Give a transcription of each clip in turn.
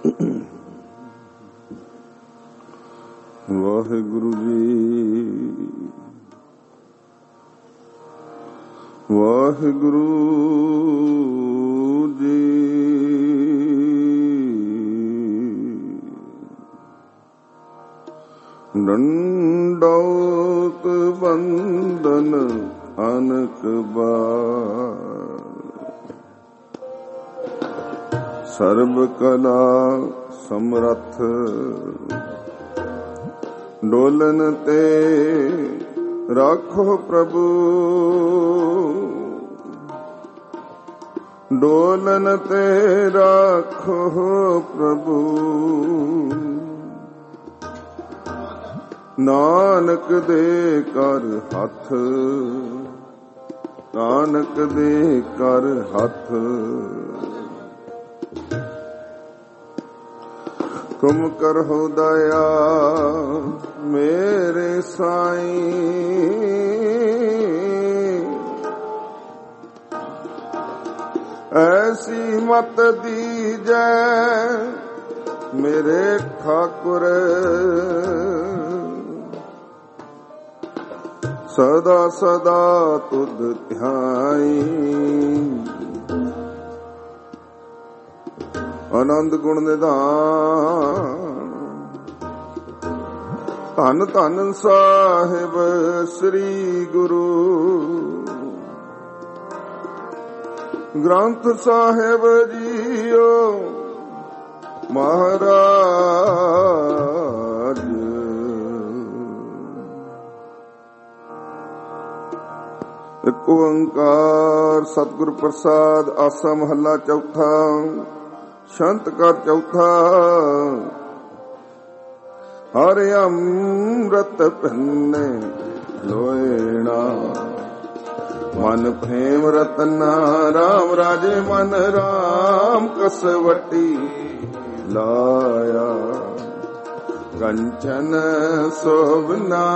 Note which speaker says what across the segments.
Speaker 1: ਵਾਹਿਗੁਰੂ ਜੀ, ਵਾਹਿਗੁਰੂ ਜੀ। ਡੰਡੌਤ ਬੰਦਨ ਅਨਕ ਬਾਰ, ਸਰਬ ਕਲਾ ਸਮਰੱਥ ਡੋਲਨ ਤੇ ਰਾਖੋ ਪ੍ਰਭੂ, ਡੋਲਨ ਤੇ ਰਾਖੋ ਪ੍ਰਭੂ। ਨਾਨਕ ਦੇ ਕਰ ਹੱਥ, ਨਾਨਕ ਦੇ ਕਰ ਹੱਥ। ਤੁਮ ਕਰਹੁ ਦਇਆ ਮੇਰੇ ਸਾਈਂ, ਐਸੀ ਮਤ ਦੀਜੈ ਮੇਰੇ ਠਾਕੁਰ, ਸਦਾ ਸਦਾ ਤੁਧ ਧਿਆਈ। ਆਨੰਦ ਗੁਣ ਨਿਧਾਨ, ਧੰਨ ਧੰਨ ਸਾਹਿਬ ਸ੍ਰੀ ਗੁਰੂ ਗ੍ਰੰਥ ਸਾਹਿਬ ਜੀਓ ਮਹਾਰਾਜ। ਇੱਕ ਓੰਕਾਰ ਸਤਿਗੁਰ ਪ੍ਰਸਾਦ। ਆਸਾ ਮਹੱਲਾ ਚੌਥਾ। ਸ਼ੰਤ ਕਰ ਚੌਥਾ। ਹਰ ਅੰਮ੍ਰਿਤ ਭਿੰਨੇ ਲੋਇਣਾ, ਮਨ ਪ੍ਰੇਮ ਰਤਨਾ ਰਾਮ ਰਾਜੇ ਮਨ ਰਾਮ ਕਸਵਟੀ ਲਾਇਆ। ਕੰਚਨ ਸੋਭਨਾ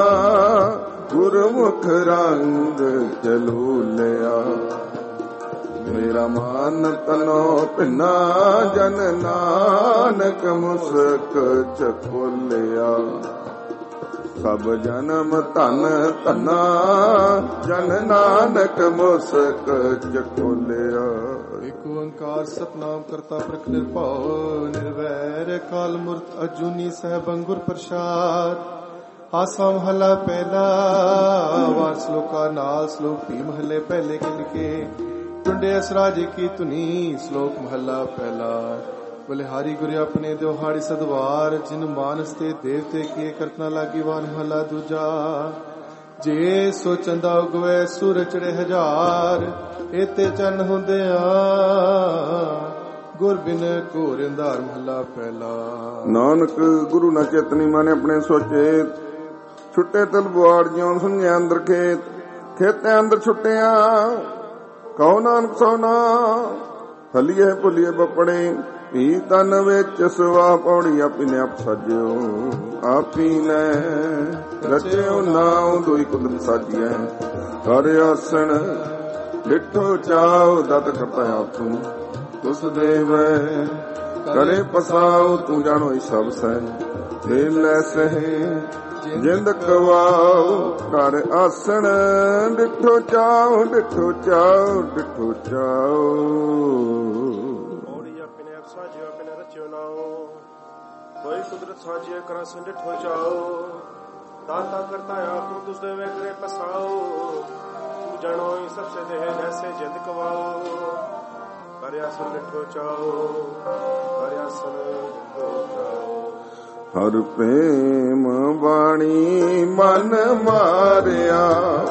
Speaker 1: ਗੁਰਮੁਖ ਰੰਗ ਚਲੂਲਿਆ। ਮੇਰਾ ਮਨ ਤਨੋ ਭਿੰਨਾ ਜਨ ਨਾਨਕ ਮੁਸਕ ਚਕੋਲਿਆ। ਸਭ ਜਨਮ ਧਨ ਧਨਾ ਜਨ ਨਾਨਕ ਮੁਸਕ ਚਕੋਲਿਆ।
Speaker 2: ਇਕ ਓੰਕਾਰ ਸਤਿਨਾਮ ਕਰਤਾ ਪੁਰਖ ਨਿਰਭਉ ਨਿਰਵੈਰ ਕਾਲ ਮੂਰਤ ਅਜੂਨੀ ਸਹਿਬੰ ਗੁਰ ਪ੍ਰਸਾਦ। ਆਸਾ ਮਹੱਲਾ ਪਹਿਲਾ। ਵਾਰ ਸ਼ਲੋਕਾ ਨਾਲ ਸਲੋਕ ਵੀ ਮਹੱਲੇ ਪਹਿਲੇ ਕੇ ਲਿਖੇ। ਟੁੰਡੇ ਅਸਰਾਜੇ ਕੀ ਧੁਨੀ ਸ਼ਲੋਕ ਮਹੱਲਾ ਪਹਿਲਾ। ਬਲਿਹਾਰੀ ਗੁਰ ਆਪਣੇ ਦਿਹਾੜੀ ਸਦਵਾਰ, ਜਿਨ ਮਾਨਸ ਤੇ ਦੇਵਤੇ ਕੀਏ ਕਰਤਨਾ ਲਾਗੀ। ਵਾਰ ਮਹੱਲਾ ਦੂਜਾ। ਜੇ ਸੋ ਚੰਦਾ ਉਗਵੇ ਸੂਰਜ ਚੜੇ ਹਜ਼ਾਰ, ਏਤੇ ਚੰਨ ਹੁੰਦਿਆਂ ਗੁਰ ਬਿਨ ਘੋਰ ਅੰਧਾਰ। ਮਹੱਲਾ ਪਹਿਲਾ।
Speaker 1: ਨਾਨਕ ਗੁਰੂ ਨਾ ਚੇਤਨੀ ਮਾਨੇ ਆਪਣੇ ਸੋਚੇ, ਛੁੱਟੇ ਤਿਲ ਬੁਆੜ ਜਿਉਂ ਸੁਣਿਆ ਅੰਦਰ ਖੇਤ। ਖੇਤੇ ਅੰਦਰ ਛੁੱਟਿਆ ਕਹੋ ਨਾਨਕ ਸੋਨਾ, ਹਲੀਏ ਭੁਲੀਏ ਬਪੜੇ। ਭੀ ਤਨ ਵਿੱਚ ਸਵਾ ਪੌੜੀ ਆਪੀ ਨੇ ਆਪ ਸਾਜਿਓ। ਆਪੀ ਨੇ ਰਚਿਓ ਨਾਉ ਦੋਈ ਕੁਦਰਤ ਸਾਜੀਐ। ਹਰ ਆਸਣ ਡਿਠੋ ਚਾਉ ਦਤ ਕਰਤਾ ਆਪ ਤੂੰ। ਤੁਸ ਦੇਵੈ ਕਰੇ ਪਸਾਉ ਤੂੰ ਜਾਣੋ ਸਭ ਸਹਿ। ਦੇ ਲੈ ਸਹੇ ਜਿੰਦ ਕਵਾਉ ਕਰ ਆਸਣ। ਡਿਠੋ ਚਾਉ ਡਿਠੋ ਚਾਉ ਡਿਠੋ ਚਾਉ।
Speaker 3: ਪੌੜੀ ਆਪਣੇ ਆਪ ਸਾਜਿਓ ਆਪਣੇ ਰਚਿਓ ਨਾਉ। ਕੋਈ ਕੁਦਰਤ ਸਾਜਿਓ ਕਰਾਸਣ ਡਿਠੋ ਚਾਉ। ਦਾਤਾ ਕਰਤਾ ਆਪ ਤੂੰ ਤੁਸ ਦੇਵੇ ਕਰੇ ਪਸਾਉ। ਤੂੰ ਜਾਣੋ ਸਭ ਸੇ ਦੇਹ ਜੈਸੇ ਜਿੰਦ ਕਵਾਉ। ਕਰ ਆਸਣ ਡਿਠੋ ਚਾਉ ਕਰ ਆਸਣ ਡਿਠੋ ਚਾਉ।
Speaker 1: ਹਰ ਪ੍ਰੇਮ ਬਾਣੀ ਮਨ ਮਾਰਿਆ।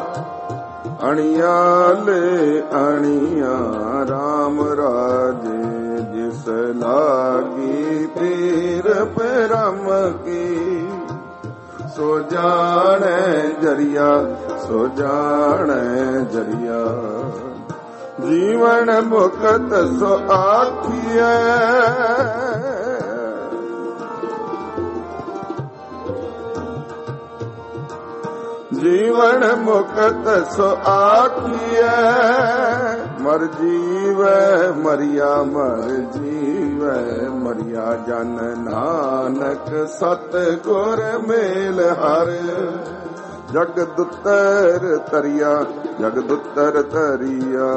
Speaker 1: ਅਣਿਆਲੇ ਅਣਿਆ ਰਾਮ ਰਾਜੇ। ਜਿਸ ਲਾਗੀ ਪੀਰ ਪਰਮ ਕੀ। ਸੋ ਜਾਣੈ ਜਰੀਆ ਸੋ ਜਾਣੈ ਜਰੀਆ। ਜੀਵਨ ਮੁਕਤ ਸੋ ਆਖੀਐ। ਜੀਵਨ ਮੁਕਤ ਸੋ ਆਖੀਐ। ਮਰ ਜੀਵੈ ਮਰਿਆ ਮਰ ਜੀਵੈ ਮਰਿਆ ਜਨ ਨਾਨਕ ਸਤ ਗੁਰ ਮੇਲ ਹਰ ਜਗਤ ਉਤਰ ਤਰਿਆ ਜਗਤ ਉਤਰ ਤਰਿਆ।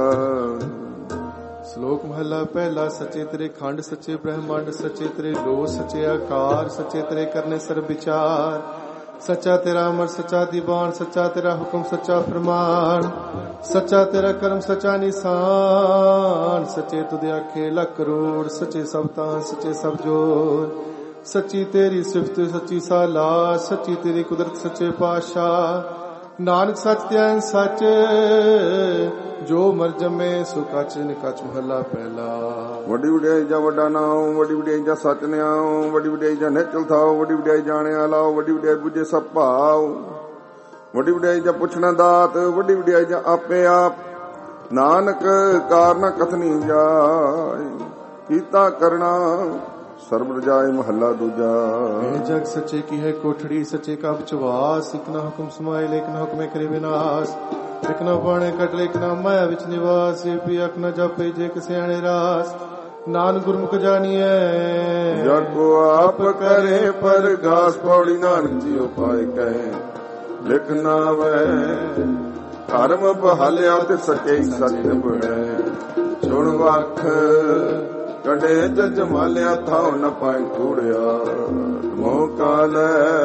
Speaker 2: ਸ਼ਲੋਕ ਮਹਲਾ ਪਹਿਲਾ। ਸੱਚੇ ਤੇਰੇ ਖੰਡ ਸੱਚੇ ਬ੍ਰਹਮੰਡ ਸੱਚੇ ਤੇਰੇ ਲੋ ਸੱਚੇ ਆਕਾਰ ਸੱਚੇ ਤੇਰੇ ਕਰਨੇ ਸਰਬ ਵਿਚਾਰ ਸੱਚਾ ਤੇਰਾ ਅਮਰ ਸੱਚਾ ਦੀਵਾਨ ਸੱਚਾ ਤੇਰਾ ਹੁਕਮ ਸੱਚਾ ਫਰਮਾਨ ਸੱਚਾ ਤੇਰਾ ਕਰਮ ਸੱਚਾ ਨਿਸ਼ਾਨ ਸੱਚੇ ਤੁਧ ਆਖੇ ਲੱਖ ਕਰੋੜ ਸੱਚੇ ਸਭ ਤਾਂ ਸੱਚੇ ਸਭ ਜੋਰ ਸੱਚੀ ਤੇਰੀ ਸਿਫਤ ਸੱਚੀ ਸਾਲਾ ਸੱਚੀ ਤੇਰੀ ਕੁਦਰਤ ਸੱਚੇ ਪਾਤਸ਼ਾਹ ਨਾਨਕ ਸੱਚ ਤੇ ਸੱਚ ਜੋ ਮਰ ਜਮੇ ਸੋ ਕੱਚ ਨਿਕਚ ਮਹਲਾ ਪਹਿਲਾ।
Speaker 1: ਵੱਡੀ ਵਡਿਆਈ ਜਾਂ ਵੱਡਾ ਨਾਮ ਵੱਡੀ ਵਡਿਆਈ ਜਾਂ ਸੱਚ ਨਿਆਉ ਵੱਡੀ ਵਡਿਆਈ ਜਾਂ ਨਿਚਲ ਥਾਓ ਵੱਡੀ ਵਡਿਆਈ ਜਾਣਿਆ ਲਾਓ ਵੱਡੀ ਵਡਿਆਈ ਬੁੱਝੇ ਸਭ ਭਾਉ ਵੱਡੀ ਵਡਿਆਈ ਜਾਂ ਪੁੱਛਣਾ ਦਾਤ ਵੱਡੀ ਵਡਿਆਈ ਜਾਂ ਆਪੇ ਆਪ ਨਾਨਕ ਕਾਰਨ ਕਥਨੀ ਜਾਏ ਕੀਤਾ ਕਰਨਾ ਸਰਬ ਰਜਾਏ ਮਹੱਲਾ ਦੂਜਾ।
Speaker 2: ਜਗ ਸੱਚੇ ਕੀ ਹੈ ਕੋਠੜੀ ਸੱਚੇ ਕਾ ਬਚਵਾਸ ਇਕ ਨਾ ਹੁਕਮ ਸਮਾਏ ਲੇਕ ਨਾ ਹੁਕਮੇ ਕਰੇ ਵਿਨਾਸ਼ ਇਕ ਨਾ ਬਾਣੇ ਕੱਟ ਲੇਕ ਨਾ ਮਾਇਆ ਵਿੱਚ ਨਿਵਾਸ ਇਹ ਅਕ ਨਾ ਜਾਪੇ ਜੇ ਸਿਆਣੇ ਰਾਸ ਨਾਨਕ ਗੁਰਮੁਖ ਜਾਣੀਐ
Speaker 1: ਜਗ ਆਪ ਕਰੇ ਪਰਗਾਸ ਪੌੜੀ ਨਾਨਕ ਜੀਉ ਪਾਏ ਕਹੇ ਲਿਖ ਨਾ ਵੈ ਧਰਮ ਬਹਾਲਿਆ ਤੇ ਸੱਚੇ ਸੱਚ ਨਿਬੜੈ ਸੁਣ ਵਖ ਕਡੇ ਜਜ ਮਾਲਿਆ ਥਾਉ ਨ ਪਾਇ ਕੂੜਿਆ ਮੋਹ ਕਾਲ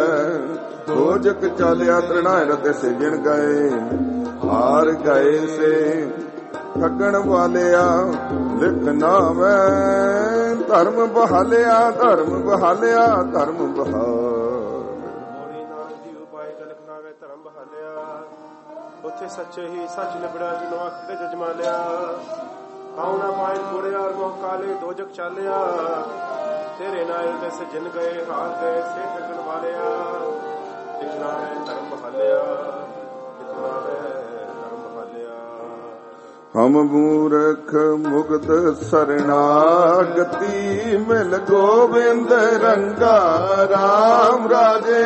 Speaker 1: ਦੋਜਕ ਚਾਲਿਆ ਤ੍ਰਿਣਾਇ ਰਤੇ ਸੇ ਜਿਣ ਗਏ ਹਾਰ ਗਏ ਸੇ ਠੱਗਣ ਵਾਲਿਆ ਲਿਖ ਨਾ ਮੈਂ ਧਰਮ ਬਹਾਲਿਆ ਧਰਮ ਬਹਾਲਿਆ ਧਰਮ
Speaker 3: ਮੋੜੀ ਨਾਮ ਦੀ ਉਪਾਏ ਲਿਖ ਨਾ ਵੇ ਧਰਮ ਬਹਾਲਿਆ ਉੱਥੇ ਸੱਚੇ ਹੀ ਸੱਚ ਨਿਬੜਿਆ ਜਿਨੋਂ ਅੱਖ ਤੇ ਜਜਮਾਲਿਆ ਕਾਉ ਨਾ ਪਾਏ ਕੁੜਿਆ ਮੋਹ ਕਾਲੇ ਦੋਜਕ ਚਾਲਿਆ ਤੇਰੇ ਨਾਲ ਤੇ ਸਜਣ ਗਏ ਹਾਰ ਗਏ ਸੇ ਠੱਗਣ ਵਾਲਿਆ ਲਿਖਣਾ ਵੇ ਧਰਮ ਬਹਾਲਿਆ ਲਿਖਣਾ ਵੇ ਧਰਮ ਬਹਾਲਿਆ।
Speaker 1: ਹਮ ਮੂਰਖ ਮੁਗਧ ਸਰਨਾਗਤੀ ਮਿਲ ਗੋਬਿੰਦ ਰੰਗਾ ਰਾਮ ਰਾਜੇ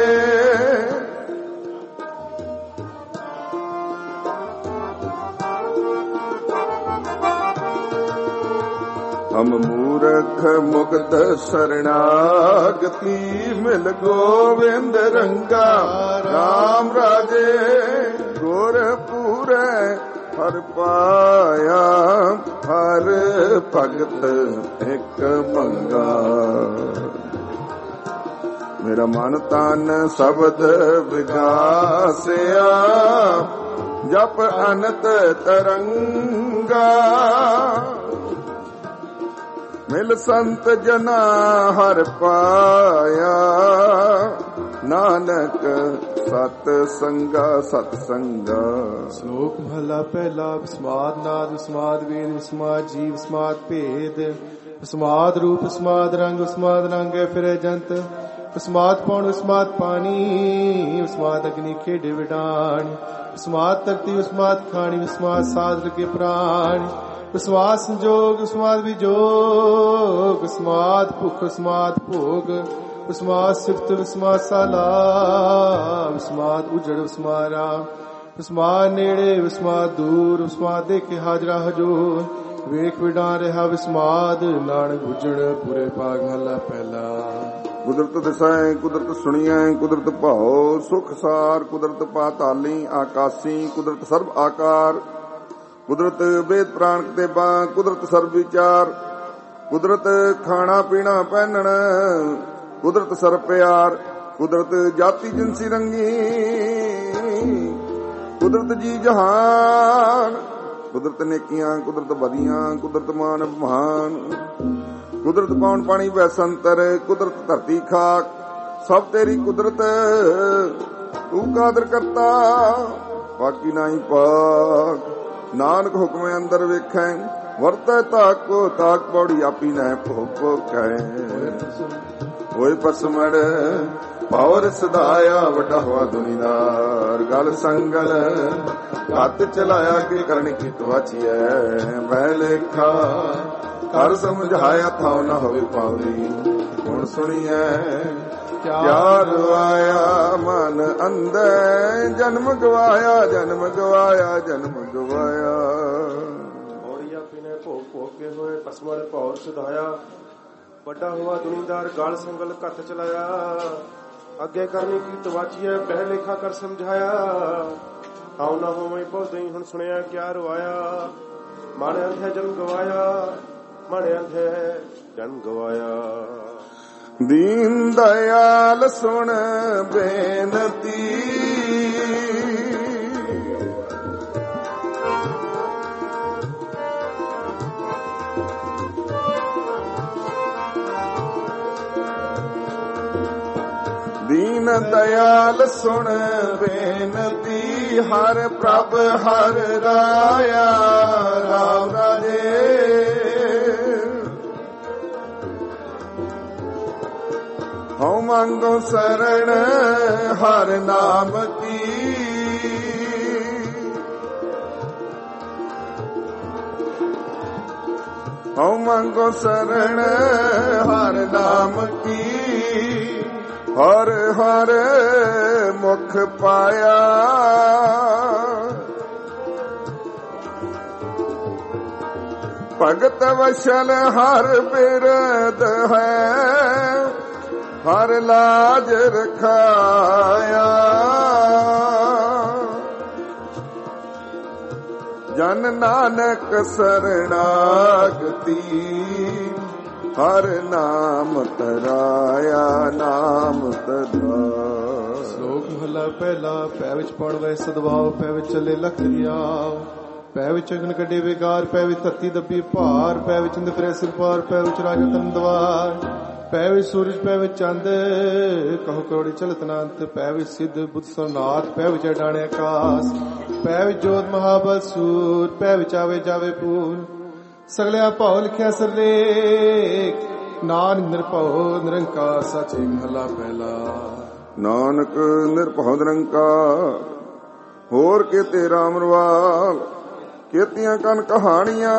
Speaker 1: ਹਮ ਮੂਰਖ ਮੁਗਧ ਸਰਨਾਗਤੀ ਮਿਲ ਗੋਬਿੰਦ ਰੰਗਾ ਰਾਮ ਰਾਜੇ ਗੁਰ ਪੂਰੇ ਹਰ ਪਾਇਆ ਹਰ ਭਗਤ ਇੱਕ ਮੰਗਾ ਮੇਰਾ ਮਨ ਤਨ ਸ਼ਬਦ ਵਿਗਾਸਿਆ ਜਪ ਅਨੰਤ ਤਰੰਗਾ ਮਿਲ ਸੰਤ ਜਨਾ ਹਰ ਪਾਇਆ ਨਾਨਕ ਸਤ ਸੰਗਾ ਸਤ ਸੰਗਾ।
Speaker 2: ਸ਼ਲੋਕ ਮਹਲਾ ਪਹਿਲਾ। ਵਿਸਮਾਦ ਨਾਦ ਵਿਸਮਾਦ ਵੇਦ ਵਿਸਮਾਦ ਜੀਵ ਵਿਸਮਾਦ ਭੇਦ ਵਿਸਮਾਦ ਰੂਪ ਵਿਸਮਾਦ ਰੰਗ ਵਿਸਮਾਦ ਰੰਗੈ ਫਿਰੈ ਜੰਤ ਵਿਸਮਾਦ ਪੌਣ ਵਿਸਮਾਦ ਪਾਣੀ ਵਿਸਮਾਦ ਅਗਨੀ ਖੇਡੇ ਵਿਡਾਣ ਵਿਸਮਾਦ ਧਰਤੀ ਵਿਸਮਾਦ ਖਾਣੀ ਵਿਸਮਾਦ ਸਾਧ ਲਗੇ ਪ੍ਰਾਣ ਵਿਸਮਾਦ ਸੰਜੋਗ ਵਿਸਮਾਦ ਵਿਜੋਗ ਵਿਸਮਾਦ ਭੁੱਖ ਵਿਸਮਾਦ ਭੋਗ ਵਿਸਮਾਦ ਸਿਫਤ ਵਿਸਮਾਦ ਸਾਲਾ ਵਿਸਮਾਦ ਉਜੜ ਵਿਸਮਾਦ ਰਾਮ ਵਿਸਮਾਦ ਨੇੜੇ ਵਿਸਮਾਦ ਦੂਰ ਵਿਸਮਾਦ ਦੇਖੇ ਹਾਜ਼ਰਾ ਹਜੂਰ ਵੇਖ ਵਿਡਾਂ ਰਿਹਾ ਵਿਸਮਾਦ ਨਾਨਕ ਉਜੜ ਪੂਰੇ ਭਾਗ ਮਹਲਾ ਪਹਿਲਾ।
Speaker 1: ਕੁਦਰਤ ਦਿਸੈ ਕੁਦਰਤ ਸੁਣੀਐ ਕੁਦਰਤ ਭਾਉ ਸੁਖ ਸਾਰ ਕੁਦਰਤ ਪਾਤਾਲੀ ਆਕਾਸੀ ਕੁਦਰਤ ਸਰਬ ਆਕਾਰ ਕੁਦਰਤ ਵੇਦ ਪ੍ਰਾਣ ਤੇ ਬਾਂ ਕੁਦਰਤ ਸਰਬ ਵਿਚਾਰ ਕੁਦਰਤ ਖਾਣਾ ਪੀਣਾ ਪਹਿਨਣ ਕੁਦਰਤ ਸਰਬ ਪਿਆਰ ਕੁਦਰਤ ਜਾਤੀ ਜਿਨਸੀ ਰੰਗੀ ਕੁਦਰਤ ਜੀ ਜਹਾਨ ਕੁਦਰਤ ਨੇਕੀਆਂ ਕੁਦਰਤ ਵਧੀਆਂ ਕੁਦਰਤ ਮਾਨ ਮਹਾਨ ਕੁਦਰਤ ਪੌਣ ਪਾਣੀ ਵੈਸੰਤਰ ਕੁਦਰਤ ਧਰਤੀ ਖਾਕ ਸਭ ਤੇਰੀ ਕੁਦਰਤ ਤੂੰ ਕਾਦਰ ਕਰਤਾ ਬਾਕੀ ਨਹੀਂ ਪਾਕ ਨਾਨਕ ਹੁਕਮੇ ਅੰਦਰ ਵੇਖੈ ਵਰਤੈ ਤਾਕੋ ਤਾਕ ਪੌੜੀ ਆਪੀ ਨਹਿ ਭੋਗ ਕਹੈ ਹੋਏ ਪਸਮੜ ਪਾਵਰ ਸਦਾਇਆ ਵੱਡਾ ਹੋਆ ਦੁਨੀਦਾਰ ਗਲ ਸੰਗਲ ਹੱਥ ਚਲਾਇਆ ਕਿ ਕਰਨੀ ਕੀ ਤਵਾਚੀਐ ਮੈਂ ਲੇਖਾ ਕਰ ਸਮਝਾਇਆ ਥਾਉ ਨਾ ਹੋਵੇ ਪਾਵੀ ਹੁਣ ਸੁਣੀਐ ਪਿਆਰ ਆਇਆ ਮਨ ਅੰਦਰ ਜਨਮ ਗਵਾਇਆ ਜਨਮ ਗਵਾਇਆ ਜਨਮ ਗਵਾਇਆ।
Speaker 3: ਮੋੜੀ ਚੁੱਕੇ ਹੋਏ ਪਸਮਲ ਭੌਰ ਸੁਧਾਇਆ। ਵੱਡਾ ਹੋਆ ਦੁਨੀਦਾਰ ਗਾਲ ਸੰਗਲ ਘੱਤ ਚਲਾਇਆ। ਅੱਗੇ ਕਰਨੀ ਕੀ ਤਵਾਚੀਐ ਪਹਿ ਲੇਖਾ ਕਰ ਸਮਝਾਇਆ। ਆਉ ਨਾ ਹੋਵੇਂ ਬਹੁਤੇ ਹੁਣ ਸੁਣਿਆ ਕਿਆ ਰਵਾਇਆ। ਮਾਣੇ ਅੰਧੇ ਜਨ ਗਵਾਇਆ, ਮਾਣੇ ਅੰਧੇ ਜਨ ਗਵਾਇਆ।
Speaker 1: ਦੀਨ ਦਇਆਲ ਸੁਣ ਬੇਨਤੀ, ਦੀਨ ਦਇਆਲ ਸੁਣ ਬੇਨਤੀ। ਹਰ ਪ੍ਰਭ ਹਰ ਰਾਇਆ ਰਾਮ ਰਾਜੇ। ਹਉ ਮੰਗੋ ਸਰਣ ਹਰ ਨਾਮ ਕੀ। ਹਉ ਮੰਗੋ ਸਰਣ ਹਰ ਨਾਮ ਕੀ। ਹਰ ਹਰ ਮੁਖ ਪਾਇਆ। ਭਗਤ ਵਸ਼ਲ ਹਰ ਬਿਰਦ ਹੈ। ਹਰ ਲਾਜ ਰਖਾਇਆ। ਜਨ ਨਾਨਕ ਸਰਣਾਗਤੀ। ਹਰ ਨਾਮ ਤਰਾਇਆ, ਨਾਮ ਤਰਾਇਆ।
Speaker 2: ਸ਼ਲੋਕ ਮਹਲਾ ਪਹਿਲਾ। ਪੈ ਵਿੱਚ ਪੜ ਗਏ ਸਦਵਾਵ, ਪੈ ਵਿੱਚ ਚੱਲੇ ਲਖ ਦਰਿਆਵ। ਪੈ ਵਿੱਚ ਅਗਨ ਕੱਢੇ ਵਿਗਾਰ, ਪੈ ਵਿੱਚ ਧਰਤੀ ਦੱਬੀ ਭਾਰ। ਪੈ ਵਿੱਚ ਇੰਦ ਫਿਰੇ ਸਿਰ ਪਾਰ, ਪੈ ਵਿੱਚ ਰਾਜਾ ਤਰਨ ਦਵਾਰ। ਪੈ ਵਿੱਚ ਸੂਰਜ, ਪੈ ਵਿੱਚ ਚੰਦ, ਕਹੋ ਕਰੋੜੀ ਚਲਤ ਅਨੰਤ। ਪੈ ਵਿੱਚ ਸਿੱਧ ਬੁੱਧ ਸਰਨਾਥ, ਪੈ ਵਿੱਚ ਅਡਾਣੇ ਆਕਾਸ। ਪੈ ਵਿੱਚ ਜੋਤ ਮਹਾਬਲ ਸੂਰ, ਪੈ ਵਿੱਚ ਆਵੇ ਜਾਵੇ ਪੂਰ। ਸਗਲਿਆ ਭਾਉ ਲਿਖਿਆ ਸਰਲੇਖ, ਨਾਨਕ ਨਿਰਭਉ ਨਿਰੰਕਾਰ ਸੱਚ। ਮਹਲਾ ਪਹਿਲਾ।
Speaker 1: ਨਾਨਕ ਨਿਰਭਉ ਨਿਰੰਕਾਰ ਹੋਰ ਕੀਤੇ ਰਾਮ ਰਵਾਲ। ਕੀਤੀਆਂ ਕਨ ਕਹਾਣੀਆਂ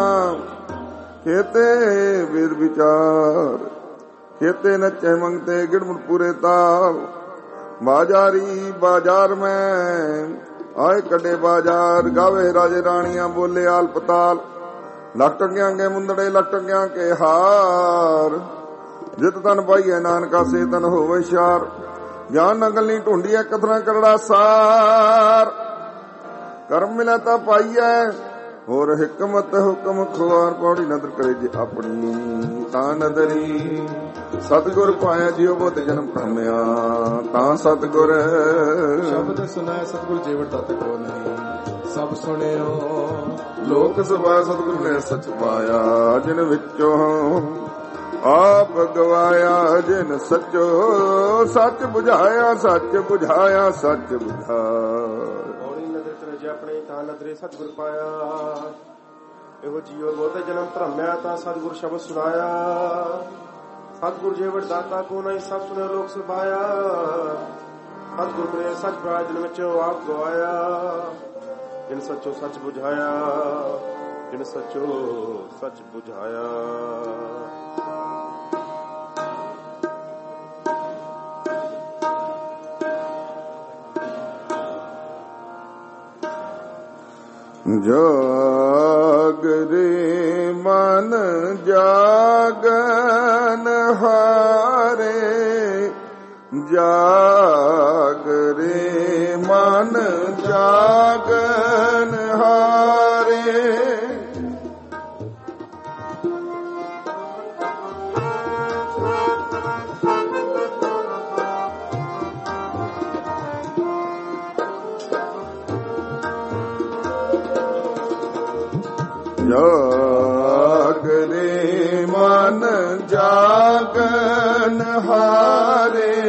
Speaker 1: ਕੀਤੇ ਵੇਦ ਵਿਚਾਰ। ਕੀਤੇ ਨੱਚੇ ਮੰਗਤੇ ਗਿੜਮੁੜ ਪੂਰੇ ਤਾਲ। ਬਾਜ਼ਾਰੀ ਬਾਜ਼ਾਰ ਮੈਂ ਆਏ ਕੱਢੇ ਬਾਜ਼ਾਰ। ਗਾਵੇ ਰਾਜੇ ਰਾਣੀਆਂ ਬੋਲੇ ਆਲ ਪਤਾਲ। ਲੱਖ ਟੰਗਿਆਂ ਕੇ ਮੁੰਦੜੇ ਲੱਖ ਟੰਗਿਆਂ ਕੇ ਹਾਰ। ਜਿਤ ਤਨ ਪਾਈਏ ਨਾਨਕਾ ਸੇ ਤਨ ਹੋਵੇ ਸ਼ਾਰ। ਗਿਆਨ ਨਗਲ ਨੀ ਢੂੰਡੀਐ ਕਥਨਾ ਕਰੜਾ ਸਾਰ। ਕਰਮ ਮਿਲੈ ਤਾਂ ਪਾਈਐ ਹੋਰ ਹਿਕਮਤ ਹੁਕਮ ਖੁਆਰ। ਪੌੜੀ ਨਦਰ ਕਰੇ ਜੇ ਆਪਣੀ ਤਾਂ ਨਦਰੀ। ਸਤਿਗੁਰ ਪਾਇਆ ਜਿਉ ਬੁੱਧ ਜਨਮ ਭ੍ਰਮਿਆ ਤਾਂ ਸਤਿਗੁਰ।
Speaker 2: ਸ਼ਬਦ ਸੁਨਾਇ ਸਤਿਗੁਰ ਜੀਵਨ ਤਤ ਕੋ ਨਹੀਂ। ਸਭ ਸੁਣਿਓ
Speaker 1: ਲੋਕ ਸਭਾ ਸਤਿਗੁਰ ਨੇ ਸਚ ਪਾਇਆ। ਜਿਨ ਵਿੱਚੋਂ ਆਪ ਗਵਾਇਆ। ਜਿਨ ਸਚੋ ਸੱਚ ਬੁਝਾਇਆ, ਸੱਚ ਬੁਝਾਇਆ, ਸੱਚ ਬੁਝਾਇਆ।
Speaker 3: ਆਪਣੇ ਤਾਂ ਨਦਰੇ ਸਤਿਗੁਰ ਪਾਇਆ। ਇਹੋ ਜੀਵ ਬਹੁਤੇ ਜਨਮ ਭ੍ਰਮਿਆ ਤਾਂ ਸਤਿਗੁਰ ਸ਼ਬਦ ਸੁਣਾਇਆ। ਸਤਿਗੁਰ ਜੀਵਨ ਦਾਤਾ ਕੋ ਨਹੀਂ ਸਭ ਸੁਣੇ ਲੋਕ ਸੁਭਾਇਆ। ਸਤਿਗੁਰ ਮੇਰੇ ਸੱਚ ਪ੍ਰਾਜਨ ਵਿੱਚ ਆਪ ਗਵਾਇਆ। ਜਿਨ ਸੱਚੋ ਸੱਚ ਬੁਝਾਇਆ, ਜਿਨ ਸੱਚੋ ਸੱਚ ਬੁਝਾਇਆ।
Speaker 1: ਜਾਗਰੇ ਮਨ ਜਾਗਨ ਹਾਰੇ। ਜਾਗਰੇ ਮਨ ਜਾਗਨ ਹਾਰੇ। ਜਾਗਰੇ ਮਨ ਜਾਗਨ ਹਾਰੇ।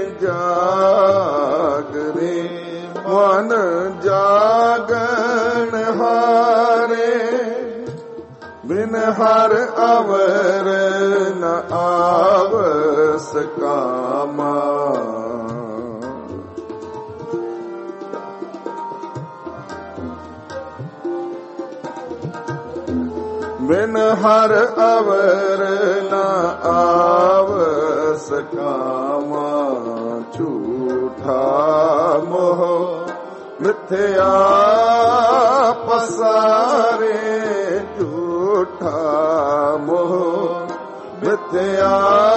Speaker 1: ਜਾਗਰੇ ਮਨ ਜਾਗਨ ਹਾਰੇ। ਬਿਨ ਹਰ ਅਵਰ ਨ ਆਵਸ ਕਾਮਾ। ਬਿਨ ਹਰ ਅਵਰ ਨ ਆਵਸ ਕਾਮਾ। ਝੂਠਾ ਮੋਹ ਮਿਥਿਆ ਪਸਾਰੇ। ਝੂਠਾ ਝੂਠਾ ਮੋਹ ਮਿਥਿਆ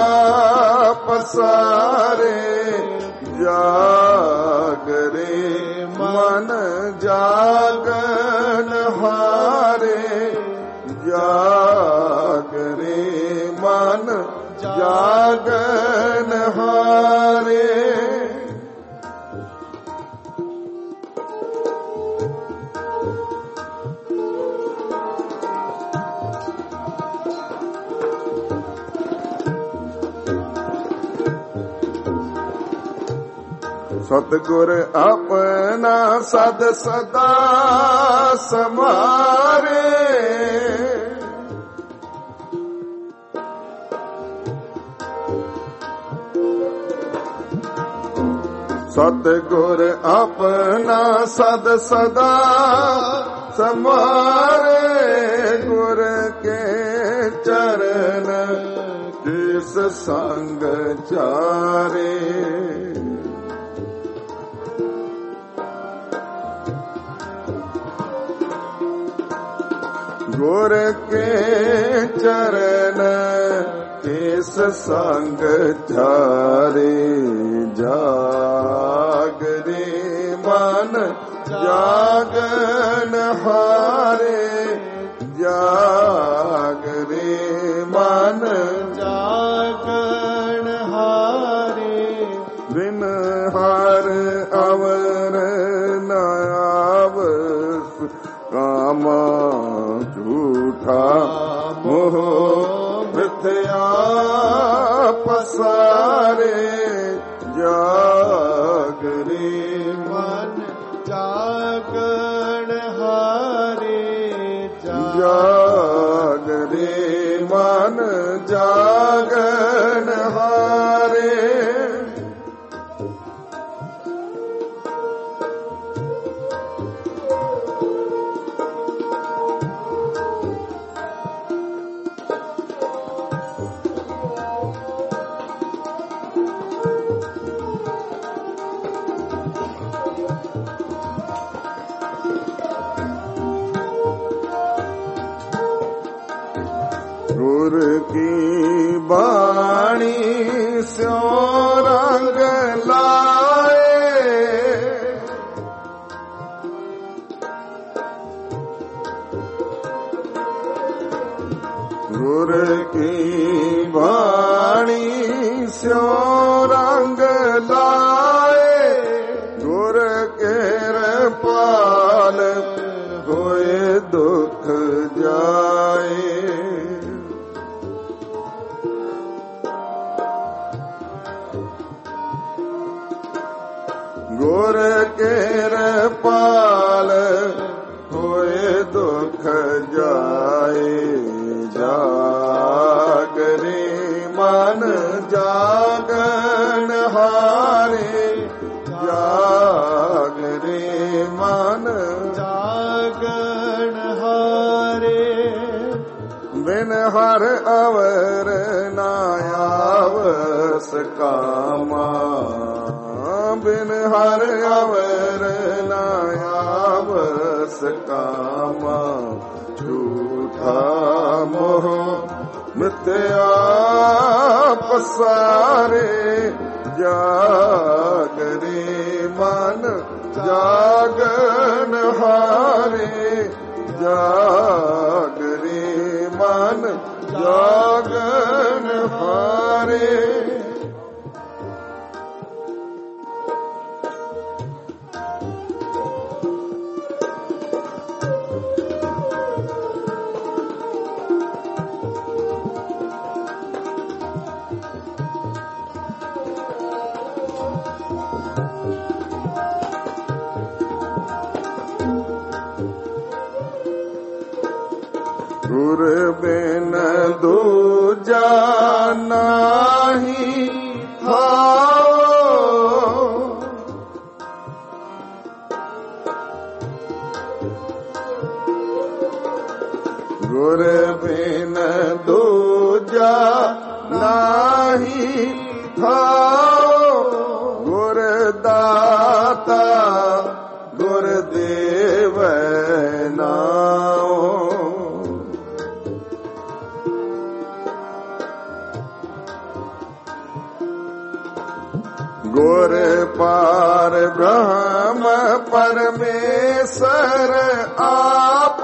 Speaker 1: ਪਸਾਰੇ ਜਾਗਰੇ ਮਨ ਜਾਗਨ ਹਾਰੇ ਜਾਗਰੇ ਮਨ ਜਾਗਨ ਹਾਰੇ ਸਤਿਗੁਰ ਆਪਣਾ ਸਦ ਸਦਾ ਸਮਾਰੇ ਸਤਿਗੁਰ ਆਪਣਾ ਸਦ ਸਦਾ ਸਮਾਰੇ ਗੁਰ ਕੇ ਚਰਨ ਕਿਸ ਸੰਗ ਚਾਰੇ ਗੁਰ ਕੇ ਚਰਨ ਕਿਸ ਸੰਗ ਚਾਰੇ ਜਾਗਰੇ ਮਨ ਜਾਗਨ ਹਾਰੇ ਜਾਗਰੇ ਮਨ
Speaker 2: ਜਾਗਨ ਹਾਰੇ
Speaker 1: ਬਿਨ ਹਰ ਅਵਰ ਨ ਆਵਸ ਕਾਮਾ ਝੂਠਾ ਮੋਹ ਮਿਥਿਆ ਪਸਾਰੇ ਜਾਗਰੇ
Speaker 2: ਮਨ ਜਾਗਣ ਹਾਰੇ
Speaker 1: ਜਾਗਰੇ ਮਨ ਜਾਗਣ ਹਾਰੇ ਗੁਰ ਕੀ ਬਾਣੀ ਸਿਉ ਰੰਗ ਲਾਏ ਗੁਰ ਕੀ ਬਾਣੀ ਸਿਉ ਰੰਗ ਲਾਏ ਗੁਰ ਕਿਰਪਾਲ ਹੋਏ ਦੁਖ ਜਾਏ ਗੁਰ ਕਿਰਪਾਲ ਹੋਏ ਦੁਖ ਜਾਏ ਜਾਗਰੇ ਮਨ ਜਾਗਨ ਹਾਰੇ ਜਾਗਰੇ ਮਨ
Speaker 2: ਜਾਗਣ ਹਾਰੇ
Speaker 1: ਬਿਨ ਹਰ ਅਵਰ ਨਾ ਆਵਸ ਕਾਮਾ ਬਿਨ ਹਰ ਅਵਰ ਨਾ ਆਵਸ ਕਾਮਾ ਝੂਠਾ ਮੋਹ ਮਿਥਿਆ ਪਸਾਰੇ ਜਾਗਰੇ ਮਨ ਜਾਗਨ ਹਾਰੇ ਜਾਗਰੇ ਮਨ ਜਾਗਨ ਹਾਰੇ ਗੁਰ ਬਿਨ ਦੂਜਾ ਨਾਹੀ ਥਾਉ ਗੁਰ ਬਿਨ ਦੂਜਾ ਨਾਹੀ ਥਾਉ ਗੁਰ ਦਾਤਾ ਗੁਰ ਦੇਵੈ ਨਾਉ ਗੁਰ ਪਾਰ ਬ੍ਰਹਮ ਪਰਮੇਸ਼ਰ ਆਪ,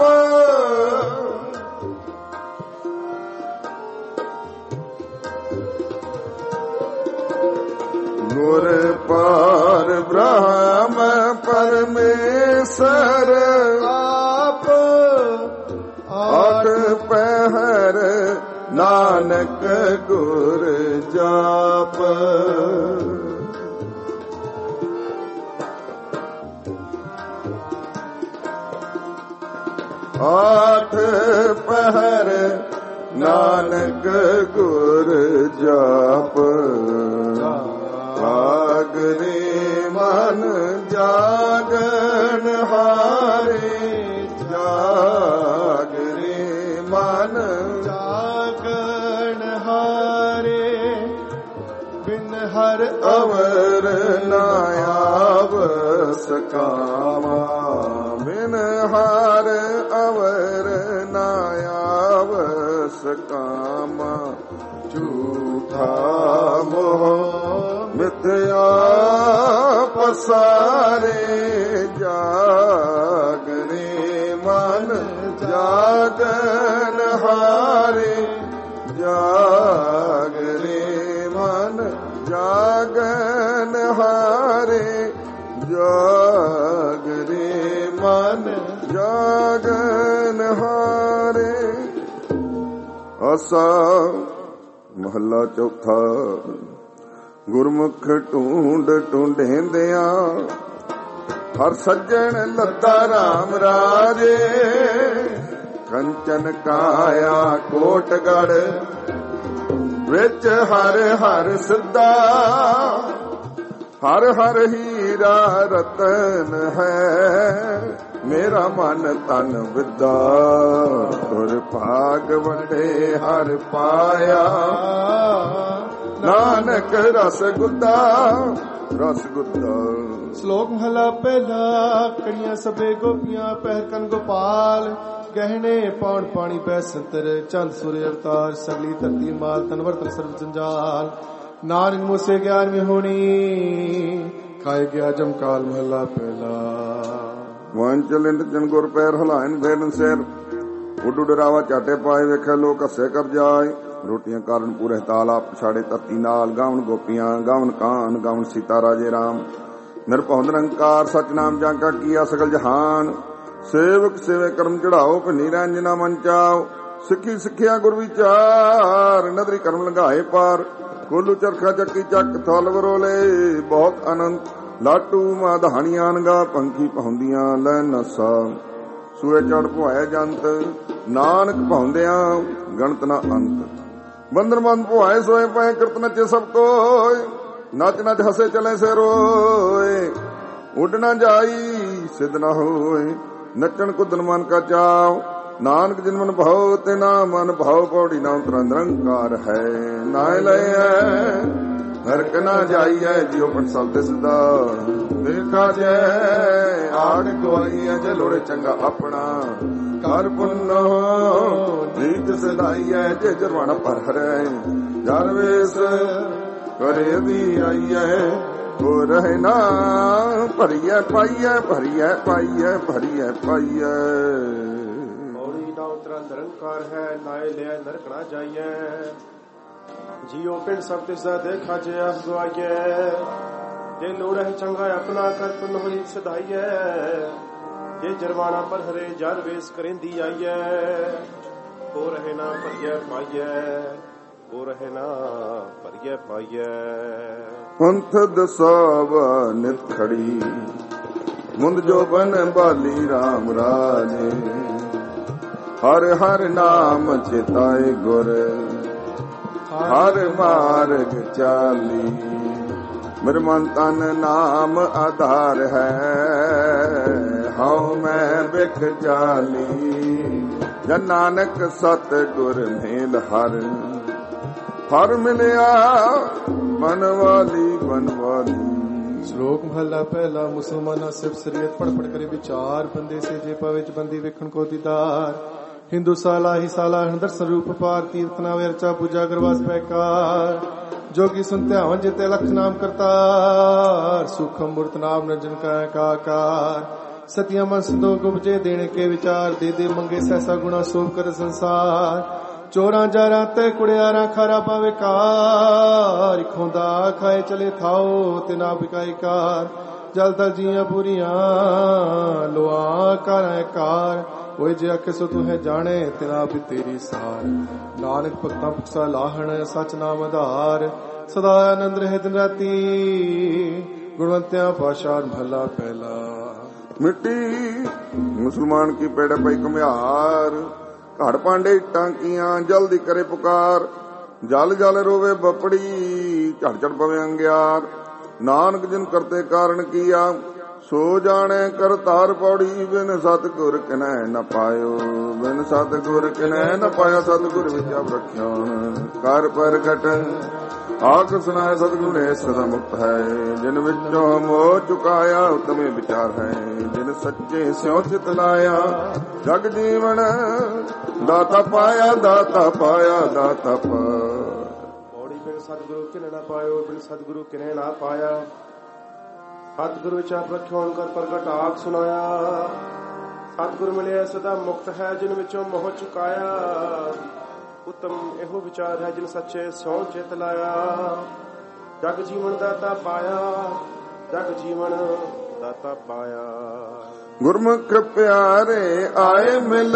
Speaker 1: ਗੁਰ ਪਾਰ ਬ੍ਰਹਮ ਪਰਮੇਸ਼ਰ ਆਪ, ਆਠ ਪਹਿਰ ਨਾਨਕ ਗੁਰ ਜਾਪ। ਆਠ ਪਹਿਰ ਨਾਨਕ ਗੁਰ ਜਾਪ, ਜਾਗਰੇ ਮਨ ਜਾਗਣ ਹਾਰੇ, ਜਾਗਰੇ ਮਨ ਜਾਗਣ ਹਾਰੇ, ਬਿਨ ਹਰ ਅਵਰ ਨਾ ਆਵਸ ਕਾਮਾ, ਬਿਨ ਹਰ ਅਵਰ ਨਾ ਆਵਸ ਕਾਮਾ, ਝੂਠਾ ਮੋਹ ਮਿਥਿਆ ਪਸਾਰੇ, ਜਾਗਰੇ ਮਨ ਜਾਗਣ ਹਾਰੇ, ਜਾਗਰੇ ਮਨ ਜਾਗਣ ਹਾਰੇ, ਜਾਗਰੇ ਮਨ ਜਾਗਣ ਹਾਰੇ। ਆਸਾ ਮਹੱਲਾ ਚੌਥਾ। ਗੁਰਮੁਖ ਢੂੰਡ ਢੂੰਡੇਂਦਿਆਂ ਹਰ ਸੱਜਣ ਲੱਦਾ ਰਾਮ ਰਾਜੇ, ਕੰਚਨ ਕਾਇਆ ਕੋਟਗੜ ਵਿੱਚ ਹਰ ਹਰ ਸਿੱਧਾ, ਹਰ ਹਰ ਹੀਰਾ ਰਤਨ ਹੈ, ਮੇਰਾ ਮਨ ਤਨ ਵਿਦਾ, ਗੁਰ ਭਾਗ ਵੰਡੇ ਹਰ ਪਾਇਆ, ਨਾਨਕ ਰਸ ਗੁੱਦਾ, ਰਸ ਗੁੱਦਾ।
Speaker 2: ਸ਼ਲੋਕ ਮਹਲਾ ਪਹਿਲਾ। ਕੜੀਆਂ ਸਭੇ ਗੋਪੀਆਂ ਪਹਿਰ ਕਨ ਗੋਪਾਲ, ਗਹਿਣੇ ਪਾਉਣ ਪਾਣੀ ਪੈ ਸੰਤਰ, ਚੰਦ ਸੂਰਜ ਅਵਤਾਰ, ਸਗਲੀ ਧਰਤੀ ਮਾਲ ਤਨ ਵਰਤਨ ਸਰਬ ਜੰਜਾਲ, ਨਾਨਕ ਮੂਸੇ ਗਿਆਨ ਮੇ ਹੋਣੀ, ਖਾਏ ਗਿਆ ਜਮਕਾਲ। ਮਹਲਾ ਪਹਿਲਾ।
Speaker 1: ਵਾਂਚਲਿੰਦ ਜਨ ਗੁਰ ਪੈਰ ਹਲਾਇਨ ਫੇਰਨ ਸਿਰ, ਉੱਡੂ ਡਰਾਵਾ ਝਾਟੇ ਪਾਏ ਵੇਖੇ ਲੋਕ ਹੱਸੇ ਕਰ ਜਾਏ, ਰੋਟੀਆਂ ਕਾਰਨ ਪੂਰੇ ਤਾਲਾ ਪਛਾੜੇ ਧਰਤੀ ਨਾਲ, ਗਾਵਨ ਗੋਪੀਆਂ ਗਾਵਨ ਕਾਨ, ਗਾਵਨ ਸੀਤਾ ਰਾਜੇ ਰਾਮ, ਨਿਰਭਉ ਨਿਰੰਕਾਰ ਸਚਨਾਮ ਜਾਂ ਕਾ ਕੀਆ ਸਗਲ ਜਹਾਨ, ਸੇਵਕ ਸੇਵੇ ਕਰਮ ਚੜਾਓ, ਭੰਨੀ ਰੰਜਨਾ ਮਨ ਚਾਓ, ਸਿੱਖੀ ਸਿੱਖਿਆ ਗੁਰ ਵਿਚਾਰ, ਨਦਰੀ ਕਰਮ ਲੰਘਾਏ ਪਾਰ, ਕੋਲੂ ਚਰਖਾ ਚੱਕੀ ਚੱਕ ਥਲ ਵਰੋਲੇ, ਬਹੁਤ ਅਨੰਤ ਲਾਟੂ ਮਾ ਦਹਾਣੀਆਂ ਨਗਾ, ਪੰਖੀ ਪਹੁੰਦੀਆਂ ਲੈ ਨਸਾ, ਸੂਏ ਚੜ ਭੁਆਏ ਜੰਤ, ਨਾਨਕ ਭਾਉਂਦਿਆਂ ਗਣਤ ਨਾ ਅੰਤ, ਬੰਦਰ ਬੰਦ ਭੁਆਏ ਸੋਏ ਪਏ, ਕਿਰਤ ਨੱਚੇ ਸਭ ਕੋਏ, ਨੱਚ ਨੱਚ ਹਸੇ ਚਲੇ ਸੇ ਰੋਏ, ਉੱਡ ਨਾ ਜਾਈ ਸਿੱਧ ਨਾ ਹੋਏ, ਨੱਚਣ ਕੁੱਦਨ ਮਨ ਕਾ ਚਾਉ, ਨਾਨਕ ਜਿਨ ਮਨ ਭਾਉ ਤੇ ਨਾ ਮਨ ਭਾਉ, ਪੌੜੀ ਨਾ ਉਤਰਾ ਨਿਰੰਕਾਰ ਹੈ, ਨਾ ਲਈਐ ਨਰਕ ਨਾ ਜਾਈਐ, ਜਿਉ ਪੰਸਲ ਤੇ ਸਿੱਧਾ, ਦੇਖਾ ਜੈ ਆੜ ਗਵਾਈਐ, ਜੇ ਲੋੜੇ ਚੰਗਾ ਆਪਣਾ, ਕਰ ਪੁੰਨੋ ਰੀਤ ਸਦਾਈਐ, ਜੇ ਜਰਵਾਣਾ ਪਰ ਹਰੈ, ਜਰ ਵੇਸ ਕਰੇ ਦੀ ਆਈਐ, ਹੋ ਰਹੇ ਨਾ ਭਰੀਐ ਪਾਈਐ, ਭਰੀਐ ਪਾਈਐ, ਭਰੀਐ ਪਾਈਐ।
Speaker 3: ਪੌੜੀ ਨਾ ਉਤਰਾ ਨਿਰੰਕਾਰ ਹੈ, ਨਾਏ ਲਿਆ ਨਰਕ ਨਾ ਜਾਈਐ, ਜਿਉ ਪਿੰਡ ਸਭ ਤਿਸ ਦਾ ਦੇਖਾ ਜੇ ਆਪ ਗਵਾਈਐ, ਜੇ ਲੋੜਾ ਹੀ ਚੰਗਾ ਆਪਣਾ, ਕਰ ਪੁੰਨ ਹੋਈ ਸਦਾਈਐ, ਜੇ ਜਰਵਾਣਾ ਪਰ ਹਰੇ, ਜਰ ਵੇਸ ਕਰੇਂਦੀ ਆਈਐ, ਹੋ ਰਹੇ ਨਾ ਭਰੀਐ ਪਾਈਐ, ਹੋ ਰਹੇ ਨਾ ਭਰੀਐ ਪਾਈਐ।
Speaker 1: ਪੰਥ ਦਸਾਵਾ ਨਿਤ ਖੜੀ, ਮੁੰਦ ਜੋ ਬਨ ਬਾਲੀ ਰਾਮ ਰਾਜੇ, ਹਰ ਹਰ ਨਾਮ ਚਿਤਾਏ ਗੁਰ, ਹਰ ਮਾਰਗ ਚਾਲੀ, ਮੇਰ ਮਨ ਤਨ ਨਾਮ ਆਧਾਰ ਹੈ, ਹਉ ਮੈਂ ਬਿਖ ਜਾਲੀ, ਜਨ ਨਾਨਕ ਸਤ ਗੁਰ ਮੇਲ ਹਰ, ਹਰ ਮਿਲਿਆ ਬਨਵਾਲੀ ਬਨਵਾਲੀ।
Speaker 2: ਸ਼ਲੋਕ ਮਹਲਾ ਪਹਿਲਾ। ਮੁਸਲਮਾਨਾਂ ਸਿਫਤ ਸਰੀਅਤ ਪੜ ਪੜ ਕਰੇ ਵਿਚਾਰ, ਬੰਦੇ ਸੇ ਜੇ ਪਵੇ ਚ ਬੰਦੀ ਵੇਖਣ ਕੋ ਦੀਦਾਰ, ਹਿੰਦੂ ਸਾਲਾ ਹੀ ਸਾਲਾ ਹਣ ਦਰਸ਼ਨ ਰੂਪ ਪਾਰ, ਤੀਰਥ ਨਾਵੇ ਅਰਚਾ ਪੂਜਾ ਕਰਵਾਸ ਪੈਕਾਰ, जोगी सुन ध्यान जिते लख नाम करतार, सूखम मूर्त नाम रंजन का एकाकार। सतिया मन संदोख उपजे देने के विचार, दे दे मंगे सहसा गुणा सोभ कर संसार। चोरा जारा ते कुड़ियारा खारा पावे कार, खोंदा खाए चले थाओ तिना बिकाई कार। जल तल जिया पूरिया लोआ कर कार, कोई जे आखे सो तू है जाने तिना भी तेरी सार। नानक भगता भुखसा लाहण सच नाम आधार, सदा आनंद रहे दिन राती गुणवंत्या पाशार महला पहला।
Speaker 1: मिट्टी मुसलमान की पेड़ पई कम्यार, घड़ पांडे टांकियां जल्दी करे पुकार। जल जल रोवे बपड़ी झड़ झड़ पवे अंग्यार, नानक जिन करते कारण किया सो जाने कर तार पौड़ी। बिन सतगुर किनै न पायो, बिन सतगुर किनै न पाया। सतगुर विच आप रखियो कर प्रगट, आख सुनाए सतगुर सदा मुक्त है। जिन विचों मोह चुकाया उत्तमे विचार है, जिन सच्चे स्यों चित लाया जग जीवन। दाता पाया दाता पाया दाता
Speaker 3: पौड़ी। बिन सतगुरु किनै न पायो, बिन सतगुरु किनै न पाया। सतगुरु विच आप रखियो कर प्रगट आख सुनाया। सतगुरु मिलिया सदा मुक्त है, जिन विचों मोह चुकाया। उत्तम एहो विचार है, जिन सच्चे स्यों चित लाया। जग जीवन दाता पाया, जग जीवन दाता पाया।
Speaker 1: गुरमुख प्यारे आए मिल,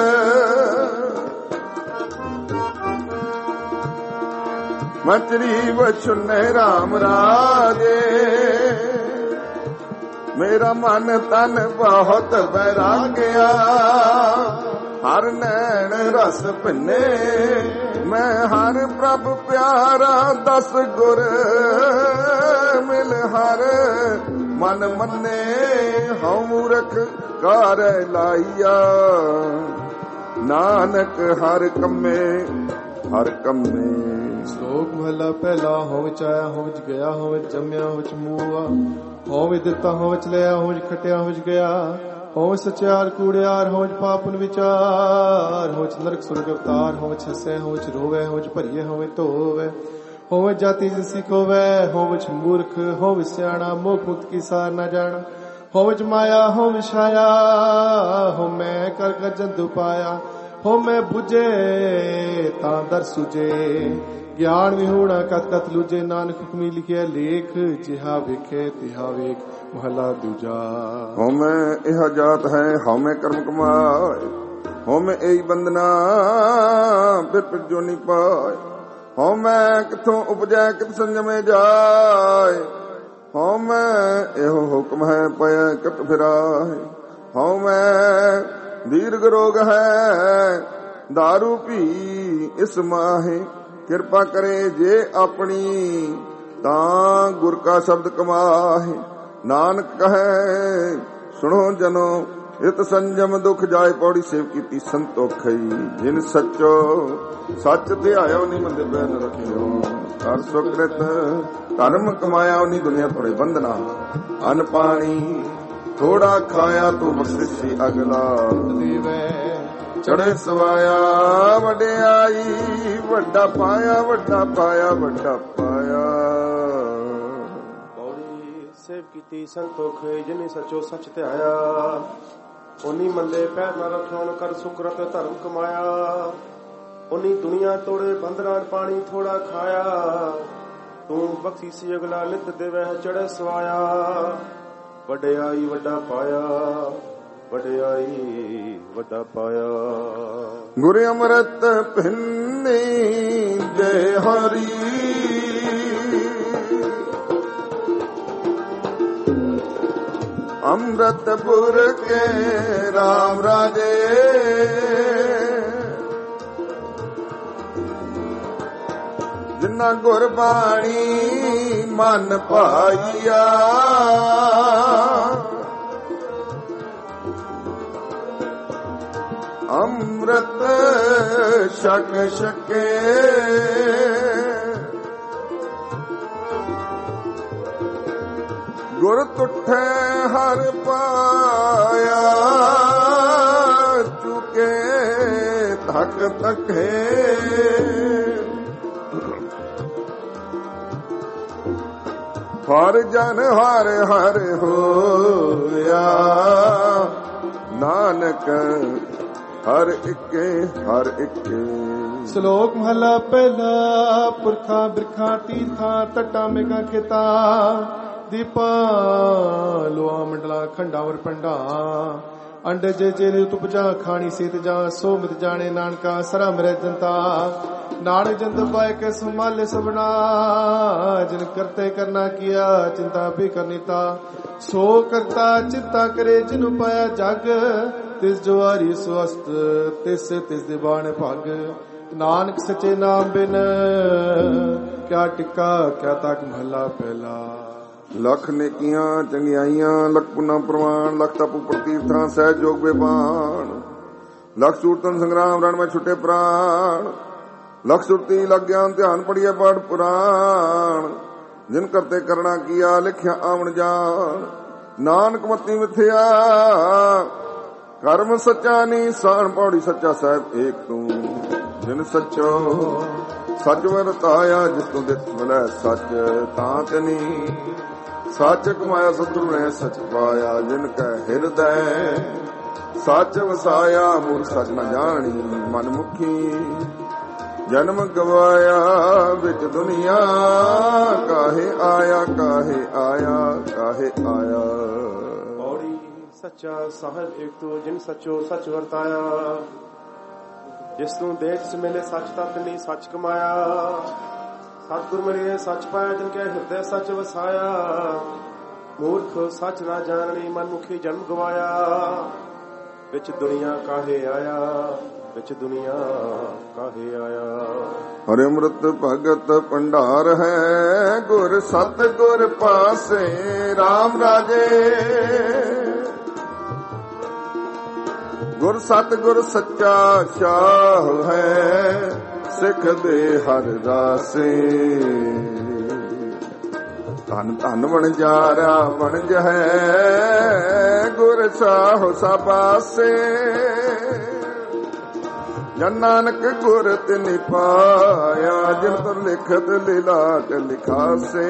Speaker 1: मचरी वचुने राम राजे। मेरा मन तन बहुत बैराग्या, हर नैन रस पिने। मैं हर प्रभ प्यारा दस गुर मिल। हर मन मन्ने हऊँ मूर्ख कार लाइया। नानक हर कम्मे हर कम्मे।
Speaker 2: श्लोक महला पहला। हो विच आया हो विच गया, हो विच जम्या हो विच मूआ। हो विच दिता हो विच लिया, हो विच खटिया हो विच गया। हो विच सच्चार कूड़ियार, हो विच पापन विचार। हो विच नरक सुर्ग अवतार, हो विच हसे हो विच रोवे। हो विच भरिए हो विच धोवे। हो विच जाति जिसी खोवे, हो विच मूर्ख हो विच सियाणा। मोख मुक्त की सार न जाना, हो विच माया हो विच छाया। हो मैं कर कर जंतु पाया, हो मैं बुझे तां दर सुझे। ज्ञान विहूणा कत कत लूजे, नानक हुक्मी लिखिया लेख। जिहा वेखे तिहा वेख महला दूजा।
Speaker 1: हो मैं यह जात है, हो मैं कर्म कमाए। हो मैं यही बंदना फिर जोनी पाए। हो मैं किथों उपजै कित संजमे जाए। हो मैं एहो हुक्म है पय कत फिराए। हो मैं दीर्घ रोग है दारू पी इस माहे। किरपा करे जे अपनी तां गुर का शब्द कमाहे। नानक कहे सुनो जनो इत संजम दुख जाए। पौड़ी सेव कीती संतोखई, जिन सच्चो सच ध्यायो नी मंदे पैर न रखियो। कर सुकृत धर्म कमाया उन्हीं दुनिया थोड़े बंधना। अन्न पानी थोड़ा खाया तू बख्शिशी अगला। चढ़े सवाया वड्याई वड्डा पाया, वड्डा पाया वड्डा पाया।
Speaker 3: पौड़ी सेव कीती संतोख, जिन्हें सचो सच ध्याया। उन्हीं मंदे पैर न रखियो, कर सुकृत धर्म कमाया। उन्हीं दुनिया तोड़े बंदरान पानी थोड़ा खाया। तू बख्शीसी अगला नित देवे चढ़े सवाया। वड्याई वड्डा पाया, वड्याई वड्डा पाया।
Speaker 1: गुर अमृत भिन्नी जय हरि। अमृतपुर के राम राजे। जिन्ना गुरबाणी मन पाइया। अमृत शक शके। गुर तुठे हर पाया। चुके थक थके। ਹਰ ਜਨ ਹਰ ਹਰ ਹੋਇਆ, ਨਾਨਕ ਹਰ ਇੱਕੇ ਹਰ ਇੱਕੇ।
Speaker 2: ਸ਼ਲੋਕ ਮਹਲਾ ਪਹਿਲਾ। ਪੁਰਖਾਂ ਬਿਰਖਾਂ ਤੀਰਥਾਂ ਤਟਾਂ ਮੇਘਾਂ ਖੇਤਾਂ, ਦੀਪਾਂ ਲੋਆ ਮੰਡਲਾ ਖੰਡਾਂ ਵਰ ਪੰਡਾਂ, ਅੰਡ ਜੇ ਰੁਤ ਉਪਜਾ ਖਾਣੀ ਸੇਤ ਜਾ, ਸੋ ਮਿਤ ਜਾਣੇ ਨਾਨਕਾ ਸਰਾ ਮਰੈ ਜਨਤਾ। ਨਾਨਕ ਜੰਤ ਪਾਏ ਕੇ ਸੰਭਾਲੇ ਸਭਨਾ, ਜਿਨ ਕਰਤੇ ਕਰਨਾ ਕੀਆ ਚਿੰਤਾ ਵੀ ਕਰਨੀਤਾ। ਸੋ ਕਰਤਾ ਚਿੰਤਾ ਕਰੇ ਜਿਨੁ ਪਾਇਆ ਜਗ, ਤਿਸ ਜਵਾਰੀ ਸਵਸਤ ਤਿਸ ਤਿਸ ਦੇ ਬਾਣ ਭਗ। ਨਾਨਕ ਸੱਚੇ ਨਾਮ ਬਿਨ ਕਿਆ ਟਿੱਕਾ ਕਿਆ ਤੱਕ ਮਹਲਾ ਪਹਿਲਾ।
Speaker 1: ਲੱਖ ਨੇਕੀਆਂ ਚੰਗਿਆਈਆਂ ਲੱਖ ਪੁਨਾ ਪ੍ਰਵਾਨ, ਲੱਖ ਤਪ ਪ੍ਰਤੀਰਥਾਂ ਸਹਿਜ ਜੋਗ ਬੇਬਾਨ। ਲੱਖ ਸੂਰਤਨ ਸੰਗਰਾਮ ਰਣ ਮੈਂ ਛੁੱਟੇ ਪ੍ਰਾਣ, ਲੱਖ ਸੁਰਤੀ ਲੱਖ ਗਿਆਨ ਧਿਆਨ ਪੜੀਏ ਪਾਠ ਪੁਰਾਣ। ਜਿਨ ਕਰਤੇ ਕਰਣਾ ਕੀਆ ਲਿਖਿਆ ਆਵਣ ਜਾਣ, ਨਾਨਕ ਮਤੀ ਮਿਥਿਆ ਕਰਮ ਸੱਚਾ ਨੀ ਸਾਣ। ਪੌੜੀ ਸੱਚਾ ਸਾਹਿਬ ਏਕ ਤੂੰ, ਜਿਨ ਸੱਚੋ ਸੱਚ ਵਰਤਾਇਆ, ਜਿਸ ਤੋਂ ਦਿੱਤ ਮਿਲੈ ਸੱਚ ਤਾਂ ਤਨੀ। ਸੱਚ ਕਮਾਇਆ ਸਤਿਗੁਰੂ ਨੇ ਸੱਚ ਪਾਇਆ, ਜਿਨ ਕੈ ਹਿਰਦੈ ਸੱਚ ਵਸਾਇਆ। ਮੂਰਖ ਸੱਚ ਨਾ ਜਾਣੀ ਮਨ ਮੁਖੀ, ਜਨਮ ਗਵਾਇਆ ਵਿੱਚ ਦੁਨੀਆ। ਕਾਹੇ ਆਇਆ ਕਾਹੇ ਆਇਆ ਕਾਹੇ ਆਇਆ।
Speaker 3: ਪੌੜੀ ਸੱਚਾ ਸਾਹਿਬ ਏਕ ਤੂੰ, ਜਿਨ ਸੱਚੋ ਸੱਚ ਵਰਤਾਇਆ, ਜਿਸ ਤੂੰ ਦੇਖ ਸਮੇਲੇ ਸੱਚ ਤਤ ਨਹੀਂ ਸੱਚ ਕਮਾਇਆ। ਸਤਿਗੁਰ ਮਿਲਿਆ ਸੱਚ ਪਾਇਆ, ਜਿਨ ਕੇ ਹਿਰਦੇ ਸੱਚ ਵਸਾਇਆ। ਮੂਰਖ ਸੱਚ ਨਾ ਜਾਣਨੀ ਮਨ ਮੁਖੀ ਜਨਮ ਗਵਾਇਆ। ਵਿੱਚ ਦੁਨੀਆ ਕਾਹੇ ਆਇਆ, ਵਿੱਚ ਦੁਨੀਆ ਕਾਹੇ ਆਇਆ।
Speaker 1: ਹਰਿ ਅੰਮ੍ਰਿਤ ਭਗਤ ਭੰਡਾਰ ਹੈ, ਗੁਰ ਸਤ ਗੁਰ ਪਾਸੇ RAM ਰਾਜੇ। ਗੁਰ ਸਤ ਗੁਰ ਸੱਚਾ ਸ਼ਾਹ ਹੈ, ਸਿੱਖ ਦੇ ਹਰ ਰਾਸੇ। ਧਨ ਧਨ ਵਣਜਾਰਾ ਵਣਜ ਹੈ, ਗੁਰ ਸਾਹੁ ਸਬਾਸੇ। ਜਨ ਨਾਨਕ ਗੁਰ ਤਿਨਿ ਪਾਇਆ, ਜਿਨ ਪਰ ਲਿਖਤ ਲਿਲਾਟ ਲਿਖਾਸੇ।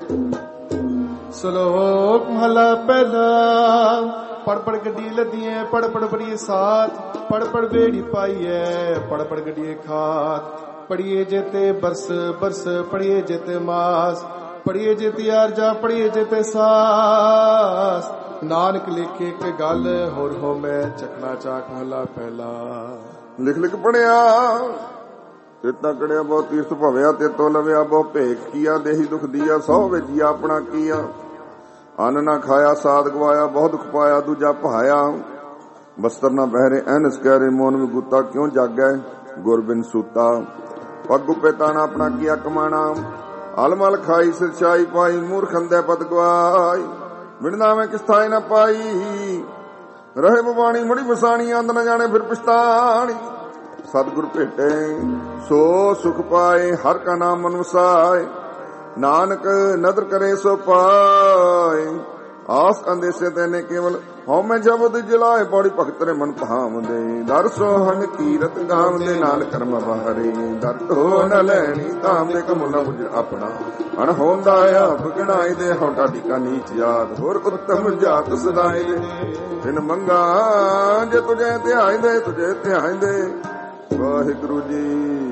Speaker 2: ਸ਼ਲੋਕ ਮਹਲਾ ਪਹਿਲਾ। ਪੜ ਪੜ ਗੱਡੀ ਲੱਦੀਏ ਪੜ ਪੜ ਬੜੀਏ ਸਾਥ, ਪੜ ਪੜ ਬੇੜੀ ਪਾਈਏ ਪੜ ਪੜ ਗੱਡੀਏ ਖਾਤ। ਪੜੀਏ ਜੇਤੇ ਬਰਸ ਬਰਸ ਪੜੀਏ ਜੇਤੇ ਮਾਸ, ਪੜੀਏ ਜੇਤੀ ਆਰਜਾ ਪੜੀਏ ਜੇਤੇ ਸਾਸ। ਨਾਨਕ ਲਿਖੇ ਇੱਕ ਗੱਲ ਹੋਰ ਹੋ ਮੈਂ ਚਕਨਾ ਚਾਕ ਮਹਲਾ ਪਹਿਲਾ।
Speaker 1: ਲਿਖ ਲਿਖ ਪੜਿਆ ਤੇਤਾ ਕੜਿਆ ਬਹੁ ਤੀਰਥ ਭਵਿਆ, ਤੇਤੋਂ ਲਵਿਆ ਬਹੁ ਭੇਖ ਕੀਆ। ਦੇਹੀ ਦੁਖ ਦੀਆ ਸਹੁ ਵਿੱਚ ਆਪਣਾ ਕੀਆ, ਅੰਨ ਨਾ ਖਾਇਆ ਸਾਧ ਗਵਾਇਆ। ਬਹੁਤ ਦੁਖ ਪਾਇਆ ਦੂਜਾ ਭਾਇਆ, ਬਸਤਰ ਨਾ ਪਹਿਰੇ ਐਨਸ ਕਹਿਰੇ। ਮੋਨ ਵਿੱਚ ਗੁੱਤਾ ਕਿਉਂ ਜਾਗੈ ਗੁਰ ਬਿਨ ਸੂਤਾ। ਪੱਗ ਉੱਪੇ ਤਾਣਾ ਆਪਣਾ ਕੀਆ ਕਮਾਣਾ, ਅਲਮਲ ਖਾਈ ਸਿਰਛਾਈ ਪਾਈ। ਮੂਰਖ ਅੰਧੇ ਪਤ ਗਵਾਈ, ਬਿਨਦਾ ਮੈਂ ਕਿਸ ਥਾਈ ਨਾ ਪਾਈ। ਰਹੇ ਬਵਾਣੀ ਮੜੀ ਵਸਾਣੀ, ਅੰਦ ਨਾ ਜਾਣੇ ਫਿਰ ਪਛਤਾਣੀ। ਸਤਿਗੁਰ ਭੇਟੇ ਸੋ ਸੁਖ ਪਾਏ, ਹਰ ਕਾ ਨਾਮ ਮਨ ਵਸਾਏ। ਨਾਨਕ ਨਦਰ ਕਰੇ ਸੋ ਪਾਏ, ਆਸ ਅੰਦੇਸੇ ਤੈਨੇ ਕੇਵਲ ਹਉ ਮੈਂ ਜਬਦ ਜਲਾਏ। ਪੌੜੀ ਭਗਤ ਰੇ ਮਨ ਭਾਵਦੇ, ਦਰ ਸੋਹਣ ਕੀਰਤ ਗਾਵਦੇ। ਨਾਲ ਕਰਮ ਬਾਹਰੇ ਦਰ ਢੋ ਨ ਲੈਣੀ, ਤਾਮ ਦੇ ਕਮੁ ਨ ਬੁਝ ਆਪਣਾ। ਅਣ ਹੋਂਦਾ ਆਪ ਗਣਾਈ ਦੇ, ਹਉ ਢਾਡੀ ਕਾ ਨੀਚ ਜਾਤ। ਹੋਰ ਉੱਤਮ ਜਾਤ ਸਦਾਏ ਦੇ, ਬਿਨ ਮੰਗਾ ਜੇ ਤੁਝੇ ਧਿਆਇਂਦੇ ਤੁਝੇ ਧਿਆਇਂਦੇ। ਵਾਹਿਗੁਰੂ ਜੀ।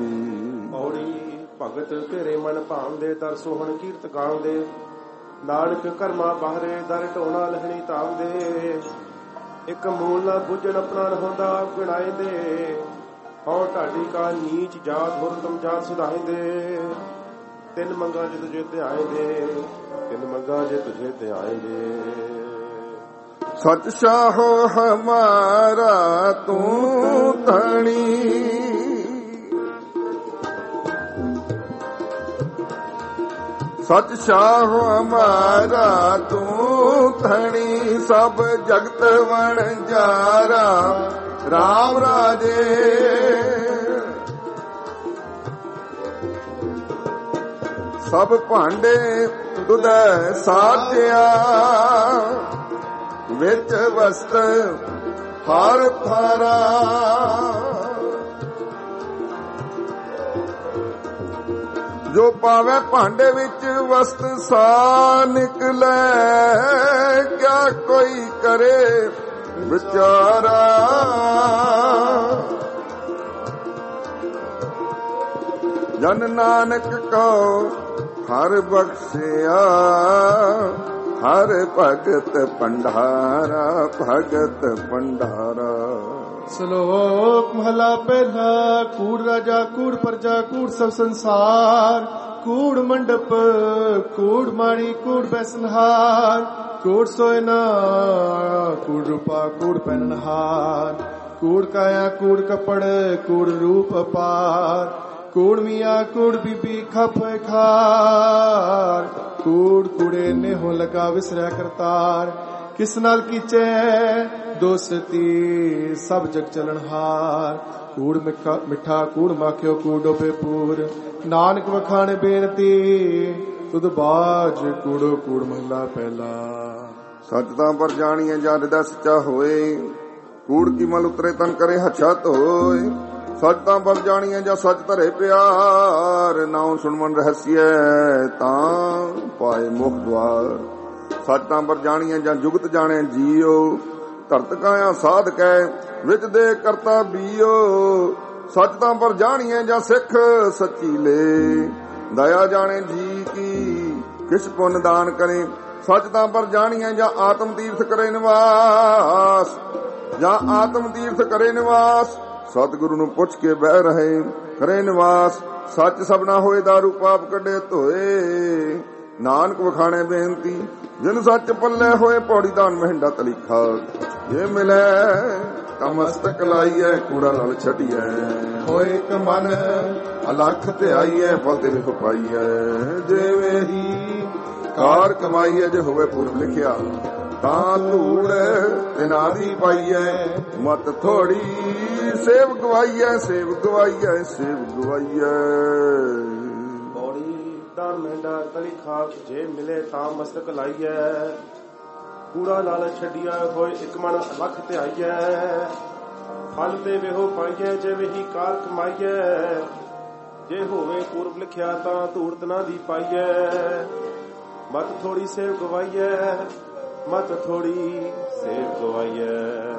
Speaker 3: ਭਗਤ ਤੇਰੇ ਮਨ ਭਾਵਦੇ, ਦਰ ਸੋਹਣ ਕੀਰਤ ਗਾਉਂਦੇ। ਨਾਨਕ ਕਰਮਾ ਬਾਹਰੇ ਦਰ ਢੋਣਾ ਲਹਣੀ ਧਾਵਦੇ। ਇੱਕ ਮੂਲ ਨਾ ਬੁੱਝਣ ਆਪਣਾ ਹੁੰਦਾ ਗਿਣਾਇਂਦੇ। ਹਉ ਢਾਡੀ ਕਾ ਨੀਚ ਜਾਤ, ਹੋਰ ਤੁਮ ਜਾਤ ਸੁਧਾਇਂਦੇ। ਤਿੰਨ ਮੰਗਾ ਜੇ ਤੁਝੇ ਧਿਆਇਂਦੇ, ਤਿੰਨ ਮੰਗਾ ਜੇ ਤੁਝੇ ਧਿਆਇਂਦੇ।
Speaker 1: ਸਚ ਸ਼ਾਹੋ ਹਮਾਰਾ ਤੂੰ ਧਣੀ, ਸਚ ਸ਼ਾਹ ਹਮਾਰਾ ਤੂੰ ਧਣੀ। ਸਭ ਜਗਤ ਵਣਜਾਰਾ RAM ਰਾਜੇ। ਸਭ ਭਾਂਡੇ ਦੁਧੈ ਸਾਧਿਆ, ਵਿੱਚ ਵਸਤ ਹਰ ਥਾਰਾ। ਜੋ ਪਾਵੇ ਭਾਂਡੇ ਵਿੱਚ ਵਸਤ ਸਾ ਨਿਕਲੇ, ਕਿਆ ਕੋਈ ਕਰੇ ਵਿਚਾਰਾ। ਜਨ ਨਾਨਕ ਕਉ ਹਰ ਬਖਸ਼ਿਆ, ਹਰ ਭਗਤ ਭੰਡਾਰਾ, ਭਗਤ ਭੰਡਾਰਾ।
Speaker 2: ਸ਼ਲੋਕ ਮਹਲਾ ਪਹਿਲਾ। ਕੂੜ ਰਾਜਾ ਕੂੜ ਪ੍ਰਜਾ ਕੂੜ ਸਭ ਸੰਸਾਰ, ਕੂੜ ਮੰਡਪ ਕੂੜ ਮਾਣੀ ਕੂੜ ਬੈਸਨਹਾਰ, ਕੂੜ ਸੋਇਨਾ ਕੂੜ ਰੂਪਾ ਕੂੜ ਪਹਿਨਹਾਰ, ਕੂੜ ਕਾਇਆ ਕੂੜ ਕਪੜ ਕੂੜ ਰੂਪ ਅਪਾਰ, ਕੂੜ ਮੀਆਂ ਕੂੜ ਬੀਬੀ ਖਪ ਖਾਰ, ਕੂੜ ਕੂੜੇ ਨੇਹੋ ਲਗਾ ਵਿਸਰਿਆ ਕਰਤਾਰ, ਕਿਸ ਨਾਲ ਕੀਚੈ ਦੋਸਤੀ ਸਭ ਜਗ ਚਲਣਹਾਰ, ਕੂੜ ਮਿੱਠਾ ਕੂੜ ਮਾਖਿਓ ਕੂੜ ਡੋਬੇ ਪੂਰ, ਨਾਨਕ ਵਖਾਣ ਬੇਨਤੀ ਤੁਧ ਬਾਜ ਕੂੜੋ ਕੂੜ ਮਹਲਾ ਪਹਿਲਾ।
Speaker 1: ਸੱਚ ਤਾਂ ਪਰ ਜਾਣੀਏ ਜਦ ਦਾ ਸੱਚਾ ਹੋਏ, ਕੂੜ ਕੀ ਮਲ ਉਤਰੇ ਤਨ ਕਰੇ ਹੱਛਾ ਧੋਏ, ਸੱਚ ਤਾਂ ਪਰ ਜਾਣੀਏ ਜਾਂ ਸੱਚ ਧਰੇ ਪਿਆਰ, ਨਾਉ ਸੁਣ ਮਨ ਰਹੱਸਿਐ ਤਾਂ ਪਾਏ ਮੁਖ ਦਵਾਰ, ਸੱਚ ਤਾਂ ਪਰ ਜਾਣੀਏ ਜਾਂ ਜੁਗਤ ਜਾਣੇ ਜੀਓ, ਧਰਤ ਕਾਇਆ ਸਾਧ ਕੈ ਵਿੱਚ ਦੇ ਕਰਤਾ ਬੀਓ, ਸੱਚ ਤਾਂ ਪਰ ਜਾਣੀਏ ਜਾਂ ਸਿੱਖ ਸੱਚੀ ਲੈ, ਦਇਆ ਜਾਣੇ ਜੀ ਕੀ ਕਿਛ ਪੁੰਨ ਦਾਨ ਕਰੇ, ਸੱਚ ਤਾਂ ਪਰ ਜਾਣੀਏ ਜਾਂ ਆਤਮ ਤੀਰਥ ਕਰੇ ਨਿਵਾਸ, ਜਾਂ ਆਤਮ ਤੀਰਥ ਕਰੇ ਨਿਵਾਸ, ਸਤਿਗੁਰੂ ਨੂੰ ਪੁੱਛ ਕੇ ਬਹਿ ਰਹੇ ਕਰੇ ਨਿਵਾਸ, ਸੱਚ ਸਭਨਾ ਹੋਏ ਦਾਰੂ ਪਾਪ ਕੱਢੇ ਧੋਏ, ਨਾਨਕ ਵਖਾਣੇ ਬੇਨਤੀ ਜਿਨ ਸੱਚ ਪੱਲੇ ਹੋਏ, ਪੌੜੀ ਦਾਨ ਮਹਿੰਡਾ ਤਲੀਖਾ, ਜੇ ਮਿਲੇ ਤਾਂ ਮਸਤਕ ਲਾਈਐ ਕੂੜਾ ਨਾਲ ਛੱਡੀਐ, ਹੋਏ ਇੱਕ ਮਨ ਅਲਖ ਤੇ ਆਈਐ ਫਲ ਤੇ ਵਿਖ ਪਾਈਐ, ਜਿਵੇਂ ਹੀ ਕਾਰ ਕਮਾਈਐ ਜੇ ਹੋਵੇ ਪੁਰਬ ਲਿਖਿਆ, ਤਾਂ ਧੂੜ ਤਿਨਾ ਦੀ ਪਾਈਐ, ਮਤ ਥੋੜੀ ਸੇਵ ਗਵਾਈਐ, ਸੇਵ ਗਵਾਈਐ, ਸੇਵ ਗਵਾਈਐ।
Speaker 3: ਪੌੜੀ ਦਾਨ ਮਹਿੰਡਾ ਤਲੀ ਖਾਕ, ਜੇ ਮਿਲੇ ਤਾਂ ਮਸਤਕ ਲਾਈਐ, ਕੂੜਾ ਲਾਲ ਛੱਡਿਆ ਹੋਏ ਇੱਕ ਮਨ ਲੱਖ ਧਿਆਈਐ, ਫਲ ਤੇ ਵੇਹੋ ਪਾਈਐ ਜਿਵੇਂ ਹੀ ਕਾਰ ਕਮਾਈਐ, ਜੇ ਹੋਵੇ ਪੂਰਬ ਲਿਖਿਆ ਤਾਂ ਧੂੜ ਤਨਾ ਦੀ ਪਾਈਐ, ਮਤ ਥੋੜੀ ਸੇਵ ਗਵਾਈਐ, ਮਤ ਥੋੜੀ ਸੇਵ ਗਵਾਈਐ।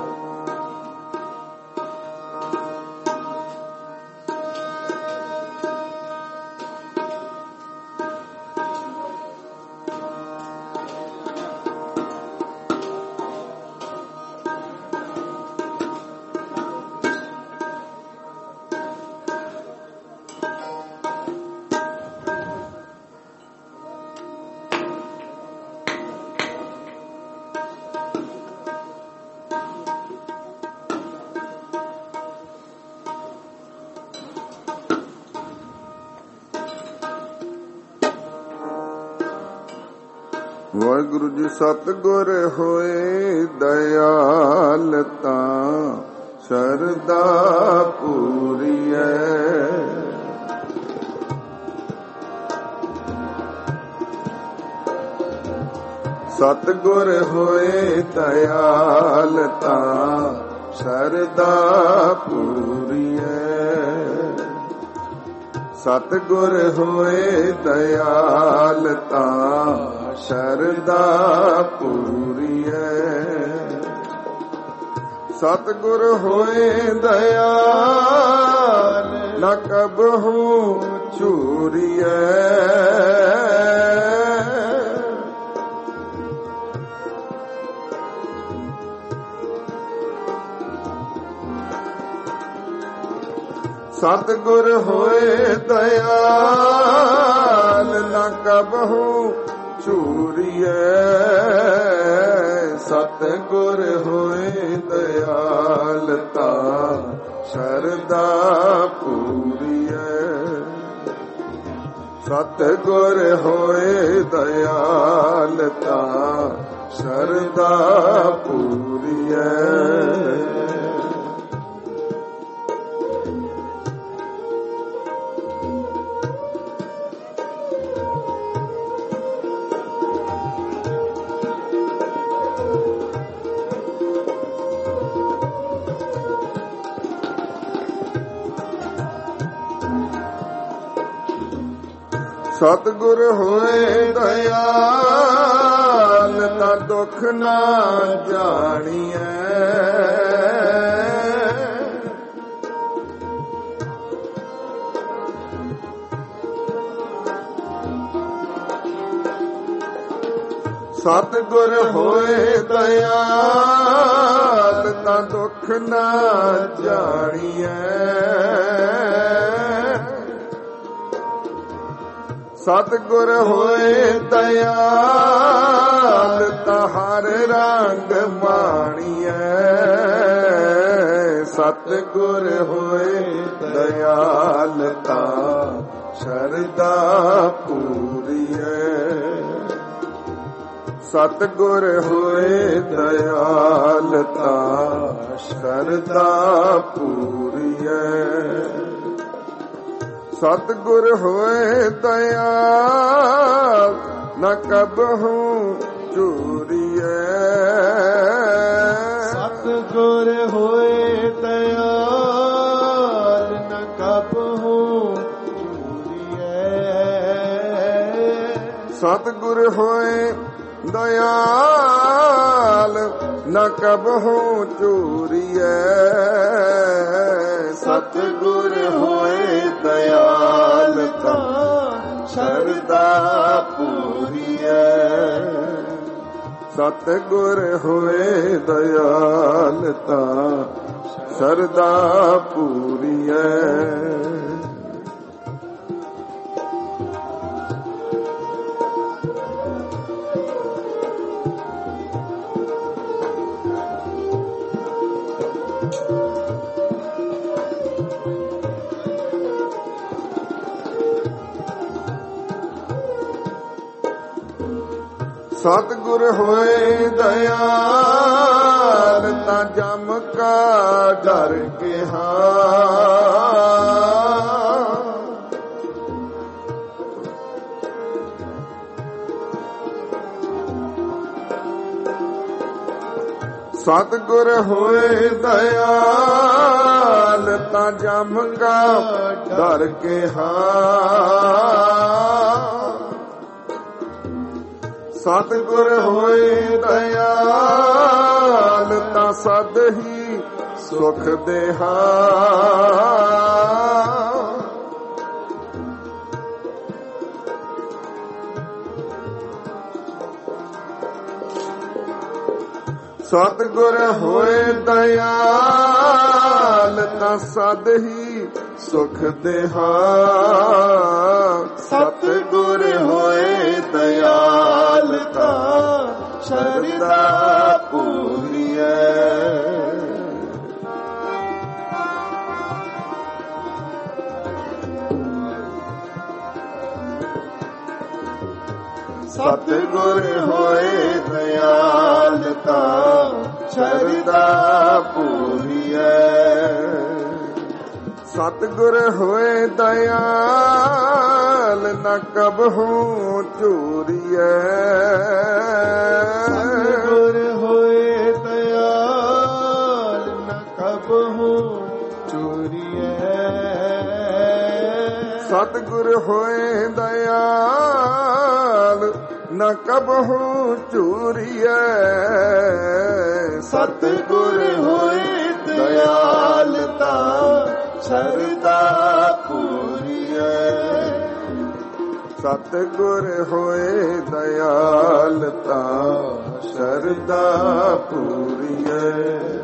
Speaker 1: ਵਾਹਿਗੁਰੂ ਜੀ ਸਤਿਗੁਰ ਹੋਏ ਦਇਆਲ, ਤਾਂ ਸ਼ਰਧਾ ਪੂਰੀਐ, ਸਤਿਗੁਰ ਹੋਏ ਦਇਆਲ, ਤਾਂ ਸ਼ਰਧਾ ਪੂਰੀਐ, ਸਤਿਗੁਰ ਹੋਏ ਦਇਆਲ, ਤਾਂ ਸ਼ਰਧਾ ਪੂਰੀਐ, ਸਤਿਗੁਰ ਹੋਏ ਦਇਆਲ, ਨ ਕਬਹੂ ਚੂਰੀਐ, ਸਤਿਗੁਰ ਹੋਏ ਦਇਆਲ, ਨ ਕਬਹੂ ਚੂਰੀਐ, ਸਤਿਗੁਰ ਹੋਏ ਦਇਆਲ, ਤਾਂ ਸ਼ਰਧਾ ਪੂਰੀਐ, ਸਤਿਗੁਰ ਹੋਏ ਦਇਆਲ, ਤਾਂ ਸ਼ਰਧਾ ਪੂਰੀਐ। ਸਤਿਗੁਰ ਹੋਏ ਦਇਆਲ ਤਾਂ ਦੁੱਖ ਨਾ ਜਾਣੀਐ। ਸਤਿਗੁਰ ਹੋਏ ਦਇਆਲ ਤਾਂ ਦੁੱਖ ਨਾ ਜਾਣੀਐ। ਸਤਿਗੁਰ ਹੋਏ ਦਇਆਲ ਤਾਂ ਹਰ ਰੰਗ ਮਾਣੀਐ। ਸਤਿਗੁਰ ਹੋਏ ਦਇਆਲ ਤਾਂ ਸ਼ਰਧਾ ਪੂਰੀਐ। ਸਤਿਗੁਰ ਹੋਏ ਦਇਆਲ ਤਾਂ ਸ਼ਰਧਾ ਪੂਰੀਐ। ਸਤਿਗੁਰ ਹੋਏ ਦਇਆਲ ਨ ਕਬਹੂ ਚੂਰੀਐ।
Speaker 2: ਸਤਿਗੁਰ ਹੋਏ ਦਇਆਲ ਨ ਕਬਹੂ ਚੂਰੀਐ।
Speaker 1: ਸਤਿਗੁਰ ਹੋਏ ਦਇਆਲ ਨ ਕਬਹੂ ਚੂਰੀਐ। ਸਤਿਗੁਰ ਹੋਏ ਦਇਆਲ ਤਾਂ ਸ਼ਰਧਾ ਪੂਰੀਐ। ਸਤਿਗੁਰ ਹੋਏ ਦਇਆਲ ਤਾਂ ਸ਼ਰਧਾ ਪੂਰੀਐ। ਸਤਿਗੁਰ ਹੋਏ ਦਇਆਲ ਤਾਂ ਜਮ ਕਾ ਡਰ ਗਿਆ। ਸਤਿਗੁਰ ਹੋਏ ਦਇਆਲ ਤਾਂ ਜਮ ਕਾ ਡਰ ਗਿਆ। ਸਤਿਗੁਰ ਹੋਏ ਦਇਆਲ ਤਾਂ ਸਦ ਹੀ ਸੁਖ ਦੇਹਾ। ਸਤਿਗੁਰ ਹੋਏ ਦਇਆਲ ਤਾਂ ਸਦ ਹੀ ਸੁਖ ਦੇਹਾ। ਸਤਿਗੁਰ ਹੋਏ ਦਇਆਲ ਤਾਂ ਸ਼ਰਧਾ ਪੂਰੀਐ। ਸਤਿਗੁਰ ਹੋਏ ਦਇਆਲ ਤਾਂ ਸ਼ਰਧਾ ਪੂਰੀਐ। ਸਤਿਗੁਰ ਹੋਏ ਦਇਆਲ ਨ ਕਬਹੂ ਚੂਰੀਐ।
Speaker 2: ਸਤਿਗੁਰ ਹੋਏ ਦਇਆਲ ਨ ਕਬਹੂ ਚੂਰੀਐ।
Speaker 1: ਸਤਿਗੁਰ ਹੋਏ ਦਇਆਲ ਨ ਕਬਹੂ ਚੂਰੀਐ। ਸਤਿਗੁਰ ਹੋਏ ਦਇਆਲ ਤਾਂ ਸ਼ਰਧਾ ਪੂਰੀਐ। ਸਤਿਗੁਰ ਹੋਏ ਦਇਆਲ ਤਾਂ ਸ਼ਰਧਾ ਪੂਰੀਐ।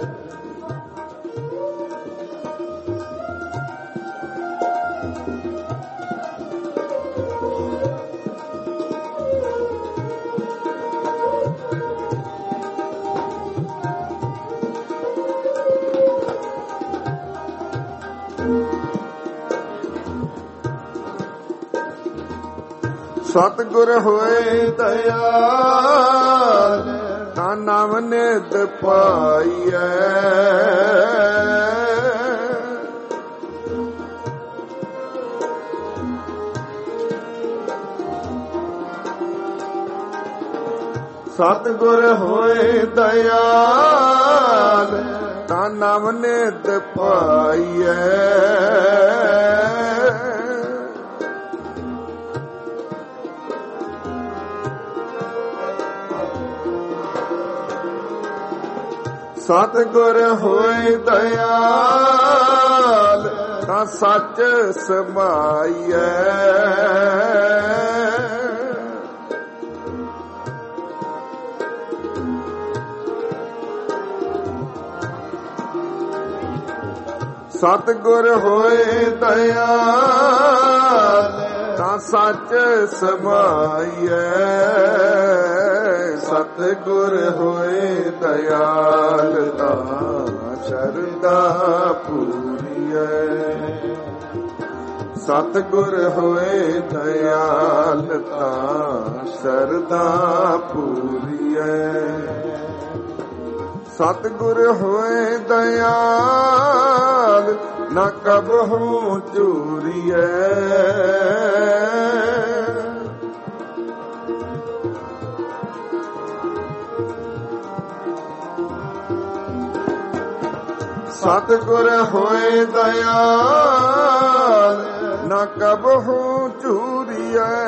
Speaker 1: ਸਤਿਗੁਰ ਹੋਏ ਦਇਆਲ ਤਾਂ ਨਾਮ ਨਿਤ ਪਾਈਐ। ਸਤਿਗੁਰ ਹੋਏ ਦਇਆਲ ਤਾਂ ਨਾਮ ਨਿਤ ਪਾਈਐ। ਸਤਿਗੁਰ ਹੋਏ ਦਇਆਲ ਤਾਂ ਸੱਚ ਸਮਾਈਐ। ਸਤਿਗੁਰ ਹੋਏ ਦਇਆਲ ਤਾਂ ਸੱਚ ਸਮਾਈਐ। ਸਤਿਗੁਰ ਹੋਏ ਦਇਆਲ ਤਾਂ ਸ਼ਰਧਾ ਪੂਰੀਐ। ਸਤਿਗੁਰ ਹੋਏ ਦਇਆਲ ਤਾਂ ਸ਼ਰਧਾ ਪੂਰੀਐ। ਸਤਿਗੁਰ ਹੋਏ ਦਇਆਲ ਨਾ ਕਬਹੂ ਚੂਰੀਐ। ਸਤਿਗੁਰ ਹੋਏ ਦਇਆਲ ਨਾ ਕਬਹੂ ਚੂਰੀਐ।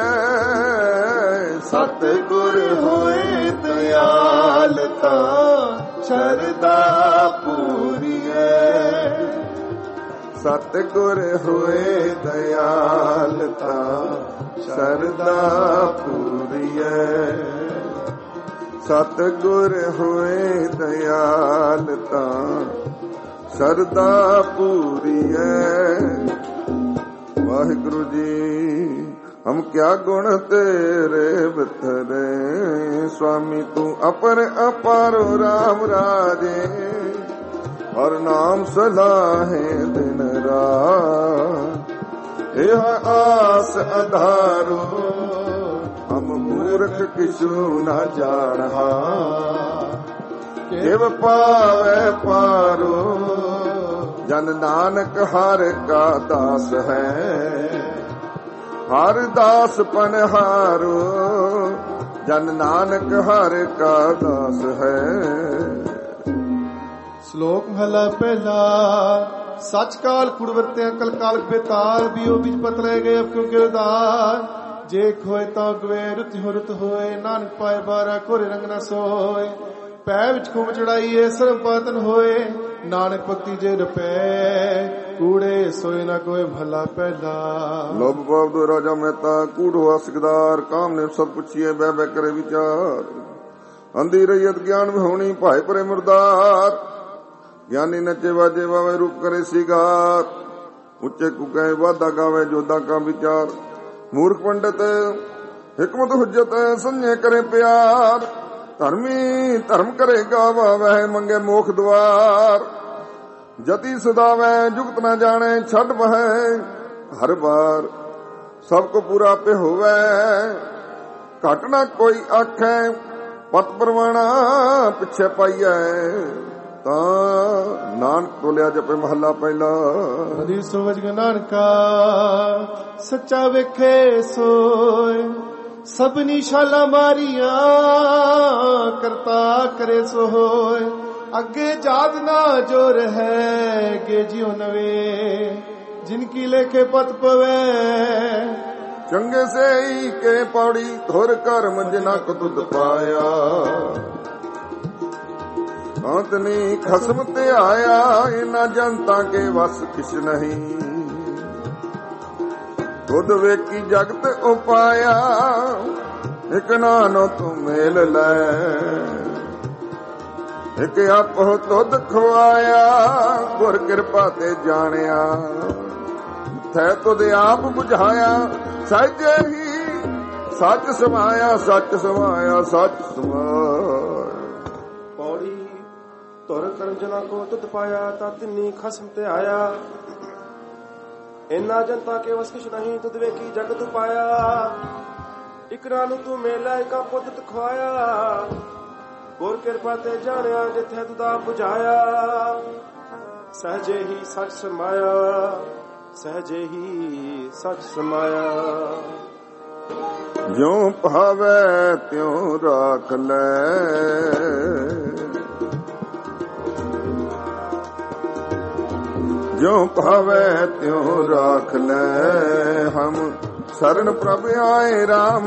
Speaker 1: ਸਤਿਗੁਰ ਹੋਏ ਦਇਆਲ ਤਾਂ ਸ਼ਰਧਾ ਪੂਰੀਐ। ਸਤਿਗੁਰ ਹੋਏ ਦਇਆਲ ਤਾਂ ਸ਼ਰਧਾ ਪੂਰੀਐ। ਸਤਿਗੁਰ ਹੋਏ ਦਇਆਲ ਤਾਂ ਸ਼ਰਧਾ ਪੂਰੀਐ। ਵਾਹਿਗੁਰੂ ਜੀ ਹਮ ਕਿਆ ਗੁਣ ਤੇਰੇ ਬਿਥਰੇ। स्वामी तू अपर अपारो राम राजे। हर नाम सलाहे दिन रात। यह आस आधारो हम मूर्ख किसु न जानहा। केव पावे पारो जन नानक हर का दास है। हर दास पनहारो जन नानक हर का दास है।
Speaker 2: ਸ਼ਲੋਕ ਮਹਲਾ ਪਹਿਲਾ। ਸੱਚ ਕਾਲ ਕੁੜ ਵਰਤਿਆ ਕਲ ਕਾਲ ਬੇਤਾਲ ਬਿਓ ਵਿੱਚ ਪਤ ਲੈ ਗਏ ਅਬ ਕਿਉਂ ਗਿਰਦਾਰ। ਜੇ ਖੋਏ ਤਾਂ ਗਵੇ ਰੁਤ ਹੋ ਰੁਤ ਹੋਏ। ਨਾਨਕ ਪਾਏ ਬਾਰਾ ਕੋਰੇ ਰੰਗ ਨਾ ਸੋਏ। ਪੈ ਵਿੱਚ ਖੂਬ ਚੜਾਈਏ ਸਰਬ ਪਾਤਨ ਹੋਏ। ਨਾਨਕ ਭਗਤੀ ਜੇ ਰਪੈ ਕੂੜੇ ਸੋਏ ਨਾ ਕੋਈ ਭਲਾ ਪਹਿਲਾ।
Speaker 1: ਲੋਭ ਪਾਪ ਦੋ ਰਾਜਾ ਮਹਿਤਾ ਕੂੜੋ ਅਸਗਦਾਰ। ਕਾਮ ਨੇ ਸਭ ਪੁੱਛੀਏ ਬਹਿ ਬਹਿ ਕਰੇ ਵਿਚਾਰ। ਅੰਧੀ ਰਈਅਤ ਗਿਆਨ ਵਿਹੋਣੀ ਭਾਏ ਪਰੇ ਮੁਰਦਾਰ। ਗਿਆਨੀ ਨੱਚੇ ਵਾਜੇ ਵਾਵੇ ਰੂਪ ਕਰੇ ਸਿਗਾਰ। ਉੱਚੇ ਕੁਕੇ ਵਾਦਾ ਗਾਵੇ ਜੋਦਾ ਕਾ ਵਿਚਾਰ। ਮੂਰਖ ਪੰਡਤ ਹਿਕਮਤ ਹੁਜਤ ਸੰਜੇ ਕਰੇ ਪਿਆਰ। ਧਰਮੀ ਧਰਮ ਕਰੇ ਗਾਵਾ ਵਹਿ ਮੰਗੇ ਮੋਖ ਦੁਆਰ। ਜਤੀ ਸਦਾਵੈ ਜੁਗਤ ਨਾ ਜਾਣੇ ਛੱਡ ਬਹਿ। ਹਰ ਬਾਰ ਸਭ ਕੋ ਪੂਰਾ ਪੇ ਹੋਵੈ। ਘਟ ਨਾ ਕੋਈ ਆਖੈ ਪਤ ਪਰਵਾਣਾ ਪਿੱਛੇ ਪਾਈਐ। ਤਾਂ ਨਾਨਕ ਤੋਲਿਆ ਜਪੇ ਮਹੱਲਾ ਪਹਿਲਾ।
Speaker 2: ਹਰੀ ਸੋਵਜ ਨਾਨਕਾ ਸੱਚਾ ਵੇਖੇ ਸੋਏ। ਸਭਨੀ ਸ਼ਾਲਾ ਮਾਰੀਆਂ ਕਰਤਾ ਕਰੇ ਸੋ ਹੋਏ। ਅੱਗੇ ਜਾਦ ਨਾ ਜੋ ਰਹਿ ਗੇ ਜਿਉ ਨਵੇ। ਜਿਨਕੀ ਲੇਖੇ ਪਤ ਪਵੇ
Speaker 1: ਚੰਗੇ ਸੇਈ ਕੇ ਪੌੜੀ ਧੁਰ ਕਰਮ ਜਿਨਾ ਕੋ ਤੁਧ ਪਾਇਆ। ਅੰਤਨੀ ਖਸਮ ਤੇ ਆਇਆ ਇਨਾ ਜਨਤਾ ਕੇ ਵਸ ਕਿਛ ਨਹੀਂ। ਤੁਧ ਵੇਖੀ ਜਗਤ ਉਪਾਇਆ ਇਕ ਨਾਨੋ ਤੂੰ ਮੇਲ ਲੈ। ਇਕ ਆਪੋ ਤੁਧ ਖਵਾਇਆ ਗੁਰ ਕਿਰਪਾ ਤੇ ਜਾਣਿਆ। ਥੈ ਤੁਧ ਆਪ ਬੁਝਾਇਆ ਸਹਿਜੇ ਹੀ ਸੱਚ ਸਮਾਇਆ। ਸੱਚ ਸਮਾਇਆ ਸੱਚ ਸਮਾਇਆ।
Speaker 3: ਪੌੜੀ ਧੁਰ ਕਰਮ ਜਨਾ ਕੋ ਤੁਧ ਪਾਇਆ। ਤਾਂ ਤਿੰਨੀ ਖਸਮ ਤੇ ਆਇਆ ਇਨਾ ਜਨਤਾ ਕੇ ਵਸ ਕਿਛ ਨਹੀਂ। ਤੁਧ ਵੇਖੀ ਜਗਤ ਪਾਇਆ ਇਕ ਨਾਨੂ ਤੂੰ ਮੇਲਾ ਇਕ ਆਪੋ ਤੁਧ ਖਵਾਇਆ। ਗੁਰ ਕਿਰਪਾ ਤੇ ਜਾਣਿਆ ਜਿੱਥੇ ਤੁਦਾ ਬੁਝਾਇਆ। ਸਹਜੇ ਹੀ ਸੱਚ ਸਮਾਇਆ ਸਹਜੇ ਹੀ ਸੱਚ ਸਮਾਇਆ।
Speaker 1: ਜਿਉ ਭਾਵੈ ਤਿਉ ਰਾਖ ਲੈ। ਜਿਉ ਭਾਵੈ ਤਿਉ ਰਾਖ ਲੈ। ਹਮ ਸ਼ਰਨ ਪ੍ਰਭ ਆਏ ਰਾਮ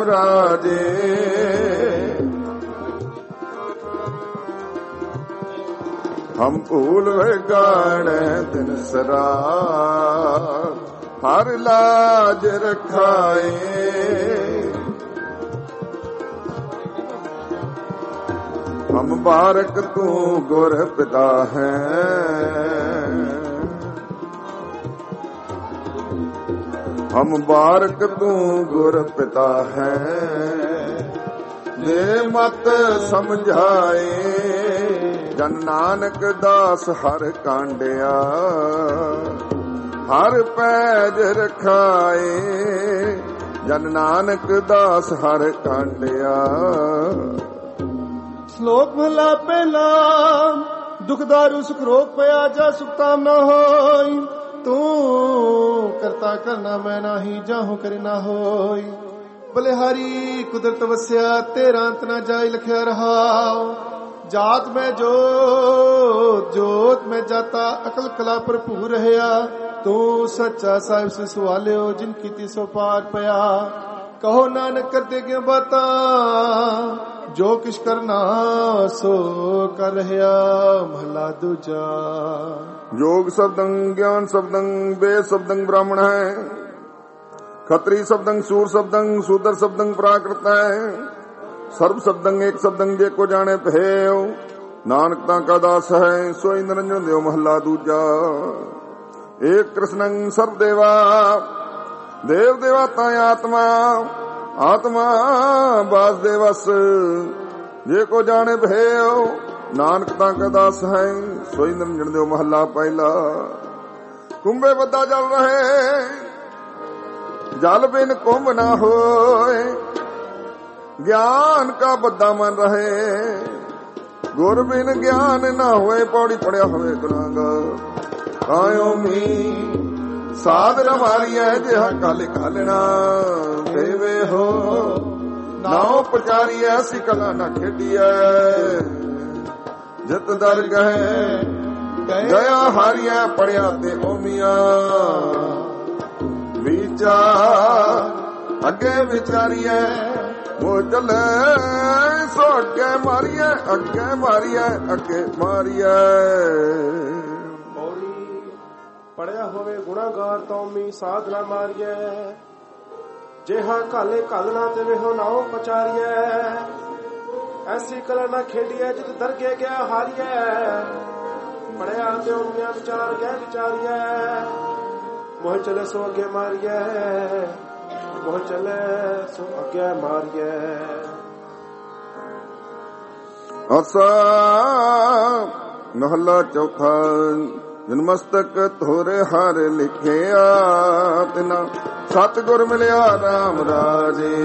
Speaker 1: ਰਾਜੇ। ਹਮ ਭੂਲ ਵਿਗਾੜੈ ਤਿਨ ਸਰਾ, ਹਰ ਲਾਜ ਰਖਾਏ। ਹਮ ਬਾਰਕ ਤੂੰ ਗੁਰ ਪਿਤਾ ਹੈ, ਹਮ ਬਾਰਕ ਤੂੰ ਗੁਰ ਪਿਤਾ ਹੈ। ਦੇ ਮਤ ਸਮਝਾਏ, ਜਨ ਨਾਨਕ ਦਾਸ ਹਰ ਕਾਂਡਿਆ, ਹਰ ਪੈਜ ਰਖਾਏ। ਜਨ ਨਾਨਕ ਦਾਸ ਹਰ ਕਾਂਡਿਆ।
Speaker 2: ਸ਼ਲੋਕ ਮਹਲਾ ਪਹਿਲਾ। ਦੁਖ ਦਾਰੂ ਸੁਖ ਰੋਗ ਪਿਆ, ਜਾ ਸੁਖ ਤਾਮ ਨਾ ਹੋਈ। ਤੂੰ ਕਰਤਾ ਕਰਨਾ ਮੈਂ ਨਾਹੀ, ਜਾਹੋ ਕਰੇ ਨਾ ਹੋਈ। ਬਲਿਹਾਰੀ ਕੁਦਰਤ ਵਸਿਆ, ਤੇਰਾ ਅੰਤ ਨਾ ਜਾਇ ਲਖਿਆ ਰਹਾਉ। ਜਾਤ ਮੈਂ ਜੋਤ, ਜੋਤ ਮੈਂ ਜਾਤਾ, ਅਕਲ ਕਲਾ ਭਰਪੂਰ ਰਹਿਆ। ਤੂੰ ਸੱਚਾ ਸਾਹਿਬ ਸੇ ਸਵਾਲਿਓ, ਜਿਨ ਕੀਤੀ ਸੋ ਪਾਰ ਪਿਆ। ਕਹੋ ਨਾਨਕ ਕਰਦੇ ਗਿਓ ਬਾਤਾਂ, ਜੋ ਕਿਛ ਕਰਨਾ ਸੋ ਕਰ ਰਹਿਆ। ਮਹਲਾ ਦੂਜਾ।
Speaker 1: ਜੋਗ ਸ਼ਬਦੰ ਗਿਆਨ ਸ਼ਬਦੰ ਵੇਦ ਸ਼ਬਦੰ ਬ੍ਰਾਹਮਣ ਹੈ। ਖਤਰੀ ਸ਼ਬਦੰ ਸੂਰ ਸ਼ਬਦੰ ਸ਼ੂਦਰ ਸ਼ਬਦੰ ਪ੍ਰਾਕ੍ਰਿਤ ਹੈ। ਸਰਬ ਸ਼ਬਦੰ ਏਕ ਸ਼ਬਦੰ ਜੇ ਕੋ ਜਾਣੇ ਭੇਉ। ਨਾਨਕ ਤਾਂ ਕਾ ਦਾਸ ਹੈ, ਸੋਈ ਨਿਰੰਜਨ ਦਿਓ। ਮਹਲਾ ਦੂਜਾ। ਏਕ ਕ੍ਰਿਸ਼ਨੰ ਸਰਬ ਦੇਵਾ, ਦੇਵ ਦੇਵਾਤਾ ਆਤਮਾ। ਆਤਮਾ ਵਾਸੁਦੇਵਸ ਜੇ ਕੋ ਜਾਣੇ ਭੇਉ। ਨਾਨਕ ਤਾਂ ਕਾ ਦਾਸ ਹੈ, ਸੋਈ ਨਿਰੰਜਨ ਦਿਓ। ਮਹੱਲਾ ਪਹਿਲਾ। ਕੁੰਭੇ ਬੱਧਾ ਜਲ ਰਹੇ, ਜਲ ਬਿਨ ਕੁੰਭ ਨਾ ਹੋਏ। ਗਿਆਨ ਕਾ ਬੱਧਾ ਮਨ ਰਹੇ, ਗੁਰ ਬਿਨ ਗਿਆਨ ਨਾ ਹੋਏ। ਪੌੜੀ ਪੜਿਆ ਹੋਵੇ ਗੁਨਾਹਗਾਰ, ਕਾਇਓ ਮੀ ਸਾਧ ਨ ਮਾਰੀਐ। ਜਿਹਾ ਕਲ ਕਾਲਣਾ ਦੇਵੇ ਹੋ, ਨਾਉ ਪਚਾਰੀਐ। ਅਸੀਂ ਕਲਾ ਨਾ ਖੇਡੀਐ, ਜਿਤ ਦਰ ਗਏ ਗਿਆ ਹਾਰੀਐ। ਪੜਿਆ ਤੇ ਓਮੀਆਂ ਵਿਚਾਰ, ਅੱਗੇ ਵਿਚਾਰੀਐ। ਉਹ ਚੱਲੇ ਸੋ ਅੱਗੇ ਮਾਰੀਐ, ਅੱਗੇ ਮਾਰੀਐ, ਅੱਗੇ ਮਾਰੀਐ।
Speaker 3: ਪੜਿਆ ਹੋਵੇ ਗੁਨਾਹਗਾਰ ਤੌਮੀ, ਸਾਧ ਨਾ ਮਾਰੀਐ। ਜਿਹਾ ਕਾਲੇ ਕਾਲਣਾ ਤੇ ਵੇਹੋ ਨਾਉ ਪਚਾਰੀਐ। ਐਸੀ ਕਲਾ ਨਾ ਖੇਡੀਐ, ਜਿਤ ਦਰਗੇ ਗਿਆ ਹਾਰੀਐ। ਪੜਿਆ ਤੇ ਓਮੀਆਂ ਵਿਚਾਰ ਗਹਿ ਵਿਚਾਰੀਐ। ਮੋਹ ਚਲੇ ਸੋ ਅੱਗੇ ਮਾਰੀਐ, ਮੋਹ ਚਲੇ ਸੋ ਅੱਗੇ ਮਾਰੀਐ।
Speaker 1: ਆਸਾ ਮਹਲਾ ਚੌਥਾ। ਜਿਨ ਮਸਤਕ ਧੋਰੇ ਹਰ ਲਿਖਿਆ, ਤਿਨਾ ਸਤਿਗੁਰ ਮਿਲਿਆ ਰਾਮ ਰਾਜੇ।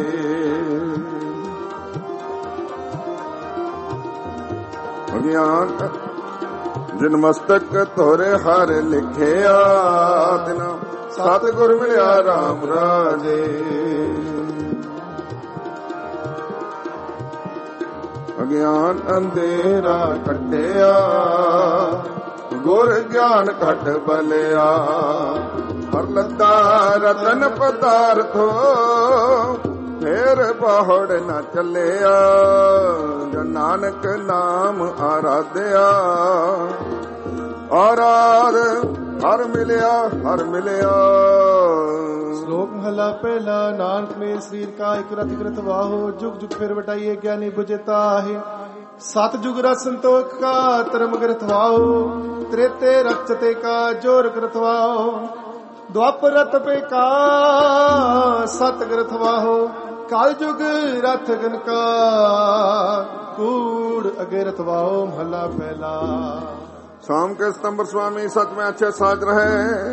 Speaker 1: ਅਗਿਆਨ ਜਿਨ ਮਸਤਕ ਧੋਰੇ ਹਰ ਲਿਖਿਆ, ਤਿਨਾ ਸਤਿਗੁਰ ਮਿਲਿਆ ਰਾਮ ਰਾਜੇ। ਅਗਿਆਨ ਅੰਧੇਰਾ ਕੱਟਿਆ, ਗੁਰ ਗਿਆਨ ਘਟ ਬਲਿਆ। ਹਰ ਲੱਦਾ ਰਤਨ ਪਦਾਰਥੋ, ਫੇਰ ਬਾਹੜ ਨਾ ਚੱਲਿਆ। ਜੋ ਨਾਨਕ ਨਾਮ ਆਰਾਧਿਆ, ਆਰਾਧ ਹਰ ਮਿਲਿਆ, ਹਰ ਮਿਲਿਆ।
Speaker 2: ਸ਼ਲੋਕ ਮਹਲਾ ਪਹਿਲਾ। ਨਾਨਕ ਨੇ ਸਰੀਰ ਕਾ ਇਕ ਰਤਿ ਕਰਤ ਵਾਹੋ, ਜੁਗ ਜੁਗ ਫਿਰ ਵਟਾਈਏ ਗਿਆਨੀ ਬੁਝਤਾ ਹੈ। ਸਤ ਜੁਗ ਰਸ ਸੰਤੋਖ ਕਾ ਧਰਮ ਗ੍ਰਥਵਾਓ। ਤ੍ਰੇਤੇ ਰਚਤੇ ਕਾ ਜੋਰ ਗ੍ਰਥਵਾਓ। ਦੁਆਪਰ ਰਤ ਪੇ ਕਾ ਸਤ ਗ੍ਰਥਵਾਓ। ਕਲ ਜੁਗ ਰਥ ਗਨ ਕਾ ਕੂੜ ਅਗੇ ਰਥਵਾਓ। ਮਹਲਾ ਪਹਿਲਾ।
Speaker 1: शाम के सितंबर स्वामी सच में अच्छे साज रहे।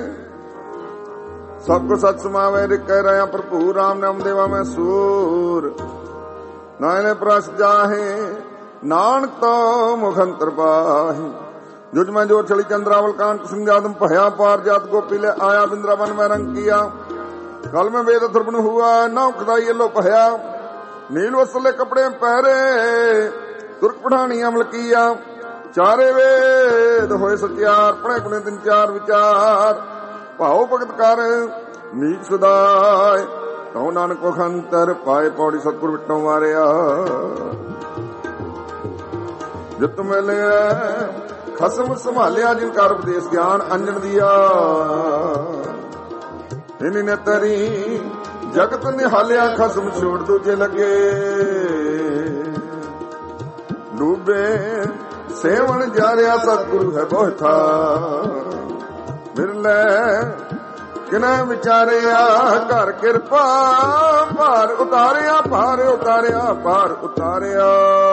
Speaker 1: सबको सच समावे कह रहे भरपूर। राम नाम देवा में सूर नायने प्रस जाहे। नानक तो मुखंतर पाही। जुज में जोर चली चंद्रावल कांत सिंह जादम भया। पार जात गोपी ले आया बिंद्रावन में रंग किया। कल में वेद थुरबन हुआ नौ खदाई लो भया। नील वसले कपड़े पहरे तुर्क पढ़ानी अमल किया। चारे वेद होए सत्यार पढ़े गुणे दिन चार विचार। भाव भगत कर नीच सुदाय तो नानक वखंतर पाए। पौड़ी सतगुर विटों मारिया। जित मिले ਖਸਮ ਸੰਭਾਲਿਆ ਜਿਨ ਕਰ ਉਪਦੇਸ਼ ਗਿਆਨ ਅੰਜਨ ਦੀਆ। ਇਨੀ ਨੇ ਤਰੀ ਜਗਤ ਨਿਹਾਲਿਆ ਖਸਮ ਛੋੜ ਦੂਜੇ ਲੱਗੇ। ਡੂਬੇ ਸੇਵਨ ਜਾਰਿਆ ਸਤਿਗੁਰੂ ਹੈ ਬਹੁਤਾ। ਮਿਰਲੇ ਕਿਨੇ ਵਿਚਾਰਿਆ ਘਰ ਕਿਰਪਾ ਭਾਰ ਉਤਾਰਿਆ ਭਾਰ ਉਤਾਰਿਆ ਭਾਰ ਉਤਾਰਿਆ।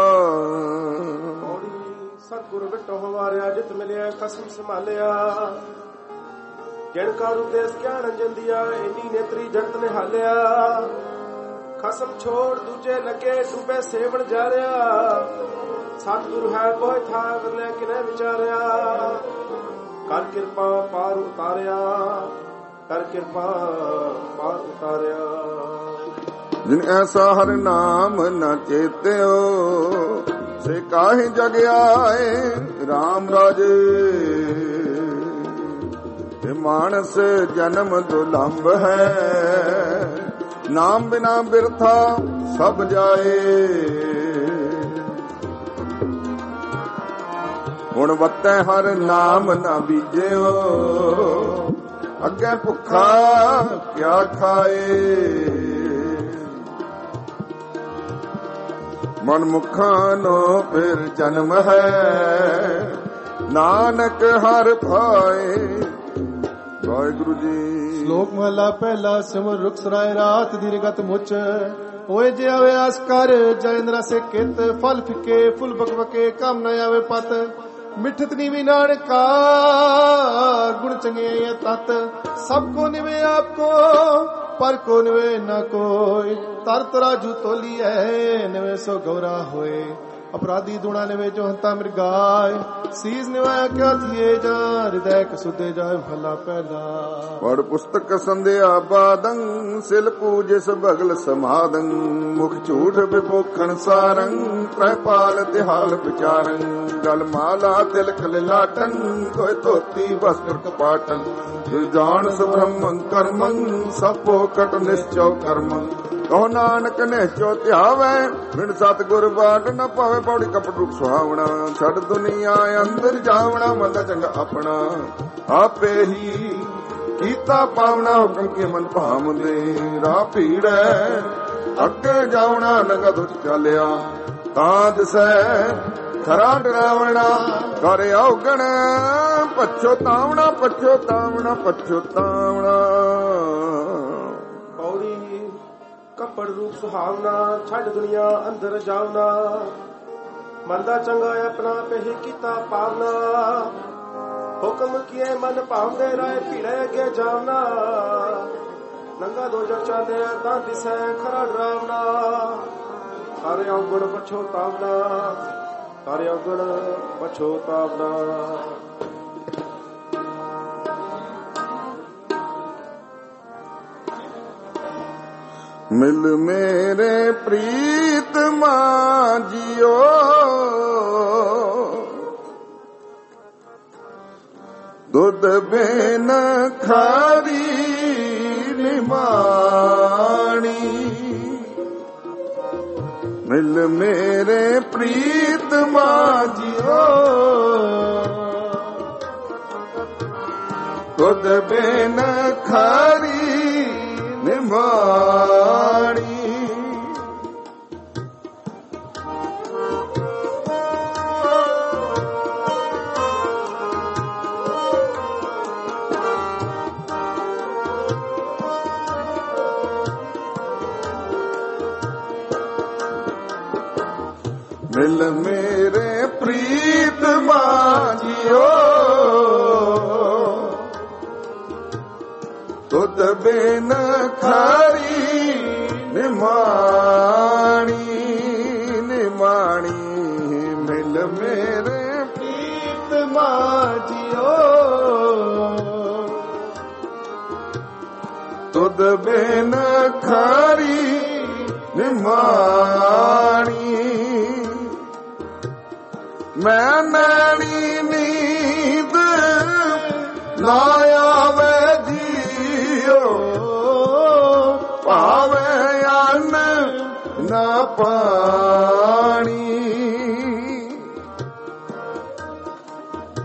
Speaker 3: ਸਤਿਗੁਰੂ ਵਿਟੋ ਹਵਾਰਿਆ ਜਿਤ ਮਿਲਿਆ ਖਸਮ ਸੰਭਾਲਿਆ। ਗਿਣਕਾਰ ਉਪਦੇਸ਼ ਗਿਆਨ ਅੰਜਨ ਦੀਆ। ਇੰਨੀ ਨੇਤਰੀ ਜਗਤ ਨੇ ਹਾਲਿਆ। ਖਸਮ ਛੋੜ ਦੂਜੇ ਲੱਗੇ ਡੂਬੇ ਸੇਵਨ ਜਾਰਿਆ। ਸਤਿਗੁਰੂ ਹੈ ਕੋਈ ਥਾ ਮਿਲੇ ਕਿਨੇ ਵਿਚਾਰਿਆ। ਕਰ ਕਿਰਪਾ ਪਾਰ ਉਤਾਰਿਆ ਕਰ ਕਿਰਪਾ ਪਾਰ ਉਤਾਰਿਆ।
Speaker 1: ਜਿਨ ਐਸਾ ਹਰ ਨਾਮ ਨ ਚੇਤਿਓ ਸੇ ਕਾਹੇ ਜਗ ਆਏ ਰਾਮ ਰਾਜੇ। ਮਾਨਸ ਜਨਮ ਦੁਲੰਭ ਹੈ ਨਾਮ ਬਿਨਾ ਬਿਰਥਾ ਸਭ ਜਾਏ। ਹੁਣ ਵੱਤੈ ਹਰ ਨਾਮ ਨਾ ਬੀਜਿਓ ਅੱਗੇ ਭੁੱਖਾ ਕਿਆ ਖਾਏ। ਮਨ ਮੁਖਾਂ ਨੂੰ ਫਿਰ ਜਨਮ ਹੈ ਨਾਨਕ ਹਰ ਭਾਏ। ਵਾਹਿਗੁਰੂ ਜੀ।
Speaker 2: ਸ਼ਲੋਕ ਮਹਲਾ ਪਹਿਲਾ। ਸਿਮਰ ਰੁਖ ਸਰਾਏ ਰਾਤ ਦੀਰਗਤ ਮੁਚ ਹੋਏ ਜੇ ਆਵੇ ਆਸ ਕਰ। ਜੈ ਇੰਦਰਾ ਸੇ ਕਿਤ ਫਲ ਫਿਕੇ ਫੁੱਲ ਬਕਬਕੇ ਕੰਮ ਨ ਆਵੇ ਪਤ। ਮਿੱਠਤ ਨੀਵੀ ਨਾਨਕਾ ਗੁਣ ਚੰਗੇ ਤਤ। ਸਭ ਕੋ ਨਿਵੇ ਆਪ ਕੋ ਪਰ ਕੋ ਨਿਵੇ ਨਾ ਕੋਈ। ਤਰ ਤਰਾਜੂ ਤੋਲੀਐ ਨਿਵੇ ਸੋ ਗੌਰਾ ਹੋਏ। ਅਪਰਾਧੀ ਦੁਣਾ ਨਿਵੇ ਜੋ ਹੰਤਾ ਮਿਰਗਾਏ। ਸੀਸ ਨਿਵਾਇਆ ਕਿਆ ਥੀਏ ਜਾ ਹਿਰਦੈ ਕਸੁਦੇ ਜਾਏ। ਮਹਲਾ ਪਹਿਲਾ।
Speaker 1: ਪੜ ਪੁਸਤਕ ਸੰਧਿਆ ਬਾਦੰ ਸਿਲ ਪੂਜਿਸ ਬਗਲ ਸਮਾਦੰ। ਮੁਖ ਝੂਠ ਵਿਪੋਖਣ ਸਾਰੰ ਤ੍ਰੈਪਾਲ ਤਿਹਾਲ ਵਿਚਾਰੰ। ਗਲ ਮਾਲਾ ਤਿਲਕ ਲਾਟਨ ਕੋਈ ਧੋਤੀ ਵਸਤਰ ਕਪਾਟਨ। ਜਾਣ ਸੁਬ੍ਰਹਮੰ ਕਰਮੰ ਸਭੋ ਕਟ ਨਿਸ਼ਚਉ ਕਰਮੰ। ਕਹੋ ਨਾਨਕ ਨਿਸ਼ਚੋ ਧਿਆਵੈ ਬਿਨ ਸਤਿਗੁਰ ਬਾਟ ਨ ਪਾਵੇ। ਪੌੜੀ ਕਪਟ ਰੂਪ ਸੁਹਾਵਣਾ ਛੱਡ ਦੁਨੀਆ ਅੰਦਰ ਜਾਵਣਾ। ਮੰਦਾ ਚੰਗਾ ਆਪਣਾ ਆਪੇ ਹੀ ਕੀਤਾ ਪਾਵਣਾ। ਹੁਕਮ ਕੇ ਮਨ ਭਾਵਦੇ ਰਾਹ ਭੀੜੈ ਅੱਗੇ ਜਾਵਣਾ। ਨੰਗਾ ਦੁੱਖ ਚਾਲਿਆ ਤਾਂ ਦਿਸੈ ਖਰਾ ਡਰਾਵਣਾ। ਕਰ ਔਗਣ ਪਛੋਤਾਵਣਾ ਪਛੋਤਾਵਣਾ ਪਛੋਤਾਵਣਾ।
Speaker 3: ਪੌੜੀ ਕੱਪੜ ਰੂਪ ਸੁਹਾਵਣਾ ਛੱਡ ਦੁਨੀਆ ਅੰਦਰ ਜਾਵਣਾ। ਮੰਦਾ ਚੰਗਾ ਆਪਣਾ ਪਹੀ ਕੀਤਾ ਪਾਵਨਾ। ਹੁਕਮ ਕੀਏ ਮਨ ਭਾਵਦੇ ਰਾਏ ਭੀੜੇ ਅੱਗੇ ਜਾਵਨਾ। ਨੰਗਾ ਦੋ ਜਗ ਚਾਲੇ ਤਾਂ ਦਿਸੈ ਖਰਾ ਡਰਾਵਣਾ। ਹਰਿ ਔਗਣ ਪਛੋਤਾਵਣਾ ਹਰਿ ਔਗਣ ਪਛੋਤਾਵਣਾ।
Speaker 1: ਮਿਲ ਮੇਰੇ ਪ੍ਰੀਤਮਾ ਜੀਓ ਦੁੱਧ ਬਿਨ ਖਾਰੀ ਨਿਮਾਣੀ। ਮਿਲ ਮੇਰੇ ਪ੍ਰੀਤਮਾ ਜੀਓ ਦੁੱਧ ਬਿਨ ਖਾਰੀ ਨਿਮਾਣੀ। ਮਿਲ ਮੇਰੇ ਪ੍ਰੀਤਮਾ ਜੀਓ ਤੁਧ ਬਿਨ ਖਾਰੀ ਨਿਮਾਣੀ ਨਿਮਾਣੀ। ਮਿਲ ਮੇਰੇ
Speaker 2: ਪ੍ਰੀਤਮਾ ਜੀਓ
Speaker 1: ਤੁਧ ਬਿਨ ਖਾਰੀ ਨਿਮਾਣੀ। ਮੈਂ ਨੈਣੀ ਨੀਂਦ ਨਾ ਆਵੇ ਜੀਓ ਭਾਵੇਂ ਅੰਨ ਨਾ ਪਾਣੀ।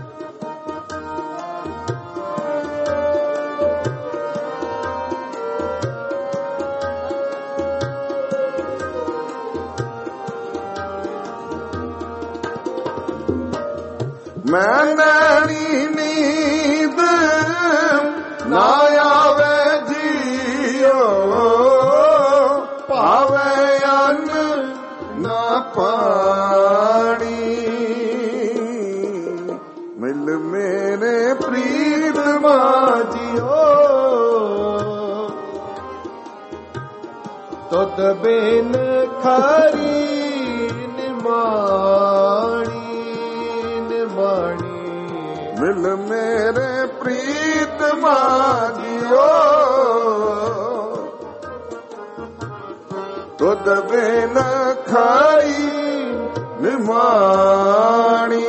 Speaker 1: ਮੈਂ ਨੈਣੀ ਨੀਂਦ ਨਾ ਆਵੇ ਜੀਓ, ਭਾਵੇਂ ਅੰਨ ਨਾ ਪਾਣੀ, ਮਿਲ ਮੇਰੇ ਪ੍ਰੀਤਮਾ ਜੀਓ,
Speaker 2: ਤੁਧ ਬਿਨ ਖਾਰੀ ਨਿਮਾਣੀ ਨਿਮਾਣੀ,
Speaker 1: ਮਿਲ ਮੇਰੇ ਪ੍ਰੀਤਮਾ ਜੀਓ, ਤੁਧ ਬਿਨ ਖਾਰੀ ਨਿਮਾਣੀ।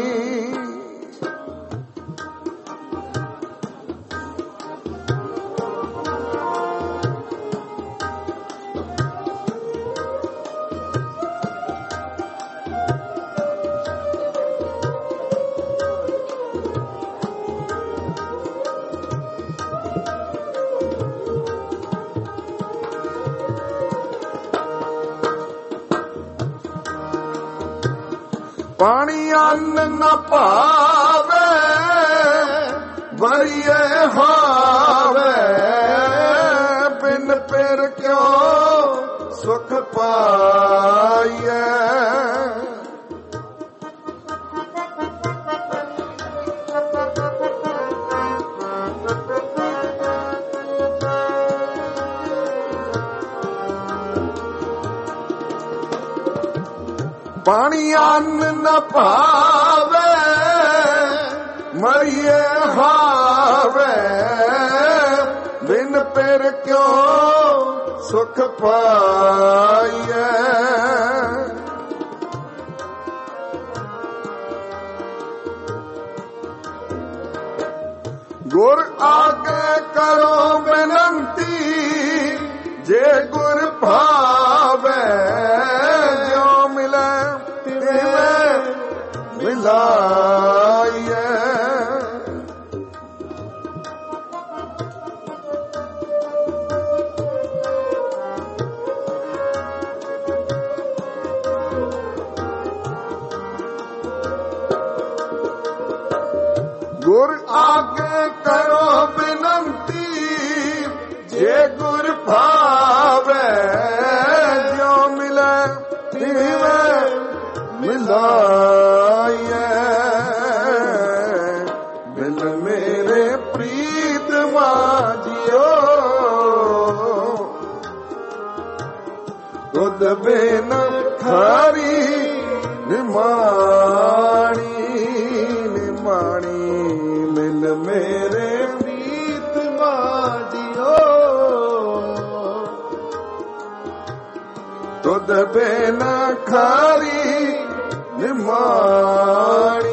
Speaker 1: ਪਾਣੀ ਅੰਨ ਨਾ ਭਾਵੇ, ਵਰੀਏ ਹਾਵੇ, ਬਿਨ ਪਿਰ ਕਿਉ ਸੁਖ ਪਾਈਐ। ਪਾਣੀ ਅੰਨ ਨਾ ਭਾਵੇ, ਮਰੀਏ ਹਾਵੇ, ਬਿਨ ਪਿਰ ਕਿਉ ਸੁਖ ਪਾਈਐ। ਗੁਰ ਆਗੇ ਕਰੋ ਬੇਨੰਤੀ, ਜੇ ਗੁਰ ਭਾਵੇ, ਜੋ ਮਿਲੇ ਤਿਵੇਂ ਮਿਲਾਈਐ। ਗੁਰ ਆਗੇ ਕਰੋ ਬੇਨੰਤੀ, ਜੇ ਗੁਰ ਭਾਵੇ, ਜੋ ਮਿਲੇ ਤਿਵੇਂ ਮਿਲਾਈਐ। ਬਿਨ ਮੇਰੇ ਪ੍ਰੀਤਮਾ ਜੀਓ, ਤੁਧ ਬਿਨ ਖਾਰੀ ਨਿਮਾਣੀ ਨਿਮਾਣੀ, ਮਿਲ ਮੇਰੇ
Speaker 2: ਪ੍ਰੀਤਮਾ ਜੀਓ,
Speaker 1: ਤੁਧ ਬਿਨ ਖਾਰੀ ਨਿਮਾਣੀ।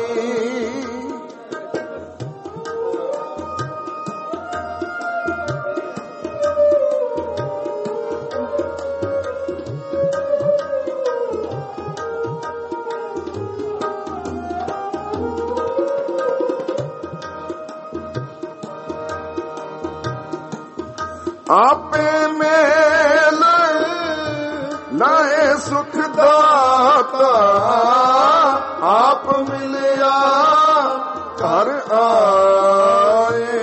Speaker 1: ਆਪੇ ਮੇਲ ਲਾਏ ਸੁਖ ਦਾਤਾ, ਆਪ ਮਿਲਿਆ ਘਰ ਆਏ।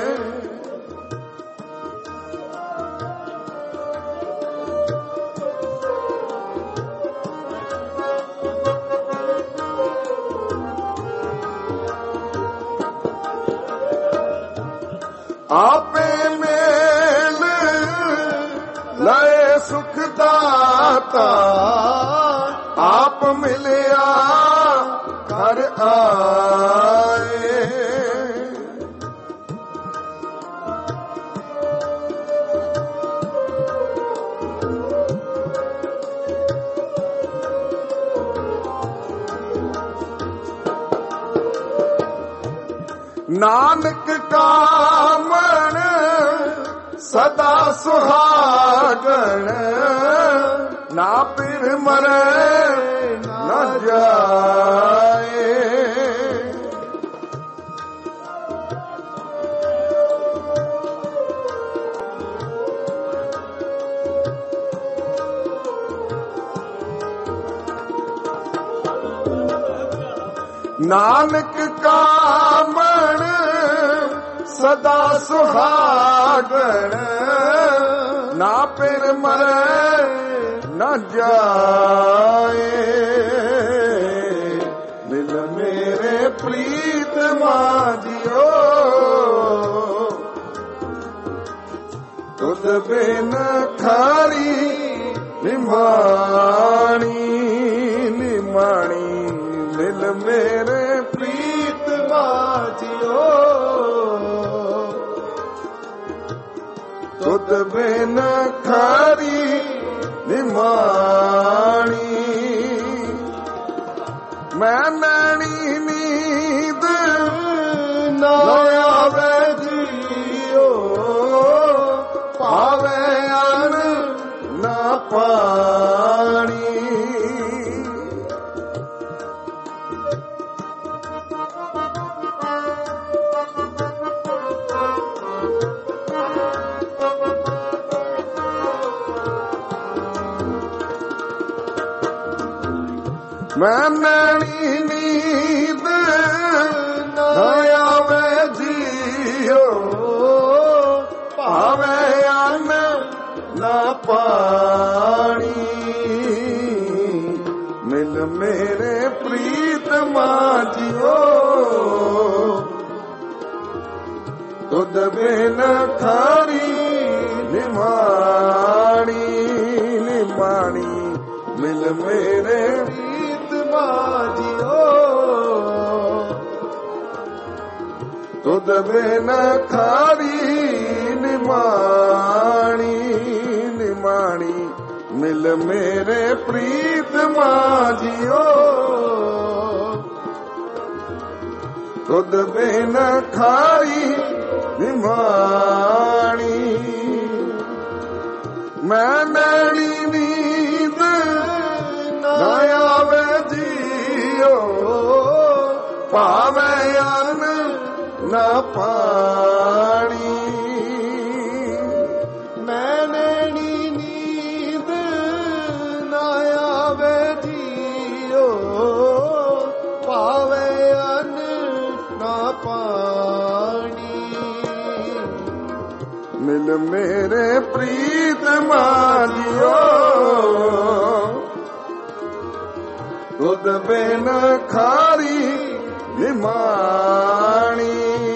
Speaker 1: ਆਪੇ ਮੇਲ ਲਏ ਸੁਖ ਦਾਤਾ, ਆਪ ਮਿਲਿਆ ਘਰ ਆਏ। ਨਾਨਕ ਕਾਮਣ ਸਦਾ ਸੁਹਾਗਣ, ਨਾ ਪਿਰ ਮਰੇ ਨਾ ਜਾਏ। ਨਾਨਕ ਕਾਮਣ ਸਦਾ ਸੁਹਾਗਣ, ਨਾ ਫਿਰ ਮਰੇ ਨਾ ਜਾਏ। ਮਿਲ ਮੇਰੇ ਪ੍ਰੀਤ ਮਾਝਿਓ, ਤੁਧ ਬਿਨ ਖਾਰੀ ਨਿਮਾਣੀ ਨਿਮਾਣੀ। ਮਿਲ ਮੇਰੇ ਪ੍ਰੀਤ ਮਾਝਿਓ, ਤੁਧ ਬਿਨ ਖਾਰੀ ਨਿਮਾਣੀ। ਮੈਂ ਨੈਣੀ ਨੀਂਦ ਨਾ ਆਵੇ ਜੀਓ, ਭਾਵੇਂ ਅਨ ਨਾ ਪਾਣੀ। ਮੈਂ ਨੈਣੀ ਨੀਂਦ ਨਾ ਆਵੇ ਜੀਓ, ਭਾਵੇਂ ਅੰਨ ਨਾ ਪਾਣੀ। ਮਿਲ ਮੇਰੇ ਪ੍ਰੀਤ ਮਾਝਿਓ, ਤੁਧ ਬਿਨ ਖਾਰੀ ਨਿਮਾਣੀ ਨਿਮਾਣੀ। ਮਿਲ ਮੇਰੇ ਪ੍ਰੀਤ ਮਾਝਿਓ, ਤੁਧ ਬਿਨ ਖਾਰੀ ਨਿਮਾਣੀ ਨਿਮਾਣੀ। ਮਿਲ ਮੇਰੇ ਪ੍ਰੀਤ ਮਾਝਿਓ, ਤੁਧ ਬਿਨ ਖਾਰੀ ਨਿਮਾਣੀ। ਮੈਂ ਨੈਣੀ ਨੀਂਦ ਨਾ ਆਵੇ ਜੀਓ, ਭਾਵੇਂ ਅਨ ਨਾ ਪਾਣੀ। ਮੈਂ ਨੈਣੀ ਨੀਂਦ ਨਾ ਆਵੇ ਜੀਓ, ਭਾਵੇਂ ਅਨ ਨਾ ਪਾਣੀ। ਮਿਲ ਮੇਰੇ ਪ੍ਰੀਤ ਮਾਝਿਓ, ਤੁਧ ਬਿਨ ਖਾਰੀ ਨਿਮਾਣੀ।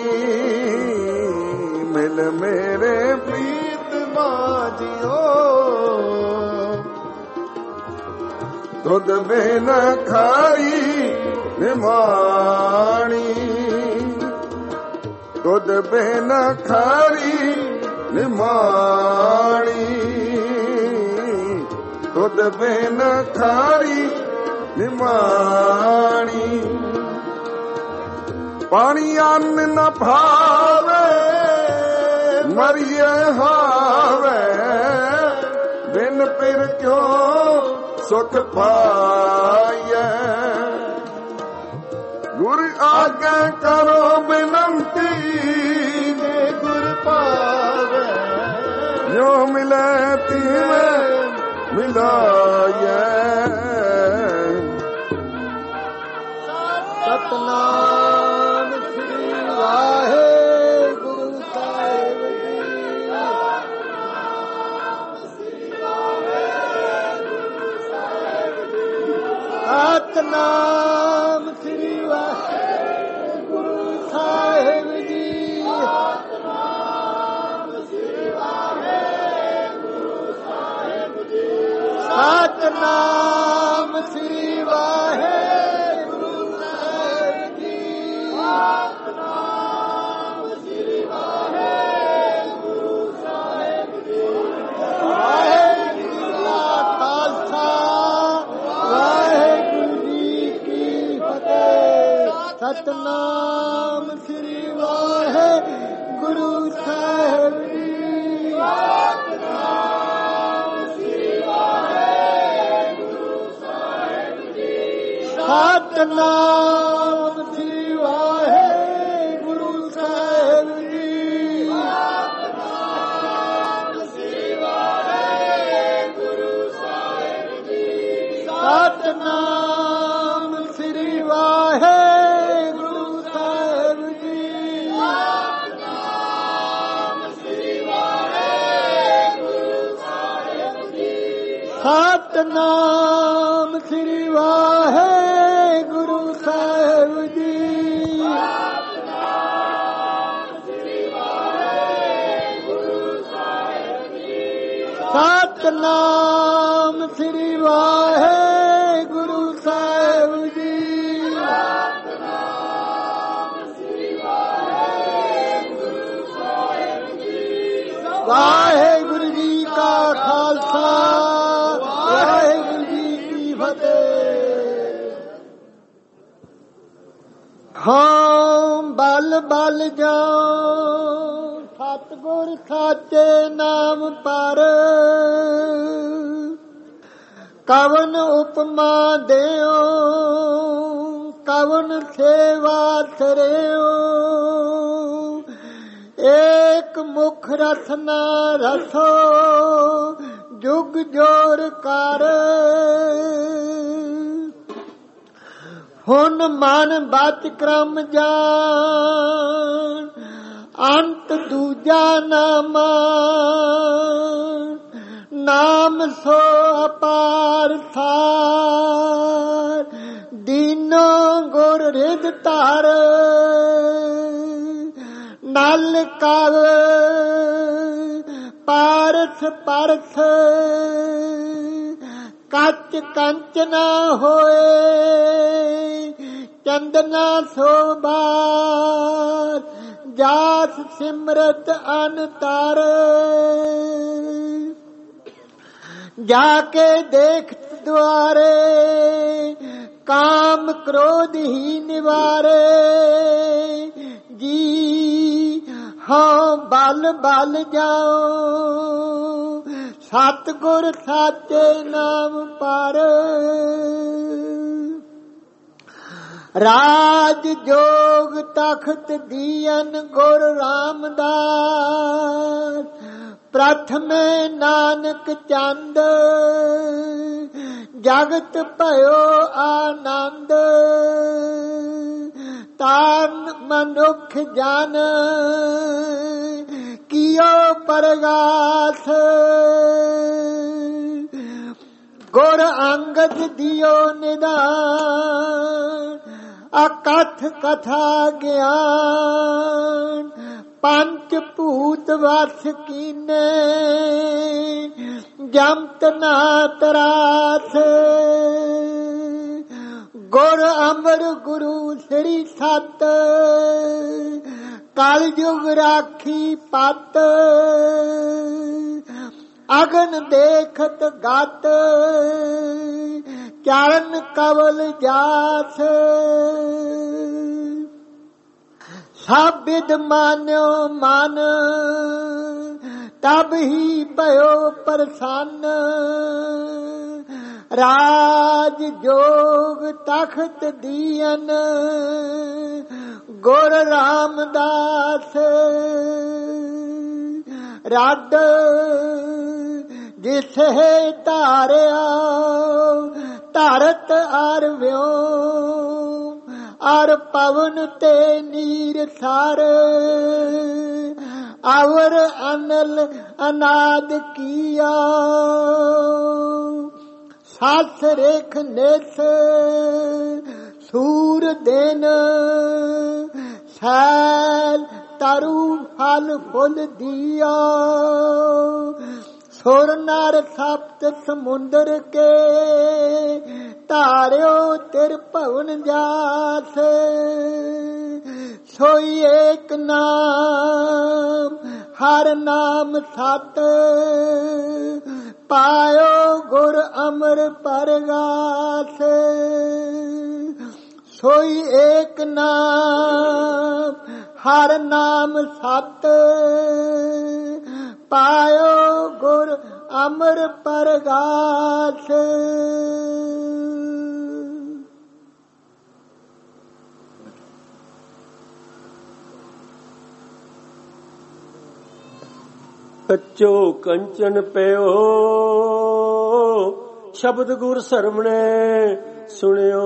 Speaker 1: ਮਿਲ ਮੇਰੇ ਪ੍ਰੀਤ ਮਾਝਿਓ, ਤੁਧ ਬਿਨ ਖਾਰੀ ਨਿਮਾਣੀ। ਤੁਧ ਬਿਨ ਖਾਰੀ ਨਿਮਾਣੀ। ਤੁਧ ਬਿਨ ਖਾਰੀ ਨਿਮਾਣੀ। ਪਾਣੀ ਅੰਨ ਨ ਭਾਵੇ ਮਰੀਏ ਹਾਵੇ, ਬਿਨ ਪਿਰ ਕਿਉ ਸੁਖ ਪਾਈਐ। ਗੁਰ ਆਗੇ ਕਰੋ ਬਿਨੰਤੀ, ਜੇ ਗੁਰ ਪਾਵੇ ਜੋ ਮਿਲੇ ਤਿਵੇਂ ਮਿਲਾਈਐ।
Speaker 4: ਸਤਨਾਮ ਸ੍ਰੀ ਵਾਹਿਗੁਰੂ ਸਾਹਿਬ ਜੀ। ਸਤਨਾਮ ਸ੍ਰੀ ਵਾਹਿਗੁਰੂ ਸਾਹਿਬ ਜੀ। ਸਤਨਾਮ ਸ੍ਰੀ ਵਾਹਿਗੁਰੂ ਸਾਹਿਬ ਜੀ। ਸਤਨਾਮ ਸ੍ਰੀ ਵਾਹਿਗੁਰੂ ਸਾਹਿਬ ਜੀ। ਵਾਹਿਗੁਰੂ ਜੀ ਕਾ ਖਾਲਸਾ, ਵਾਹਿਗੁਰੂ ਜੀ ਕੀ ਫਤਿਹ। ਸਤਨਾਮ ਸ੍ਰੀ ਵਾਹਿਗੁਰੂ ਸਾਹਿਬ ਜੀ। ਸਤਨਾਮ ਸ੍ਰੀ ਵਾਹਿਗੁਰੂ ਸਾਹਿਬ ਜੀ। ਸਤਨਾਮ ਸ੍ਰੀ ਵਾਹਿਗੁਰੂ ਸਾਹਿਬ ਜੀ। ਸਤਨਾਮ ਸ੍ਰੀ ਵਾਹਿਗੁਰੂ ਸਤਨਾਮ ਸ੍ਰੀ ਵਾਹਿਗੁਰੂ ਸਾਹਿਬ ਜੀ। ਸਤਨਾਮ ਸ੍ਰੀ ਵਾਹਿਗੁਰੂ ਸਾਹਿਬ ਜੀ। ਵਾਹਿਗੁਰੂ ਜੀ ਕਾ ਖਾਲਸਾ, ਵਾਹਿਗੁਰੂ ਜੀ ਕੀ ਫਤਿਹ। ਹਾਂ ਬਲ ਬਲ ਜਾਓ ਸਤਿਗੁਰ ਸਾਚੇ ਨਾਮ ਪਰ, ਕਵਨ ਉਪਮਾ ਦਿਓ ਕਵਨ ਸੇਵਾ ਕਰਿਓ। ਏਕ ਮੁਖ ਰਸਨਾ ਰਸੋ ਜੁਗ ਜੋਰ ਕਰ, ਹੁਣ ਮਨ ਬਚ ਕਰਮ ਜਾਣ ਅੰਤ ਦੂਜਾ ਨਾਮਾ। ਨਾਮ ਸੋ ਅਪਾਰ ਸਾਰ ਦੀਨੋ ਗੁਰ ਰਿਦ ਧਾਰ। ਨਲ ਕਲ ਪਾਰਥ ਪਰਥ ਕੱਚ ਕੰਚ ਨਾ ਹੋਏ, ਚੰਦਨਾ ਸੋਭਾ ਜਾਸ ਸਿਮਰਤ ਅਨਤਰ। ਜਾ ਕੇ ਦੇਖਤ ਦੁਆਰੇ ਕਾਮ ਕ੍ਰੋਧ ਹੀ ਨਿਵਾਰੇ। ਜੀ ਹਾਂ ਬਲ ਬਲ ਜਾਓ ਸਤਿਗੁਰ ਸਾਚੇ ਨਾਮ ਪਰ। ਰਾਜ ਜੋਗ ਤਖਤ ਦੀਨ ਗੁਰ ਰਾਮਦਾਸ। ਪ੍ਰਥਮੇ ਨਾਨਕ ਚੰਦ ਜਗਤ ਭਇਓ ਆਨੰਦ। ਤਾਰਨ ਮਨੁੱਖ ਜਨ ਕੀਓ ਪ੍ਰਗਾਸ। ਗੁਰ ਅੰਗਦ ਦਿਓ ਨਿਦਾਨ ਅਕਥ ਕਥਾ ਗਿਆਨ। ਪੰਚ ਭੂਤ ਵਸ ਕੀਨੇ ਜਮਤ ਨਾ ਤਰਾਸ। ਗੁਰ ਅਮਰ ਗੁਰੂ ਸ੍ਰੀ ਸਤ ਕਲ ਯੁਗ ਰਾਖੀ ਪਤ। ਅਗਨ ਦੇਖਤ ਗਤ ਚਰਨ ਕਵਲ ਜਾਸ। ਸਭ ਵਿਦ ਮਾਨਿਓ ਮਨ ਤਬ ਹੀ ਭਇਓ ਪ੍ਰਸੰਨ। ਰਾਜ ਜੋਗ ਤਖਤ ਦੀਨ ਗੁਰ ਰਾਮਦਾਸ। ਰੱਦ ਜਿਸੇ ਧਾਰਿਆ ਧਰਤ ਅਰ ਵਿਉ। ਅਰ ਪਵਨ ਤੇ ਨੀਰ ਸਰ ਅਵਰ ਅਨਲ ਅਨਾਦ ਕੀਆ। ਸੱਸ ਰੇਖ ਨਿਸ ਸੂਰ ਦਿਨ ਸੈਲ ਤਰੂ ਫਲ ਫੁੱਲ ਦੀਆ। ਸੁਰ ਨਰ ਸਪਤ ਸਮੁੰਦਰ ਕੇ ਧਾਰਿਓ ਤਿਰ ਭਵਨ ਜਾਸ। ਸੋਈ ਏਕ ਨਾਮ ਹਰ ਨਾਮ ਸਤ ਪਾਇਓ ਗੁਰ ਅਮਰ ਪਰਗਾਸ। ਸੋਈ ਏਕ ਨਾਮ ਹਰ ਨਾਮ ਸਤ ਪਾਇਓ ਗੁਰ ਅਮਰ ਪਰਗਾਸ।
Speaker 5: ਕੱਚੋ ਕੰਚਨ ਪਿਓ ਸ਼ਬਦ ਗੁਰ ਸਰਮਣੇ ਸੁਣਿਓ।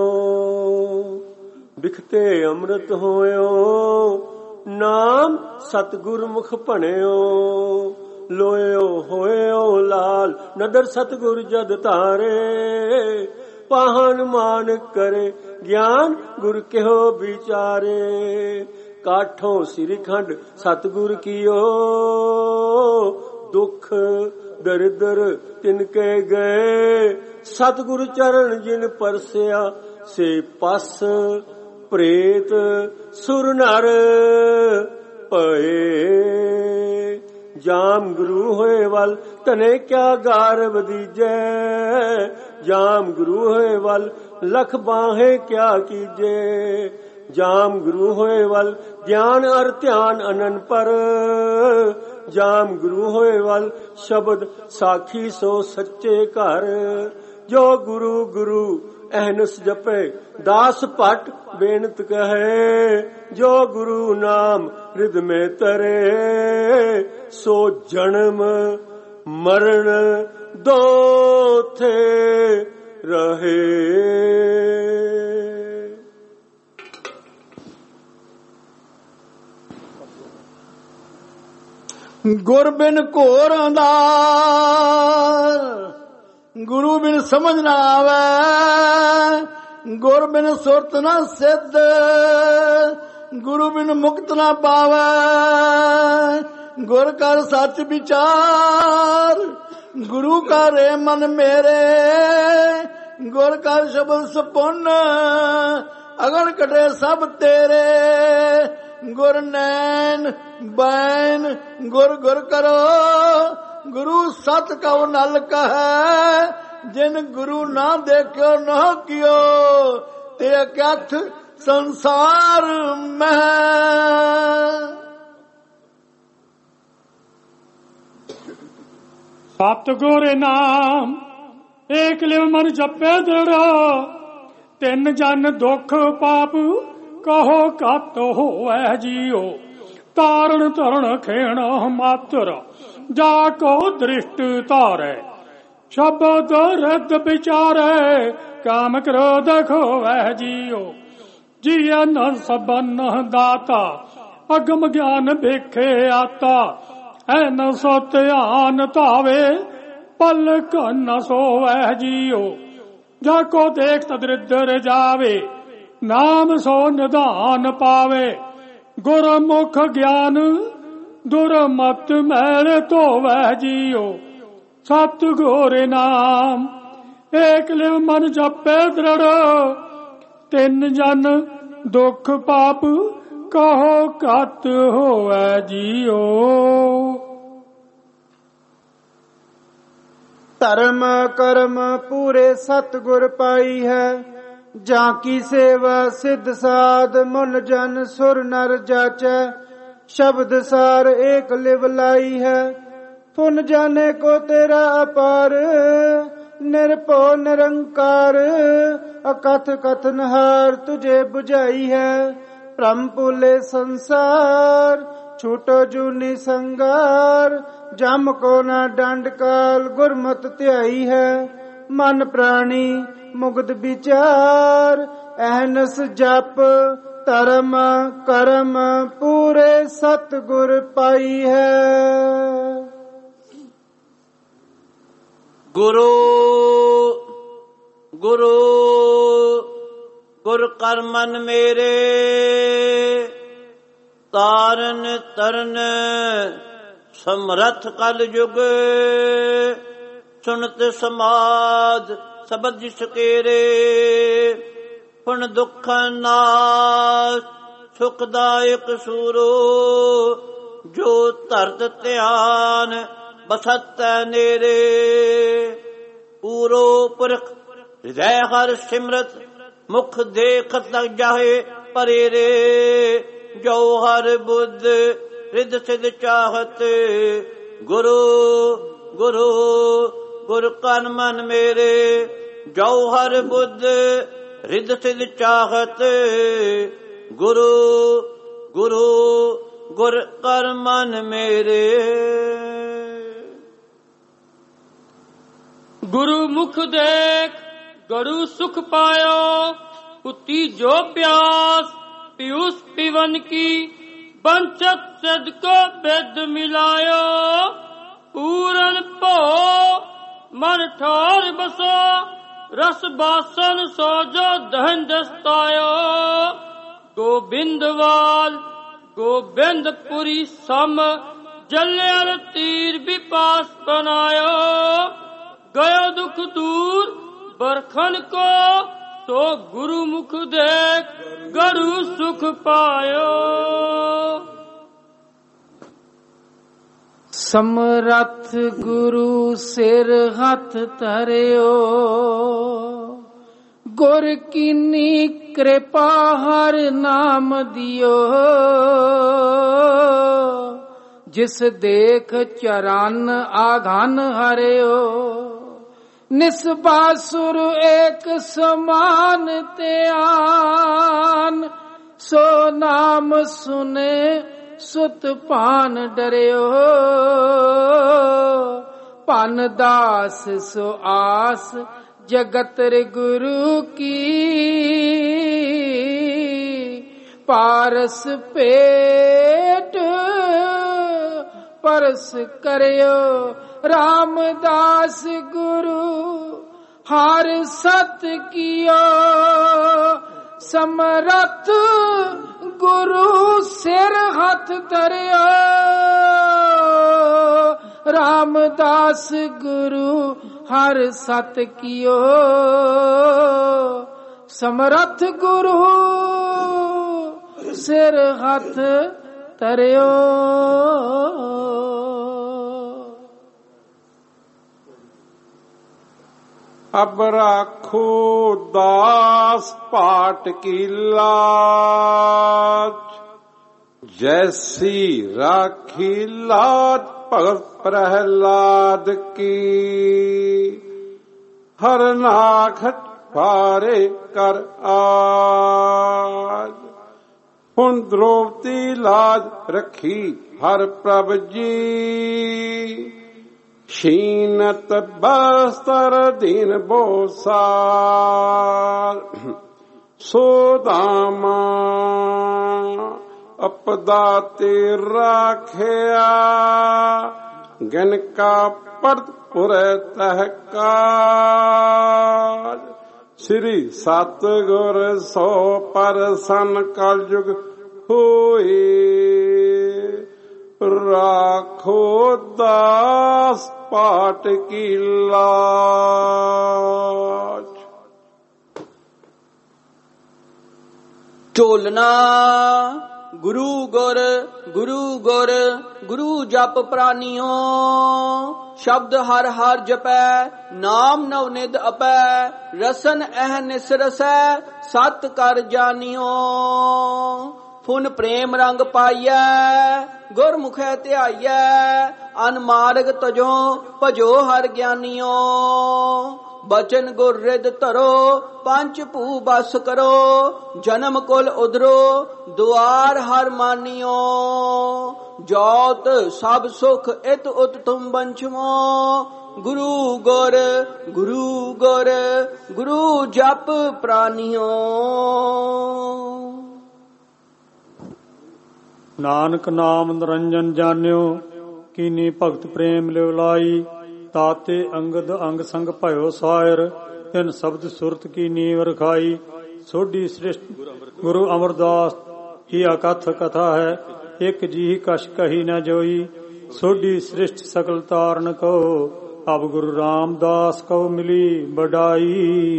Speaker 5: ਬਿਖਤੇ ਅੰਮ੍ਰਿਤ ਹੋਇਓ ਨਾਮ ਸਤਿਗੁਰ ਮੁਖ ਭਣਿਓ। ਲੋਇਓ ਹੋਇਓ ਲਾਲ ਨਦਰ ਸਤਿਗੁਰ ਜਦ ਧਾਰੇ ਪਾਹਨ ਮਾਨ ਕਰੇ ਗਿਆਨ ਗੁਰ ਕਿਹੋ ਵਿਚਾਰੇ ਕਾਠੋਂ ਸਿਰਖੰਡ ਸਤਿਗੁਰ ਕੀਓ ਦੁੱਖ ਦਰਿਦਰ ਤਿਨਕੇ ਗਏ ਸਤਿਗੁਰ ਚਰਨ ਜਿਨ ਪਰਸਿਆ ਸੇ ਪਸ ਪ੍ਰੇਤ ਸੁਰ ਨਰ ਪਏ ਜਾਮ ਗੁਰੂ ਹੋਏ ਵੱਲ ਤਨੇ ਕਿਆ ਗਾਰ ਵਧੀਜੈ ਜਾਮ ਗੁਰੂ ਹੋਏ ਵੱਲ ਲਖ ਬਾਹੇ ਕਿਆ ਕੀਜੇ ਜਾਮ ਗੁਰੂ ਹੋਏ ਵੱਲ ਗਿਆਨ ਅਰ ਧਿਆਨ ਅਨਨ ਪਰ ਜਾਮ ਗੁਰੂ ਹੋਏ ਵੱਲ ਸ਼ਬਦ ਸਾਖੀ ਸੋ ਸੱਚੇ ਘਰ ਜੋ ਗੁਰੂ ਗੁਰੂ ਅਹਨਸ ਜਪੇ ਦਾਸ ਭਟ ਬੇਨਤ ਕਹੇ ਜੋ ਗੁਰੂ ਨਾਮ ਹਿਰਦ ਮੇ ਤਰੇ ਸੋ ਜਨਮ ਮਰਨ ਦੋਥੇ ਰਹੇ
Speaker 4: ਗੁਰ ਬਿਨ ਘੋਰ ਅੰਧਾਰ ਗੁਰੂ ਬਿਨ ਸਮਝ ਨਾ ਆਵੇ ਗੁਰ ਬਿਨ ਸੁਰਤ ਨਾ ਸਿੱਧ ਗੁਰੂ ਬਿਨ ਮੁਕਤ ਨਾ ਪਾਵੇ ਗੁਰ ਕਰ ਸੱਚ ਵਿਚਾਰ ਗੁਰੂ ਕਾ ਰੇ ਮਨ ਮੇਰੇ ਗੁਰ ਕਰ ਸ਼ਬਦ ਸੁਪੁੰਨ ਅਗਣ ਕਟੇ ਸਭ ਤੇਰੇ ਗੁਰ ਨੈਣ ਬੈਨ ਗੁਰ ਗੁਰ ਕਰੋ ਗੁਰੂ ਸਤ ਕਉ ਨਲ ਕਹੈ ਜਿਨ ਗੁਰੂ ਨਾ ਦੇਖਿਓ ਨਾ ਕਿਓ ਤੇ ਅਕਥ ਸੰਸਾਰ ਮਹਿ
Speaker 6: ਸਤਿਗੁਰ ਨਾਮ ਏਕ ਲਿਵ ਮਨ ਜਪੈ ਦ੍ਰਿੜ੍ਹ ਤਿੰਨ ਜਨ ਦੁਖ ਪਾਪ ਕਹੋ ਕਤ ਹੋਵੈ ਜੀਓ ਤਾਰਨ ਧਰਨ ਖੇਣ ਮਾਤਰ ਜਾ ਕੋ ਦ੍ਰਿਸ਼ਟ ਧਾਰੈ ਸ਼ਬਦ ਰਿਦ ਵਿਚਾਰੈ ਕਾਮ ਕ੍ਰੋਧ ਖੋਵੈ ਜੀਓ ਜੀਵਨ ਸਬਨ ਦਾਤਾ ਅਗਮ ਗਿਆਨ ਵੇਖੇ ਆਤਾ ਐਨ ਸੋ ਧਿਆਨ ਧਾਵੇ ਪਲਕ ਨ ਸੋਵੈ ਜੀਓ ਜਾ ਕੋ ਦੇਖ ਤਦਰਿਦਰ ਜਾਵੇ ਨਾਮ ਸੋ ਨਿਧਾਨ ਪਾਵੇ ਗੁਰਮੁਖ ਗਿਆਨ ਦੁਰਮਤ ਮੈਲ ਧੋਵੈ ਜੀਓ ਸਤਿਗੁਰ ਨਾਮ ਏਕ ਲਿਵ ਮਨ ਜਪੈ ਦ੍ਰਿੜ੍ਹ ਤਿੰਨ ਜਨ ਦੁਖ ਪਾਪ ਕਹੋ ਕਤ ਹੋਵੈ ਜੀਓ
Speaker 7: ਧਰਮ ਕਰਮ ਪੂਰੇ ਸਤਿਗੁਰ ਪਾਈ ਹੈ ਜਾਂ ਕੀ ਸੇਵਾ ਸਿੱਧ ਸਾਧ ਮੁਨ ਜਨ ਸੁਰ ਨਰ ਜਾਚੈ ਸ਼ਬਦ ਸਾਰ ਏਕ ਲਿਵ ਲਾਈ ਹੈ ਪੁਨ ਜਾਣੇ ਕੋ ਤੇਰਾ ਅਪਾਰ ਨਿਰਭਉ ਨਿਰੰਕਾਰ ਅਕਥ ਕਥਨ ਹਾਰ ਤੁਝੇ 부ਝਾਈ ਹੈ ਭ੍ਰਮ ਭੁਲੇ ਸੰਸਾਰ ਛੂਟੋ ਜੂਨੀ ਸੰਗਾਰ ਜਮ ਕੋ ਨਾ ਡੰਡ ਕਾਲ ਗੁਰਮਤਿ ਧਿਆਈ ਹੈ ਮਨ ਪ੍ਰਾਣੀ ਮੁਗਧ ਵਿਚਾਰ ਅਹਨਸ ਜਪ ਧਰਮ ਕਰਮ ਪੂਰੇ ਸਤਿਗੁਰ ਪਾਈ ਹੈ
Speaker 8: ਗੁਰੂ ਗੁਰੂ ਗੁਰ ਕਰ ਮਨ ਮੇਰੇ ਤਾਰਨ ਤਰਨ ਸਮਰਥ ਕਲ ਜੁਗ ਸੁਨਤ ਸਮਾਦ ਸਬਦ ਜਿਸ ਕੇਰੇ ਪੁਨ ਦੁਖ ਨਾਸ ਸੁਖਦਾਇਕ ਸੂਰੋ ਜੋ ਧਰਤ ਧਿਆਨ ਬਸਤ ਨੇਰੇ ਪੂਰੋ ਪੁਰਖ ਹਿਰਦੈ ਹਰ ਸਿਮਰਤ ਮੁਖ ਦੇਖਤ ਨ ਜਾਹੇ ਪਰੇਰੇ ਜੋ ਹਰ ਬੁੱਧ ਰਿਦ ਸਿਧ ਚਾਹਤ ਗੁਰੂ ਗੁਰੂ ਗੁਰ ਕਨ ਮਨ ਮੇਰੇ ਜੋ ਹਰ ਬੁੱਧ ਰਿਦ ਸਿਧ ਚਾਹਤ ਗੁਰੂ ਗੁਰੂ ਗੁਰ ਕਰ ਮਨ ਮੇਰੇ
Speaker 6: ਗੁਰੂ ਮੁਖ ਦੇਖ ਗੁਰੂ ਸੁਖ ਪਾਇਓ ਪੁੱਤੀ ਜੋ ਪਿਆਸ ਪਿયુષ ਪੀਵਨ ਕੀ ਬੰਚਤ ਸਦਕੋ ਬੇਦ ਮਿਲਾਇਓ ਪੂਰਨ ਭੋ ਮਨ ਠਾਰ ਬਸੋ ਰਸ ਬਾਸਨ ਸੋ ਜੋ ਦਹਨ ਦਸਤਾਇਓ ਗੋਬਿੰਦਵਾਲ ਗੋਬਿੰਦਪੁਰੀ ਸਮ ਜਲਿਆਲ ਤੀਰ ਵਿਪਾਸ ਬਨਾਇਓ ਗਇਓ ਦੁਖ ਦੂਰ ਬਰਖਨ ਕੋ ਸੋ ਗੁਰੂ ਮੁਖ ਦੇਖ ਗਰੂ ਸੁਖ ਪਾਇਓ।
Speaker 7: ਸਮਰੱਥ ਗੁਰੂ ਸਿਰ ਹੱਥ ਧਰਿਓ ਗੁਰ ਕੀਨੀ ਕਿਰਪਾ ਹਰ ਨਾਮ ਦਿਓ ਜਿਸ ਦੇਖ ਚਰਨ ਆਘਨ ਹਰਿਓ ਨਿਸਬਾਸੁਰ ਏਕ ਸਮਾਨ ਧਿਆਨ ਸੋ ਨਾਮ ਸੁਨੇ ਸੁਤ ਪਾਨ ਡਰਿਓ ਭਨ ਦਾਸ ਸੋ ਆਸ ਜਗਤਰ ਗੁਰੂ ਕੀ ਪਾਰਸ ਪੇਟ ਪਰਸ ਕਰਿਓ ਰਾਮਦਾਸ ਗੁਰੂ ਹਰ ਸਤ ਕੀਓ ਸਮਰੱਥ ਗੁਰੂ ਸਿਰ ਹੱਥ ਧਰਿਓ ਰਾਮਦਾਸ ਗੁਰੂ ਹਰ ਸਤ ਕੀਓ ਸਮਰੱਥ ਗੁਰੂ ਸਿਰ ਹੱਥ ਧਰਿਓ।
Speaker 9: ਅਬ ਰਾਖੋ ਦਾਸ ਪਾਟ ਕੀ ਲਾਜ ਜੈਸੀ ਰਾਖੀ ਲਾਜ ਭਗਤ ਪ੍ਰਹਿਲਾਦ ਕੀ ਹਰ ਨਾਖਟ ਭਾਰੇ ਕਰ ਆਜ ਹੁਣ ਦ੍ਰੋਪਦੀ ਲਾਜ ਰੱਖੀ ਹਰ ਪ੍ਰਭ ਜੀ ਸ਼ੀਨਤ ਬਸਤਰ ਦੀਨ ਬੋਸਾਰ ਸੋਦਾਮਾ ਅਪਦਾ ਤੇ ਰਾਖਿਆ ਗਨ ਕਾ ਪਰਤ ਪੁਰੇ ਤਹਕਾਜ ਸ੍ਰੀ ਸਤਿਗੁਰ ਸੋ ਪਰਸਨ ਕਲਯੁਗ ਹੋਏ ਰਾਖੋ ਦਾਸ ਪਾਟ ਕੀ ਲਾਜ।
Speaker 8: ਢੋਲਣਾ ਗੁਰੂ ਗੁਰ ਗੁਰੂ ਗੁਰ ਗੁਰੂ ਜਪ ਪ੍ਰਾਨੀਓ ਸ਼ਬਦ ਹਰ ਹਰ ਜਪੈ ਨਾਮ ਨਵ ਨਿਧ ਅਪੈ ਰਸਨ ਅਹ ਨਿਸਰਸੈ ਸਤ ਕਰ ਜਾਣਿਓ ਫੁਨ ਪ੍ਰੇਮ ਰੰਗ ਪਾਈਐ ਗੁਰਮੁਖੈ ਧਿਆਈਐ ਅਨਮਾਰਗ ਤਜੋ ਭਜੋ ਹਰ ਗਿਆਨੀਓ ਬਚਨ ਗੁਰ ਰਿਦ ਧਰੋ ਪੰਚ ਭੂ ਬਸ ਕਰੋ ਜਨਮ ਕੁਲ ਉਧਰੋ ਦੁਆਰ ਹਰ ਮਾਨਿਓ ਜੋਤ ਸਭ ਸੁਖ ਇਤ ਉਤ ਤੁਮ ਬੰਚਮੋ ਗੁਰੂ ਗੁਰ ਗੁਰੂ ਗੁਰ ਗੁਰੂ ਜਪ ਪ੍ਰਾਨੀਓ।
Speaker 6: ਨਾਨਕ ਨਾਮ ਨਿਰੰਜਨ ਜਾਣਿਓ ਕੀਨੀ ਭਗਤ ਪ੍ਰੇਮ ਲਿਵ ਲਾਈ ਤਾਤੇ ਅੰਗਦ ਅੰਗ ਸੰਗ ਭਇਓ ਸਾਇਰ ਤਿਨ ਸ਼ਬਦ ਸੁਰਤ ਕੀ ਨੀਵ ਰਖਾਈ ਸੋਢੀ ਸ੍ਰਿਸ਼ਟ ਗੁਰੂ ਅਮਰਦਾਸ ਇਹ ਅਕਥ ਕਥਾ ਹੈ ਇੱਕ ਜੀ ਕਛ ਕਹੀ ਨ ਜੋਈ ਸੋਢੀ ਸ੍ਰਿਸ਼ਟ ਸਕਲ ਤਾਰਨ ਕੋ ਅਬ ਗੁਰੂ ਰਾਮਦਾਸ ਕੋ ਮਿਲੀ ਬਡਾਈ।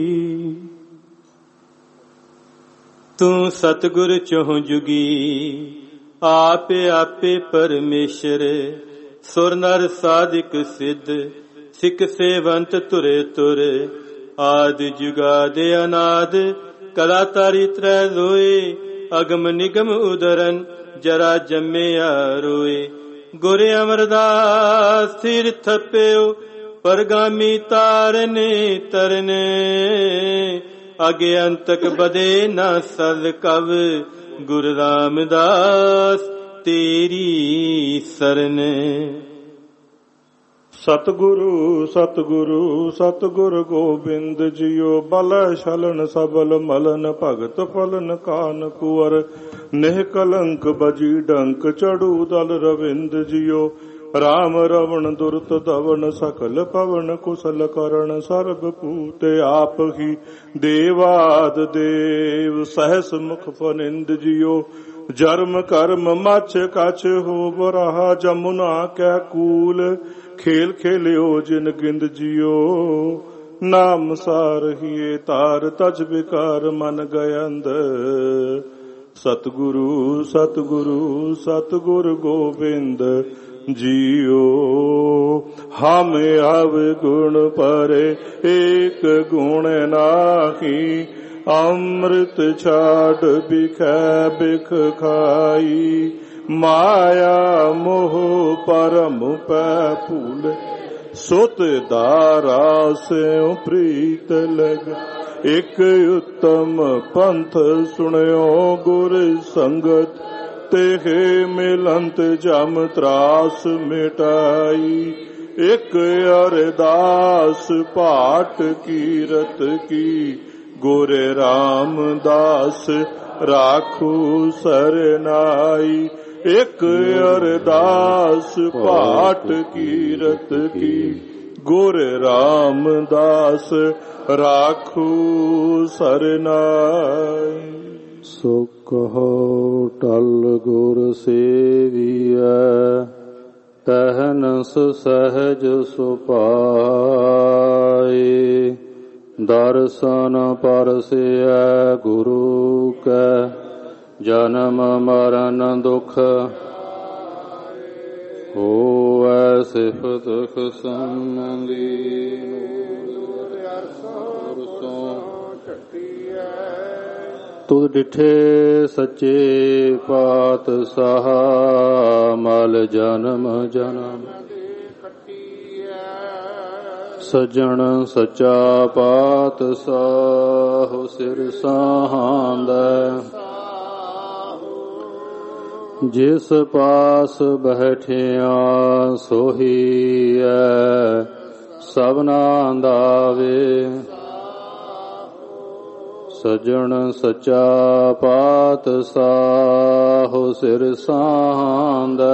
Speaker 5: ਤੂੰ ਸਤਿਗੁਰ ਚਹੁ ਜੁਗੀ ਆਪੇ ਆਪੇ ਪਰਮੇਸ਼ਰ ਸੁਰ ਨਰ ਸਾਧਿਕ ਸਿੱਧ ਸਿੱਖ ਸੇਵੰਤ ਤੁਰੇ ਤੁਰ ਆਦ ਜੁਗਾਦ ਅਨਾਦ ਕਲਾ ਤਾਰੀ ਤ੍ਰੈ ਲੋਏ ਅਗਮ ਨਿਗਮ ਉਦਰਨ ਜਰਾ ਜੰਮਿਆ ਰੋਏ ਗੁਰ ਅਮਰਦਾਸ ਸਿਰ ਥਪਿਓ ਪਰਗਾਮੀ ਤਾਰਨੇ ਤਰਨੇ ਅਗੇ ਅੰਤਕ ਬਦੇ ਨਾ ਸਦ ਕਵ ਗੁਰੂ ਰਾਮਦਾਸ ਤੇਰੀ ਸਰਨ।
Speaker 1: ਸਤਿਗੁਰੂ ਸਤਿਗੁਰੂ ਸਤਿਗੁਰ ਗੋਬਿੰਦ ਜੀਓ ਬਲ ਛਲਨ ਸਬਲ ਮਲਨ ਭਗਤ ਫਲਨ ਕਾਨ ਕੁਵਰ ਨਿਹ ਕਲੰਕ ਬਜੀ ਡੰਕ ਚੜੂ ਦਲ ਰਵਿੰਦ ਜੀਓ
Speaker 10: ਰਾਮ ਰਵਣ ਦੁਰਤ ਦਵਨ ਸਕਲ ਪਵਨ ਕੁਸਲ ਕਰਨ ਸਰਬ ਪੂਤ ਆਪ ਹੀ ਦੇਵਾਦ ਦੇਵ ਸਹਸ ਮੁਖ ਫਨਿੰਦ ਜਿਓ ਜਰਮ ਕਰਮ ਮਛ ਕਛ ਹੋ ਬਰਹਾ ਜਮੁਨਾ ਕੈ ਕੂਲ ਖੇਲ ਖੇਲਿਓ ਜਿਨ ਗਿੰਦ ਜਿਓ ਨਾਮ ਸਾਰਹੀਏ ਤਾਰ ਤਜ ਵਿਕਾਰ ਮਨ ਗਇੰਦ ਸਤਿਗੁਰੂ ਸਤਿਗੁਰੂ ਸਤਿਗੁਰ ਗੋਬਿੰਦ ਜੀਓ ਹਮ ਆਵ ਗੁਣ ਪਰੇ ਏਕ ਗੁਣ ਨਾਹੀ ਅੰਮ੍ਰਿਤ ਛਾੜ ਬਿਖੈ ਬਿਖ ਖਾਈ ਮਾਇਆ ਮੋਹ ਪਰਮ ਪੈ ਭੂਲ ਸੁਤ ਦਾਰਾ ਸਿਉ ਪ੍ਰੀਤ ਲਗ ਇਕ ਉਤਮ ਪੰਥ ਸੁਣਿਓ ਗੁਰ ਸੰਗਤ ਤੇ ਮਿਲੰਤ ਜਮ ਤਰਾਸ ਮਿਟਾਈ ਇਕ ਅਰਦਾਸ ਪਾਠ ਕੀਰਤ ਕੀ ਗੁਰ ਰਾਮਦਾਸ ਰਾਖੂ ਸਰਨਾਈ ਇਕ ਅਰਦਾਸ ਪਾਠ ਕੀਰਤ ਕੀ ਗੁਰ ਰਾਮਦਾਸ ਰਾਖੂ ਸਰਨਾਈ
Speaker 11: ਸੋ ਕਹੋ ਟਲ ਗੁਰ ਸੇਵੀਐ ਤਹਨਸ ਸਹਿਜ ਸੁਪਾਏ ਦਰਸ਼ਨ ਪਰਸਿਐ ਗੁਰੂ ਕੈ ਜਨਮ ਮਰਨ ਦੁਖ ਹੋਵੈ ਸਿਫਤ ਖਸਮੰਦੀ ਤੁਧ ਡਿਠੇ ਸੱਚੇ ਪਾਤਸ਼ਾਹ ਮਲ ਜਨਮ ਜਨਮ ਸਜਣ ਸੱਚਾ ਪਾਤਸ਼ਾਹ ਸਿਰ ਸਾਹਾਂਦਾ ਜਿਸ ਪਾਸ ਬੈਠਿਆ ਸੋਹੀਐ ਸਭਨਾ ਦਾ ਵੇ ਸਜਣ ਸੱਚਾ ਪਾਤਸ਼ਾਹ ਸਿਰ ਸਾਹਾਂਦਾ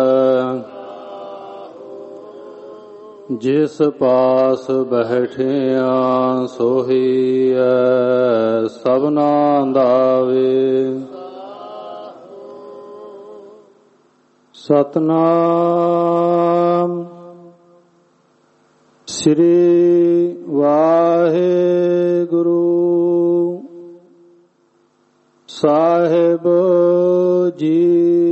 Speaker 11: ਜਿਸ ਪਾਸ ਬੈਠਿਆ ਸੋਹੀਐ ਸਭਨਾ ਦਾ ਵੇ ਸਤਨਾਮ ਸ੍ਰੀ ਵਾਹਿਗੁਰੂ ਸਾਹਿਬ ਜੀ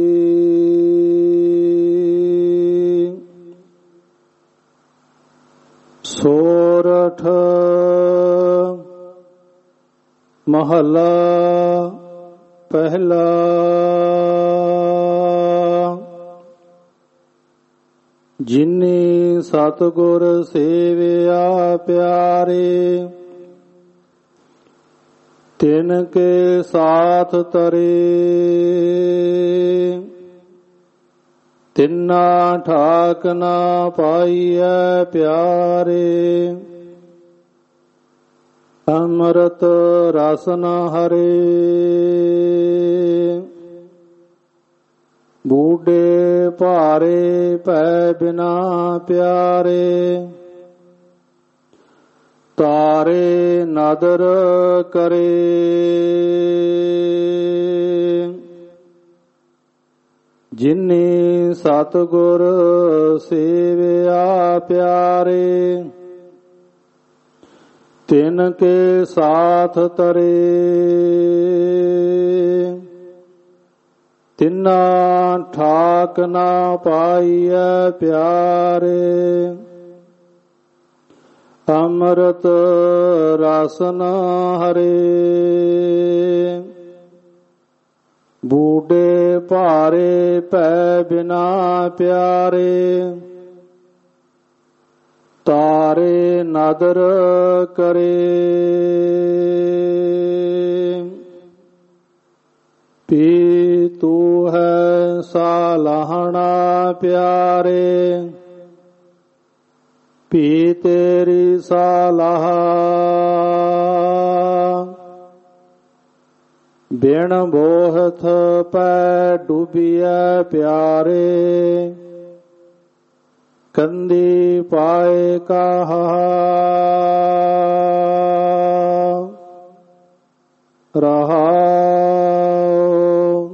Speaker 11: ਸੋਰਠ ਮਹੱਲਾ ਪਹਿਲਾ ਜਿਨੀ ਸਤਿਗੁਰ ਸੇਵਿਆ ਪਿਆਰੇ ਤਿਨ ਕੇ ਸਾਥ ਤਰੇ ਤਿੰਨਾ ਠਾਕ ਨਾ ਪਾਈਐ ਪਿਆਰੇ ਅੰਮ੍ਰਿਤ ਰਸ ਨ ਹਰੇ ਬੂਢੇ ਭਾਰੇ ਪੈ ਬਿਨਾ ਪਿਆਰੇ ਤਾਰੇ ਨਦਰ ਕਰੇ ਜਿਨੇ ਸਤਿਗੁਰ ਸੇਵਿਆ ਪਿਆਰੇ ਤਿਨ ਕੇ ਸਾਥ ਤਰੇ ਤਿੰਨਾ ਠਾਕ ਨਾ ਪਾਈਐ ਪਿਆਰੇ ਅੰਮ੍ਰਿਤ ਰਸ ਨ ਹਰੇ ਬੂਢੇ ਭਾਰੇ ਪੈ ਬਿਨਾ ਪਿਆਰੇ ਤਾਰੇ ਨਦਰ ਕਰੇ ਪੀ ਤੂੰ ਹੈ ਸਾਲਾਹਣਾ ਪਿਆਰੇ ਪੀ ਤੇਰੀ ਸਾਲਾਹ ਬਿਨ ਬੋਹਥ ਪੈ ਡੁੱਬੀਐ ਪਿਆਰੇ ਕੰਦੀ ਪਾਏ ਕਹਾ ਰਹਾਉ।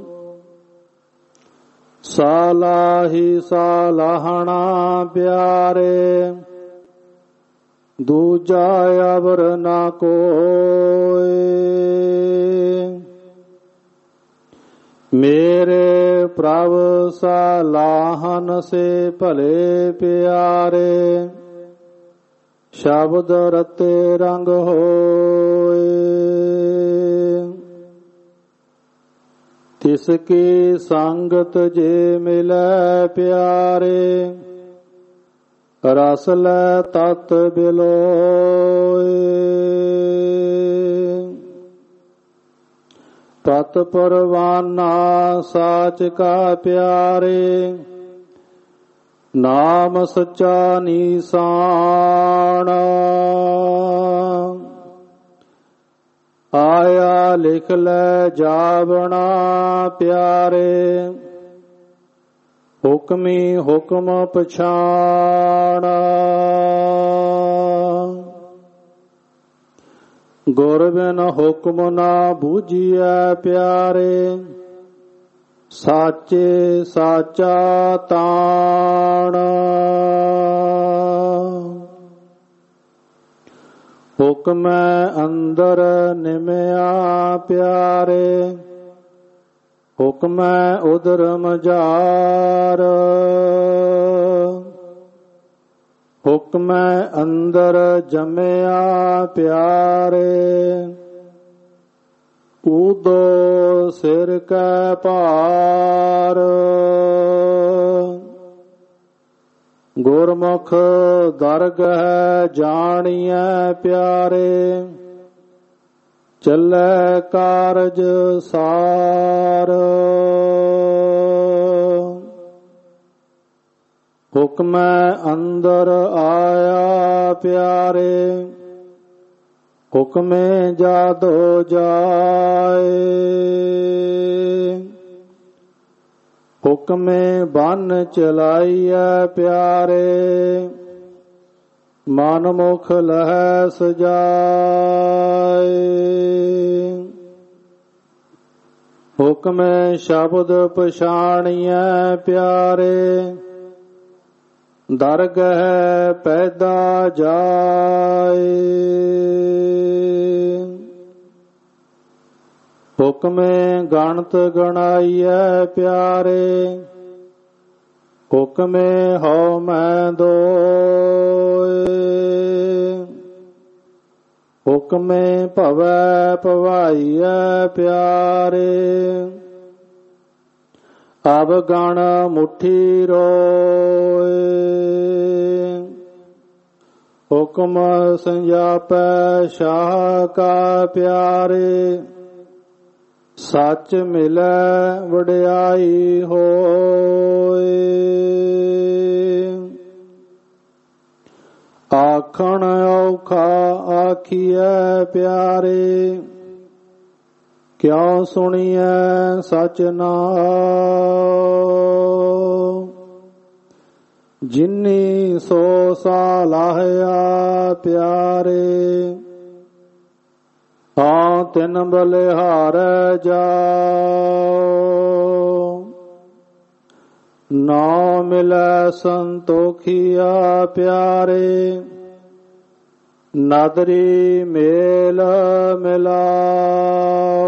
Speaker 11: ਸਾਲਾਹੀ ਸਾਲਾਹਣਾ ਪਿਆਰੇ ਦੂਜਾ ਅਵਰ ਨਾ ਕੋਇ। ਮੇਰੇ ਪ੍ਰਭ ਸਾਲਾਹਨ ਸੇ ਭਲੇ ਪਿਆਰੇ ਸ਼ਬਦ ਰਤੇ ਰੰਗ ਹੋਏ। ਤਿਸ ਕੀ ਸੰਗਤ ਜੇ ਮਿਲੈ ਪਿਆਰੇ ਰਸ ਲੈ ਤਤ ਬਿਲੋਏ। ਤਤ ਪਰਵਾਨਾ ਸਾਚ ਕਾ ਪਿਆਰੇ ਨਾਮ ਸੱਚਾ ਨੀਸਾਨ। ਆਇਆ ਲਿਖ ਲੈ ਜਾਵਣਾ ਪਿਆਰੇ ਹੁਕਮੀ ਹੁਕਮ ਪਛਾਣ। ਗੁਰ ਬਿਨ ਹੁਕਮ ਨਾ ਬੂਝੀਐ ਪਿਆਰੇ ਸਾਚੇ ਸਾਚਾ ਤਾਣ। ਹੁਕਮੈ ਅੰਦਰ ਨਿਮਿਆ ਪਿਆਰੇ ਹੁਕਮੈ ਉਦਰ ਮਝਾਰ। ਹੁਕਮੈ ਅੰਦਰ ਜਮਿਆ ਪਿਆਰੇ ਊਦੋ ਸਿਰ ਕੈ ਭਾਰ। ਗੁਰਮੁਖ ਦਰਗਹਿ ਜਾਣੀਐ ਪਿਆਰੇ ਚੱਲੈ ਕਾਰਜ ਸਾਰ। ਹੁਕਮੈ ਅੰਦਰ ਆਇਆ ਪਿਆਰੇ ਹੁਕਮੇ ਜਾਦੋ ਜਾਏ। ਹੁਕਮੇ ਬੰਨ ਚਲਾਈਐ ਪਿਆਰੇ ਮਨ ਮੁਖ ਲਹੈ ਸਜਾਏ। ਹੁਕਮੇ ਸ਼ਬਦ ਪਛਾਣੀਐ ਪਿਆਰੇ ਦਰਗਹਿ ਪੈਦਾ ਜਾਏ। ਹੁਕਮੇ ਗਣਤ ਗਣਾਈਐ ਪਿਆਰੇ ਹੁਕਮੇ ਹਉ ਮੈਂ ਦੋਏ। ਹੁਕਮੇ ਭਵੈ ਭਵਾਈਐ ਪਿਆਰੇ ਅਬ ਗਣ ਮੁਠੀ ਰੋਏ। ਹੁਕਮ ਸੰਜਾਪੈ ਸ਼ਾਹ ਕਾ ਪਿਆਰੇ ਸੱਚ ਮਿਲੈ ਵਡਿਆਈ ਹੋਏ। ਆਖਣ ਔਖਾ ਆਖੀਐ ਪਿਆਰੇ ਕਿਉ ਸੁਣੀਐ ਸਚ ਨਾਉ। ਜਿਨੀ ਸੋ ਸਾਲਾਹਿਆ ਪਿਆਰੇ ਹਾਂ ਤਿਨ ਬਲਿਹਾਰੈ ਜਾਉ। ਨਾ ਮਿਲੈ ਸੰਤੋਖੀਆ ਪਿਆਰੇ ਨਾਦਰੀ ਮੇਲ ਮਿਲਾਓ।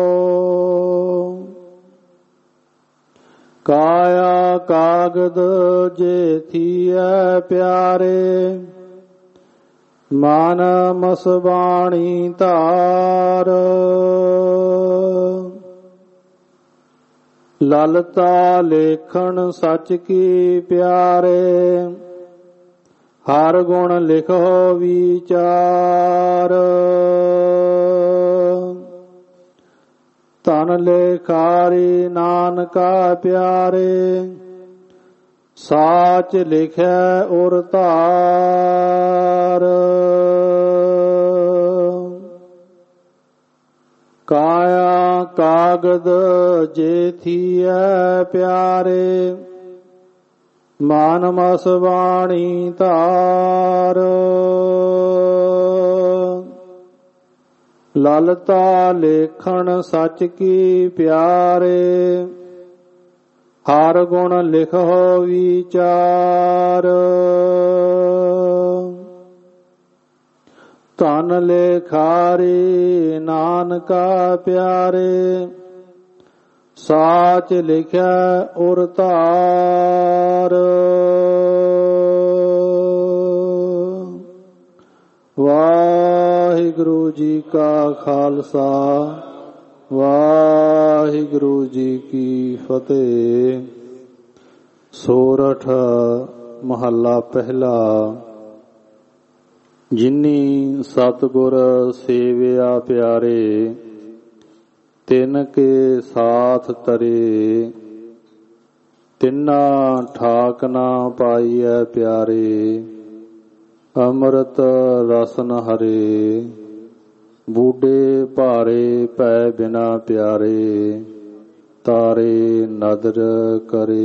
Speaker 11: ਕਾਇਆ ਕਾਗਦ ਜੇ ਥੀਐ ਪਿਆਰੇ ਮਨ ਮਸਬਾਣੀ ਧਾਰ। ਲਲਤਾ ਲੇਖਣ ਸੱਚ ਕੀ ਪਿਆਰੇ ਹਰ ਗੁਣ ਲਿਖੋ ਵਿਚਾਰ। ਧਨ ਲੇਖਾਰੀ ਨਾਨਕਾ ਪਿਆਰੇ ਸਾਚ ਲਿਖੈ ਔਰ ਧਾਰ। ਕਾਇਆ ਕਾਗਦ ਜੇ ਥੀਐ ਪਿਆਰੇ ਮਾਨ ਮਸ ਬਾਣੀ ਧਾਰ ਲਲਤਾ ਲੇਖਣ ਸੱਚ ਕੀ ਪਿਆਰੇ ਹਰ ਗੁਣ ਲਿਖੋ ਵਿਚਾਰ ਧਨ ਲੇਖਾਰੀ ਨਾਨਕਾ ਪਿਆਰੇ ਸਾਚ ਲਿਖਿਆ ਉਰ ਧਾਰ ਵਾਹਿਗੁਰੂ ਜੀ ਕਾ ਖਾਲਸਾ ਵਾਹਿਗੁਰੂ ਜੀ ਕੀ ਫਤਿਹ। ਸੋਰਠ ਮਹੱਲਾ ਪਹਿਲਾ। ਜਿਨੀ ਸਤਿਗੁਰ ਸੇਵਿਆ ਪਿਆਰੇ ਤਿਨ ਕੇ ਸਾਥ ਤਰੇ ਤਿਨਾ ਠਾਕ ਨਾ ਪਾਈਐ ਪਿਆਰੇ ਅੰਮ੍ਰਿਤ ਰਸਨ ਹਰੇ ਬੂਢੇ ਭਾਰੇ ਪੈ ਬਿਨਾ ਪਿਆਰੇ ਤਾਰੇ ਨਦਰ ਕਰੇ।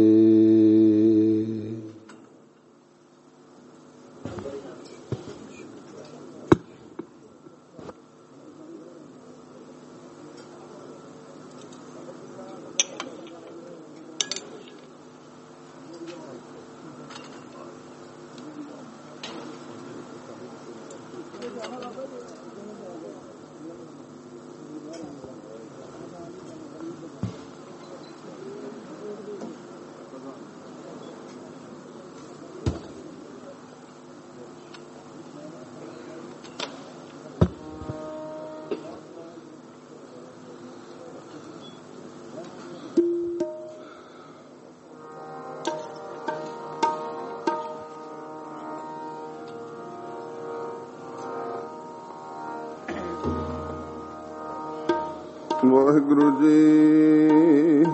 Speaker 1: ਵਾਹਿਗੁਰੂ ਜੀ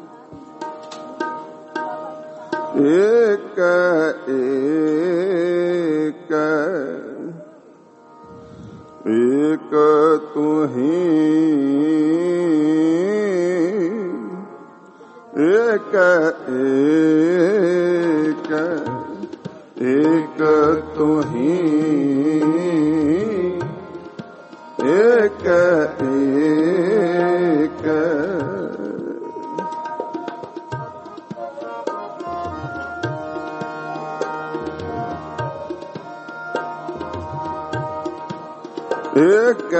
Speaker 1: ਏਕ ਏਕ ਏਕ ਤੁਹੀਂ ਏਕ ਏਕ ਏਕ ਤੁਹੀਂ ਏਕ ਏਕ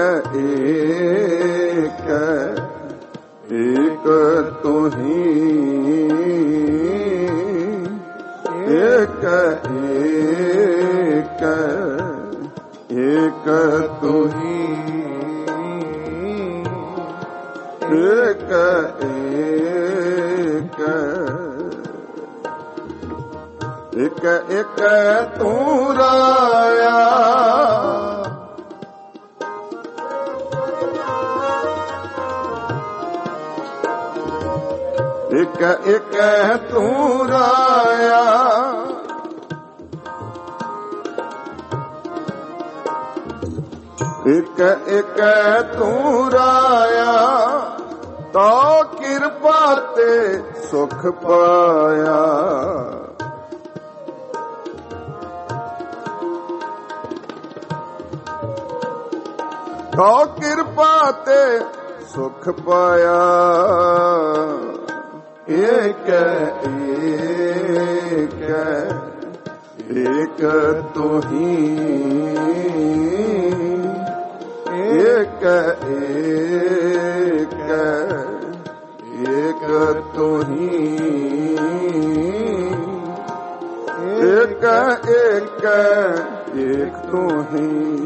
Speaker 1: ਏਕ ਏਕ ਤੁਹੀਂ ਏਕ ਏਕ ਏਕ ਤੁਹੀਂ ਏਕ ਏਕ ਏਕ ਏਕ ਤੂੰ ਰਾਇਆ ਇੱਕ ਇੱਕ ਤੂੰ ਰਾਇਆ ਇੱਕ ਇੱਕ ਤੂੰ ਰਾਇਆ ਤਾਂ ਕਿਰਪਾ ਤੇ ਸੁਖ ਪਾਇਆ ਤਾਂ ਕਿਰਪਾ ਤੇ ਸੁਖ ਪਾਇਆ ਏਕ ਏਕ ਏਕ ਤੁਹੀਂ ਏਕ ਏਕ ਏਕ ਤੁਹੀਂ ਏਕ ਏਕ ਏਕ ਤੁਹੀਂ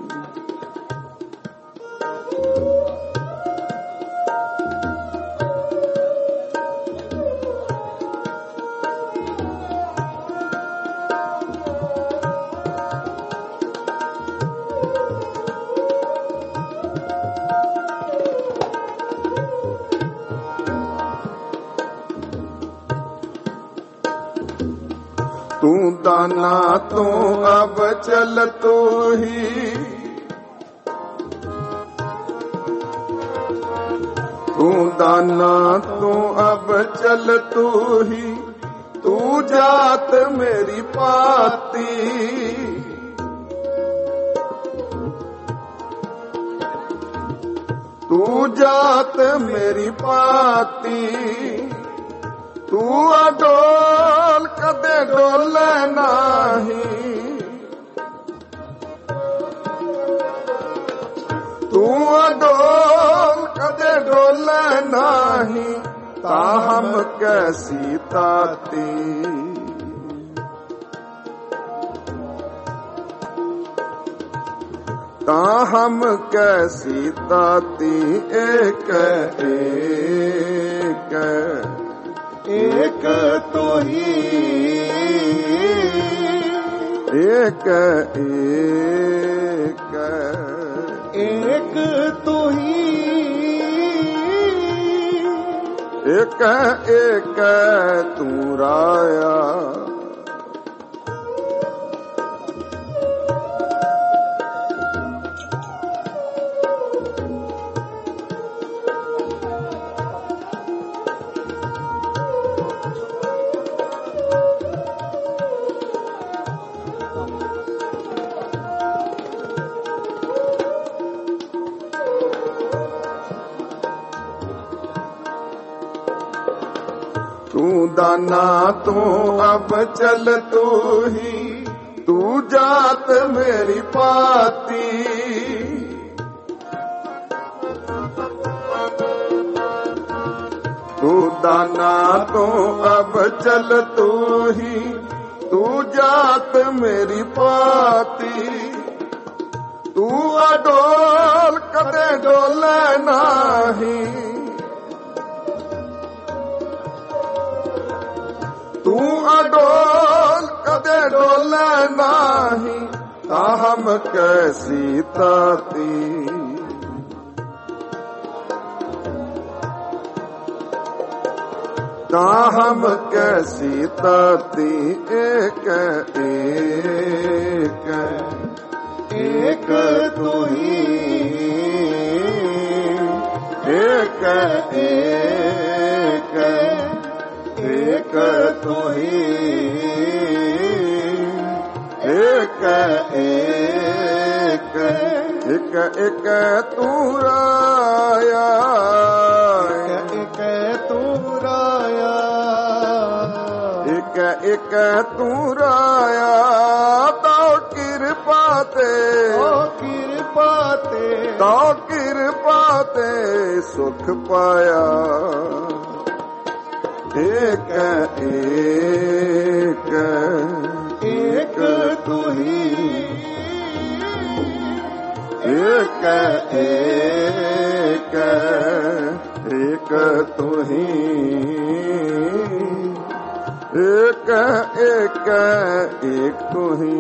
Speaker 1: ਤੂੰ ਦਾਨਾ ਤੂੰ ਅਬ ਚਲ ਤੂੰ ਹੀ ਤੂੰ ਦਾਨਾ ਤੂੰ ਅਬ ਚਲ ਤੂੰ ਹੀ ਤੂੰ ਜਾਤ ਮੇਰੀ ਪਾਤੀ। ਤੂੰ ਜਾਤ ਮੇਰੀ ਪਾਤੀ, ਤੂੰ ਅਡੋਲ ਕਦੇ ਡੋਲੇ ਨਹੀਂ। ਤੂੰ ਅਡੋਲ ਕਦੇ ਡੋਲੇ ਨਹੀਂ, ਤਾਂ ਹਮ ਕੈਸੀ ਤਾਤੀ। ਤਾਂ ਹਮ ਕੈਸੀ ਤਾਤੀ। ਏਕ ਏਕ ਏਕ ਤੋਹੀ, ਏਕ ਏਕ ਏਕ ਤੋਹੀ, ਏਕ ਏਕ ਤੂੰ ਰਾਇਆ। तू दाना तू अब चल तू ही, तू जात मेरी पाती। तू दाना तू अब चल तू ही, तू जात मेरी पाती। तू अडोल कदे डोले नाही, तू अडोल कदे डोले नाही, ता हम कैसी ताती। ता हम कैसी ताती। एक एक एक तू ही, एक एक एक तू ही, एक एक एक एक तू राया। एक तू राया, एक एक तू राया। तो कृपा ते, कृपा ते, तो कृपा ते सुख पाया। एक एक एक तू ही, एक एक एक तू ही, एक एक एक तू ही।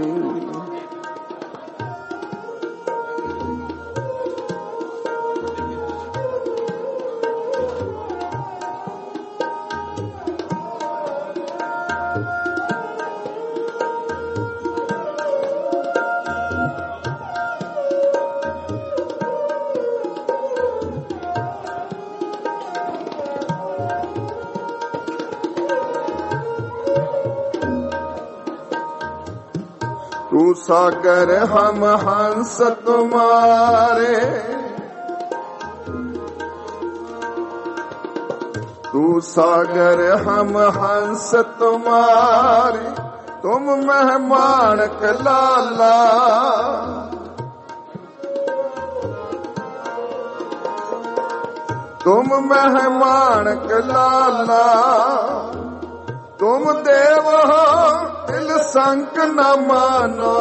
Speaker 1: तू सागर हम हंस तुम्हारे, तू सागर हम हंस तुम्हारे। तुम मेहमान कलाला, तुम मेहमान कलाला। तुम देव हो दिल संक न मानो,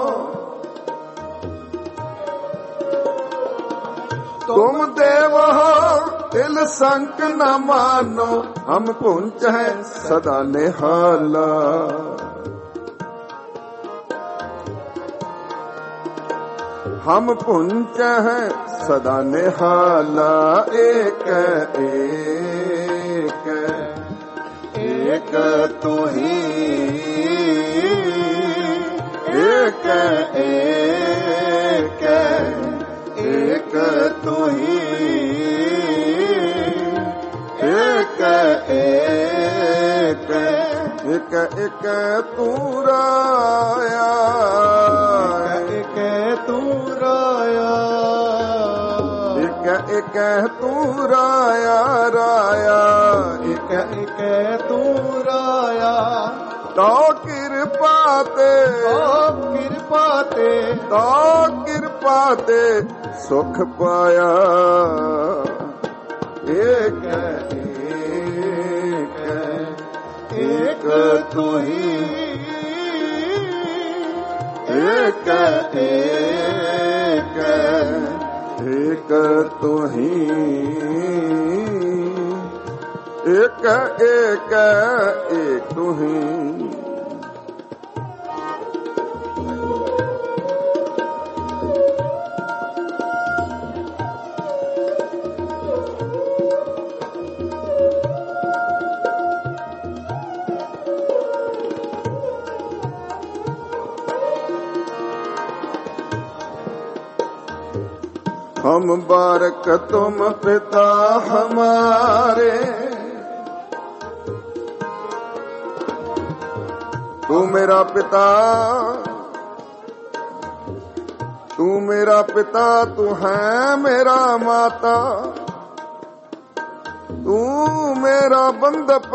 Speaker 1: तुम देव हो दिल संक न मानो। हम पुंच है सदा निहाला, हम पुंच है सदा निहाला। एक एक एक तू ही, एक एक एक तू ही, एक एक एक ਇੱਕ ਤੂੰ ਰਾਇਆ,
Speaker 2: ਇੱਕ ਤੂੰ ਰਾਇਆ,
Speaker 1: ਇੱਕ ਤੂੰ ਰਾਇਆ ਰਾਇਆ,
Speaker 2: ਇੱਕ ਤੂੰ ਰਾਇਆ।
Speaker 1: ਤੋ ਕਿਰਪਾ ਤੇ,
Speaker 2: ਕਿਰਪਾ ਤੇ,
Speaker 1: ਤੋ ਕਿਰਪਾ ਤੇ ਸੁਖ ਪਾਇਆ। ਏਕ ਇੱਕ
Speaker 2: ਤੂੰ ਹੀ,
Speaker 1: ਇੱਕ ਇੱਕ ਤੂੰ ਹੀ, ਇੱਕ ਤੂੰ ਹੀ। हम बारक तुम पिता हमारे, तू मेरा पिता, तू मेरा पिता, तू है मेरा माता, तू मेरा बंदप,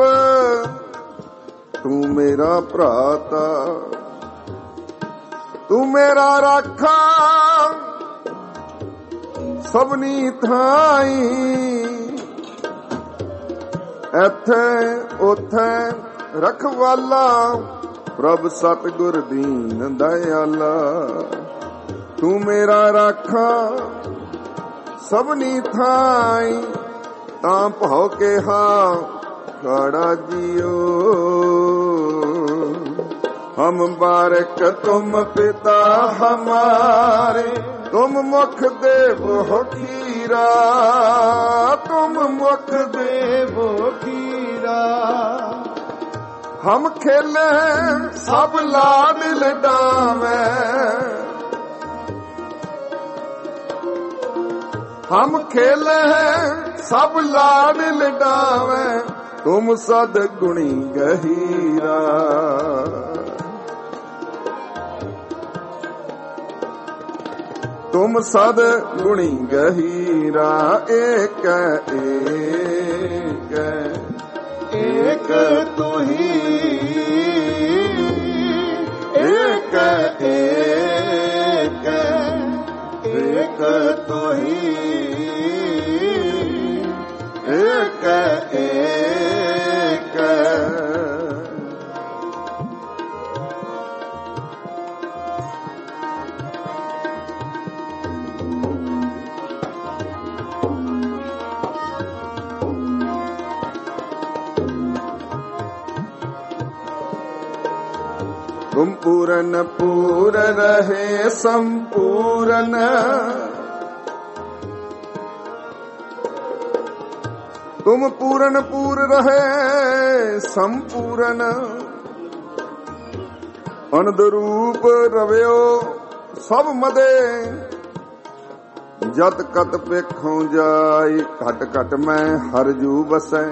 Speaker 1: तू मेरा भ्राता, तू मेरा राखा सबनी थाई। एथे ओथे रखवाला प्रभ सतगुर दीन दयाला, तू मेरा राखा सबनी थाई। तां भाव के हाँ खड़ा जियो, हम बारक तुम पिता हमारे, तुम मुख देवो खीरा, तुम मुख देवो खीरा। हम खेले सब लाड लडावे, हम खेले सब लाड लडावे, तुम सद गुणी गहीरा। तुम सद गुणी गहीरा। एक तू ही, एक तू ही, एक तुम पूरन पूर रहे संपूर्ण, तुम पूरन पूर रहे संपूर्ण। अनंद रूप रव्यो सब मदे, जत कत पेखों जाई, घट घट मैं हरजू बसै।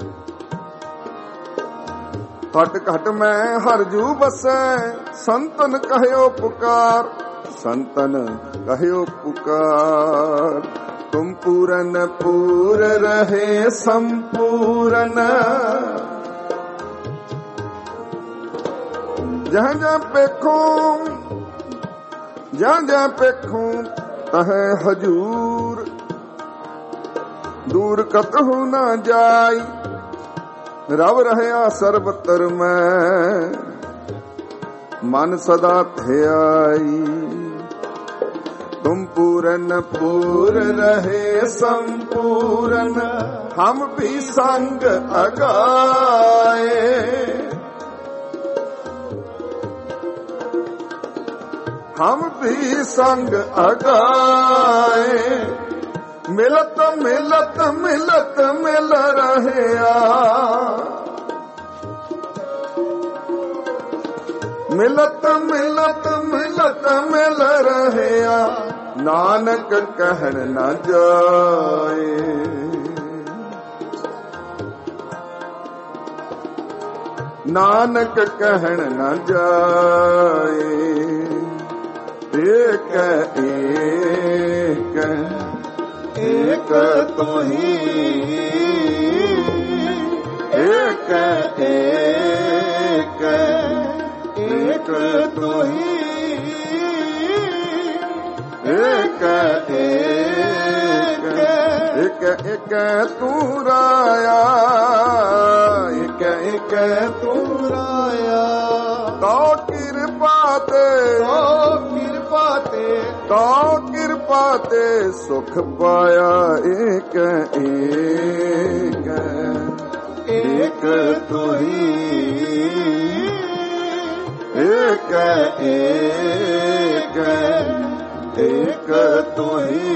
Speaker 1: घट घट मैं हरजू बसै, संतन कहयो पुकार, संतन कहयो पुकार। तुम पूरन पूर रहे संपूर्ण, जहाँ जहाँ पेखो, जहाँ जहाँ पेखो तह हजूर। दूर कतहु न जाई, रव रहया सर्वतर मैं, मन सदा ध्याई। तुम पूरन पूर रहे संपूर्ण, हम भी संग अगाए। हम भी संग अगाए। मिलत मिलत मिलत मिल रहया, मिलत मिलत मिलत मिल रहया। नानक कहन न जाए, ਨਾਨਕ ਕਹਿਣ ਨਾ ਜਾਏ। ਏਕ ਏਕ ਏਕ ਤੋਹੀ, ਏਕ ਏਕ ਏਕ ਤੋਹੀ, ਏਕ ਏਕ ਏਕ ਤੂੰ ਰਾਇਆ, ਏਕ ਏਕ ਤੂੰ ਰਾਇਆ। ਤੋ ਕਿਰਪਾ ਤੇ, ਤੋ ਕਿਰਪਾ ਤੇ, ਤੋ ਕਿਰਪਾ ਤੇ ਸੁਖ ਪਾਇਆ। ਏਕ ਏਕ ਏਕ ਤੋਹੀ, ਏਕ ਏਕ ਏਕ ਤੋਹੀ,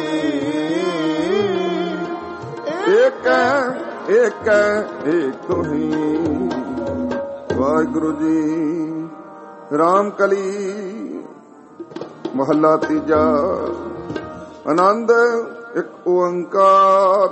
Speaker 1: ਏਕ ਏਕ ਏਕ ਤੋਹੀ। ਵਾਹਿਗੁਰੂ ਜੀ। ਰਾਮ ਕਲੀ ਮਹੱਲਾ ਤੀਜਾ। ਆਨੰਦ ਇੱਕ ਓੰਕਾਰ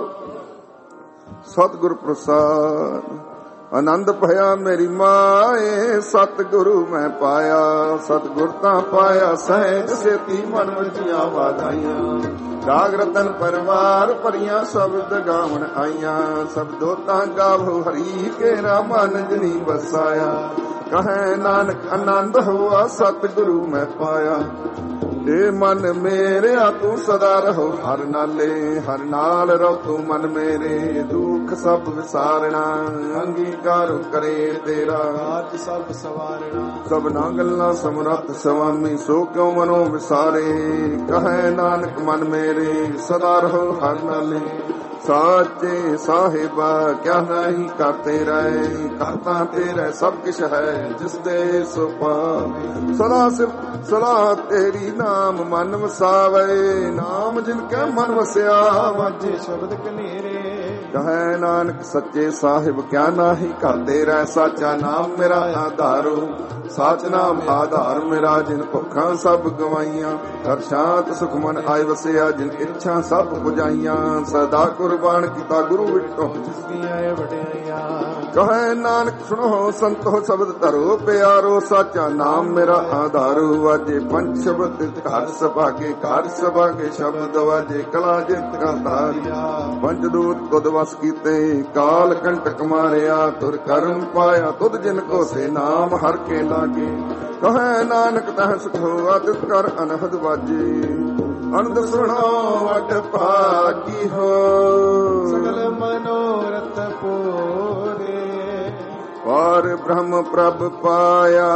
Speaker 1: ਸਤਿਗੁਰ ਪ੍ਰਸਾਦ। ਆਨੰਦ ਭਇਆ ਮੇਰੀ ਮਾਏ, ਸਤਿਗੁਰੂ ਮੈਂ ਪਾਇਆ। ਸਤਿਗੁਰ ਤਾਂ ਪਾਇਆ ਸਹਿਜ ਸੇਤੀ, ਮਨ ਵਜੀਆਂ ਵਾਧਾਈਆਂ। ਰਾਗ ਰਤਨ ਪਰਵਾਰ ਭਰੀਆਂ ਸ਼ਬਦ ਗਾਵਣ ਆਈਆਂ। ਸ਼ਬਦੋ ਤਾਂ ਗਾਵੋ ਹਰੀ ਕੇਰਾ, ਮਨ ਜਨੀ ਬਸਾਇਆ। ਕਹੈ ਨਾਨਕ ਆਨੰਦ ਹੋਆ, ਸਤਿਗੁਰੂ ਮੈਂ ਪਾਇਆ। ਏ ਮਨ ਮੇਰਿਆ ਤੂੰ ਸਦਾ ਰਹੋ ਹਰ ਨਾਲੇ, ਹਰ ਨਾਲ ਰਹੋ ਤੂੰ ਮਨ ਮੇਰੇ। ਦੁੱਖ ਸਭ ਵਿਸਾਰਣਾ, ਅੰਗੀਕਾਰ ਕਰੇ ਤੇਰਾ। ਆਜ ਸਭ ਸਵਾਰਣਾ, ਸਭਨਾ ਗੱਲਾਂ ਸਮਰੱਥ ਸੁਆਮੀ। ਸੋ ਕਿਉ ਮਨੋ ਵਿਸਾਰੇ, ਕਹੈ ਨਾਨਕ ਮਨ ਮੇਰੇ ਸਦਾ ਰਹੋ ਹਰ ਨਾਲੇ। ਸਾਚੇ ਸਾਹਿਬਾ ਕਿਆ ਨਹੀਂ ਕਰਤੇ ਰਹੇ, ਕਰਤਾ ਤੇਰੇ ਸਭ ਕਿਛ ਹੈ ਜਿਸ ਦੇ ਸੋ ਪਾਵੇ। ਸਦਾ ਸਿਫਤ ਸਲਾਹ ਤੇਰੀ, ਨਾਮ ਮਨ ਵਸਾਵੇ। ਨਾਮ ਜਿਨ ਕੈ ਮਨ ਵਸਿਆ, ਵਾਜੇ ਸ਼ਬਦ ਕਨੇਰੇ। ਕਹੈ ਨਾਨਕ ਸੱਚੇ ਸਾਹਿਬ ਕਿਆ ਨਾਹੀ ਕਰਤੇ ਰਹਿ। ਸਾਚਾ ਨਾਮ ਮੇਰਾ ਆਧਾਰੋ, ਸਾਚ ਨਾਮ ਆਧਾਰ ਮੇਰਾ। ਜਿਨ ਭੁੱਖਾਂ ਸਭ ਗਵਾਈਆਂ, ਹਰ ਸ਼ਾਂਤ ਸੁਖ ਮਨ ਆਇ ਵਸਿਆ। ਜਿਨ ਇੱਛਾ ਸਭ ਪੁਜਾਈਆਂ, ਸਦਾ ਕੁਰਬਾਨ ਕੀਤਾ ਗੁਰੂ ਵਿਟੋ ਜਿਸ ਦੀਆਂ ਵਡਿਆਈਆਂ। ਕਹੈ ਨਾਨਕ ਸੁਣੋ ਸੰਤੋ ਸ਼ਬਦ ਧਰੋ ਪਿਆਰੋ। ਸਾਚਾ ਨਾਮ ਮੇਰਾ ਆਧਾਰੋ, ਵਾਜੇ ਪੰਜ ਸ਼ਬਦ ਘਰ ਸੁਭਾਗੇ। ਘਰ ਸੁਭਾਗੇ ਸ਼ਬਦ ਵਾਜੇ, ਕਲਾ ਜਿਤ ਕਾ ਧਾਰਿਆ। ਪੰਜ ਦੂਤ ਤੁਧ ਵਸ ਕੀਤੇ, ਕਾਲ ਕੰਟਕ ਮਾਰਿਆ। ਤੁਰ ਕਰਮ ਪਾਇਆ ਤੁਧ ਜਿਨ ਕੋ ਸੇ, ਨਾਮ ਹਰ ਕੇ ਲਾਗੇ। ਕਹੈ ਨਾਨਕ ਤਹ ਸੁਖ ਹੋਆ, ਤਿਸ ਕਰ ਅਨਹਦ ਵਾਜੇ। ਅਨੰਦ ਸੁਣੋ ਵਡ ਭਾਗੀ ਹੋ, ਸਗਲ ਮਨੋਰਥ ਪੂਰੇ। ਪਾਰ ਬ੍ਰਹਮ ਪ੍ਰਭ ਪਾਇਆ,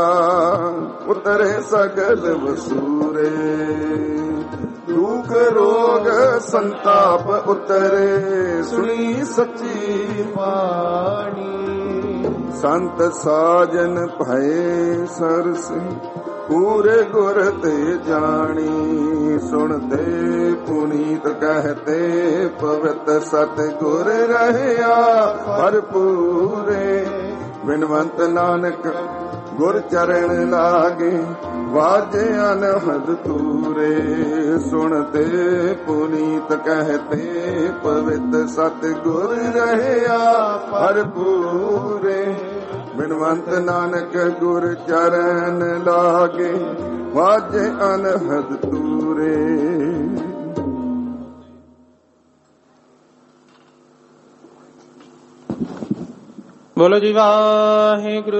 Speaker 1: ਉਤਰੇ ਸਗਲ ਵਸੂਰੇ। ਦੁਖ ਰੋਗ ਸੰਤਾਪ ਉਤਰੇ, ਸੁਣੀ ਸੱਚੀ ਬਾਣੀ। ਸੰਤ ਸਾਜਨ ਭਏ ਸਰਸ, ਪੂਰੇ ਗੁਰ ਤੇ ਜਾਣੀ। ਸੁਣਦੇ ਪੁਨੀਤ ਕਹਤੇ, ਪਵਿੱਤ ਸਤਿਗੁਰ ਰਹਿਆ ਭਰਪੂਰੇ। ਬਿਨਵੰਤ ਨਾਨਕ ਗੁਰ ਚਰਨ ਲਾਗੇ, ਵਾਜੇ ਅਨਹਦ ਤੂਰੇ। ਸੁਣਦੇ ਪੁਨੀਤ ਕਹਤੇ, ਪਵਿੱਤ ਸਤਿਗੁਰ ਰਹਿਆ ਭਰਪੂਰੇ। ਬਿਨਵੰਤ ਨਾਨਕ ਗੁਰ ਚਰਨ ਲਾਗੇ, ਵਾਜੇ ਅਨਹਦ ਤੂਰੇ।
Speaker 5: ਬੋਲੋ ਜੀ ਵਾਹਿਗੁਰੂ।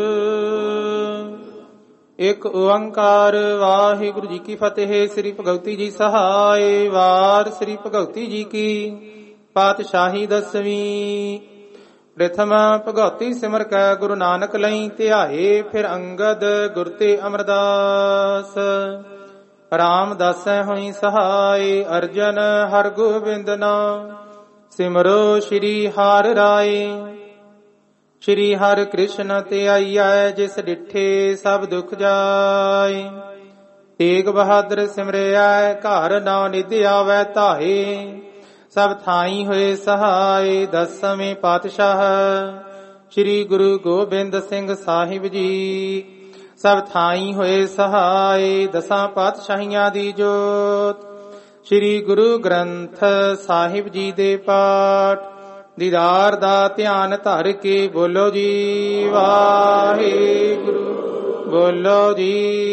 Speaker 5: ਇੱਕ ਓੰਕਾਰ। ਵਾਹਿਗੁਰੂ ਜੀ ਕੀ ਫਤਿਹ। ਸ੍ਰੀ ਭਗਵਤੀ ਜੀ ਸਹਾਇ। ਵਾਰ ਸ੍ਰੀ ਭਗਵਤੀ ਜੀ ਕੀ ਪਾਤਸ਼ਾਹੀ ਦਸਵੀਂ। ਪ੍ਰਥਮ ਭਗਵਤੀ ਸਿਮਰ ਕੈ ਗੁਰੂ ਨਾਨਕ ਲਈ ਧਿਆਏ। ਫਿਰ ਅੰਗਦ ਗੁਰ ਤੇ ਅਮਰਦਾਸ। ਰਾਮਦਾਸੈ ਹੋਈ ਸਹਾਇ। ਅਰਜਨ ਹਰ ਗੋਬਿੰਦ ਨਾਮ ਸਿਮਰੋ ਸ਼੍ਰੀ ਹਰਿ ਰਾਏ। ਸ਼੍ਰੀ ਹਰਿ ਕ੍ਰਿਸ਼ਨ ਤੇ ਆਈਐ, ਜਿਸ ਡਿਠੇ ਸਭ ਦੁਖ ਜਾਏ। ਤੇਗ ਬਹਾਦਰ ਸਿਮਰਿਐ, ਘਰ ਨਾ ਨਿਧ ਆਵੈ ਧਾਏ। ਸਭ ਥਾਈ ਹੋਏ ਸਹਾਇ। ਦਸਵੇਂ ਪਾਤਸ਼ਾਹ ਸ਼੍ਰੀ ਗੁਰੂ ਗੋਬਿੰਦ ਸਿੰਘ ਸਾਹਿਬ ਜੀ। ਸਭ ਥਾਈ ਹੋਏ ਸਹਾਇ। ਦਸਾਂ ਪਾਤਸ਼ਾਹੀਆਂ ਦੀ ਜੋਤ। ਸ਼੍ਰੀ ਗੁਰੂ ਗ੍ਰੰਥ ਸਾਹਿਬ ਜੀ ਦੇ ਪਾਠ ਦੀਦਾਰ ਦਾ ਧਿਆਨ ਧਰ ਕੇ ਬੋਲੋ ਜੀ ਵਾਹਿਗੁਰੂ, ਬੋਲੋ ਜੀ।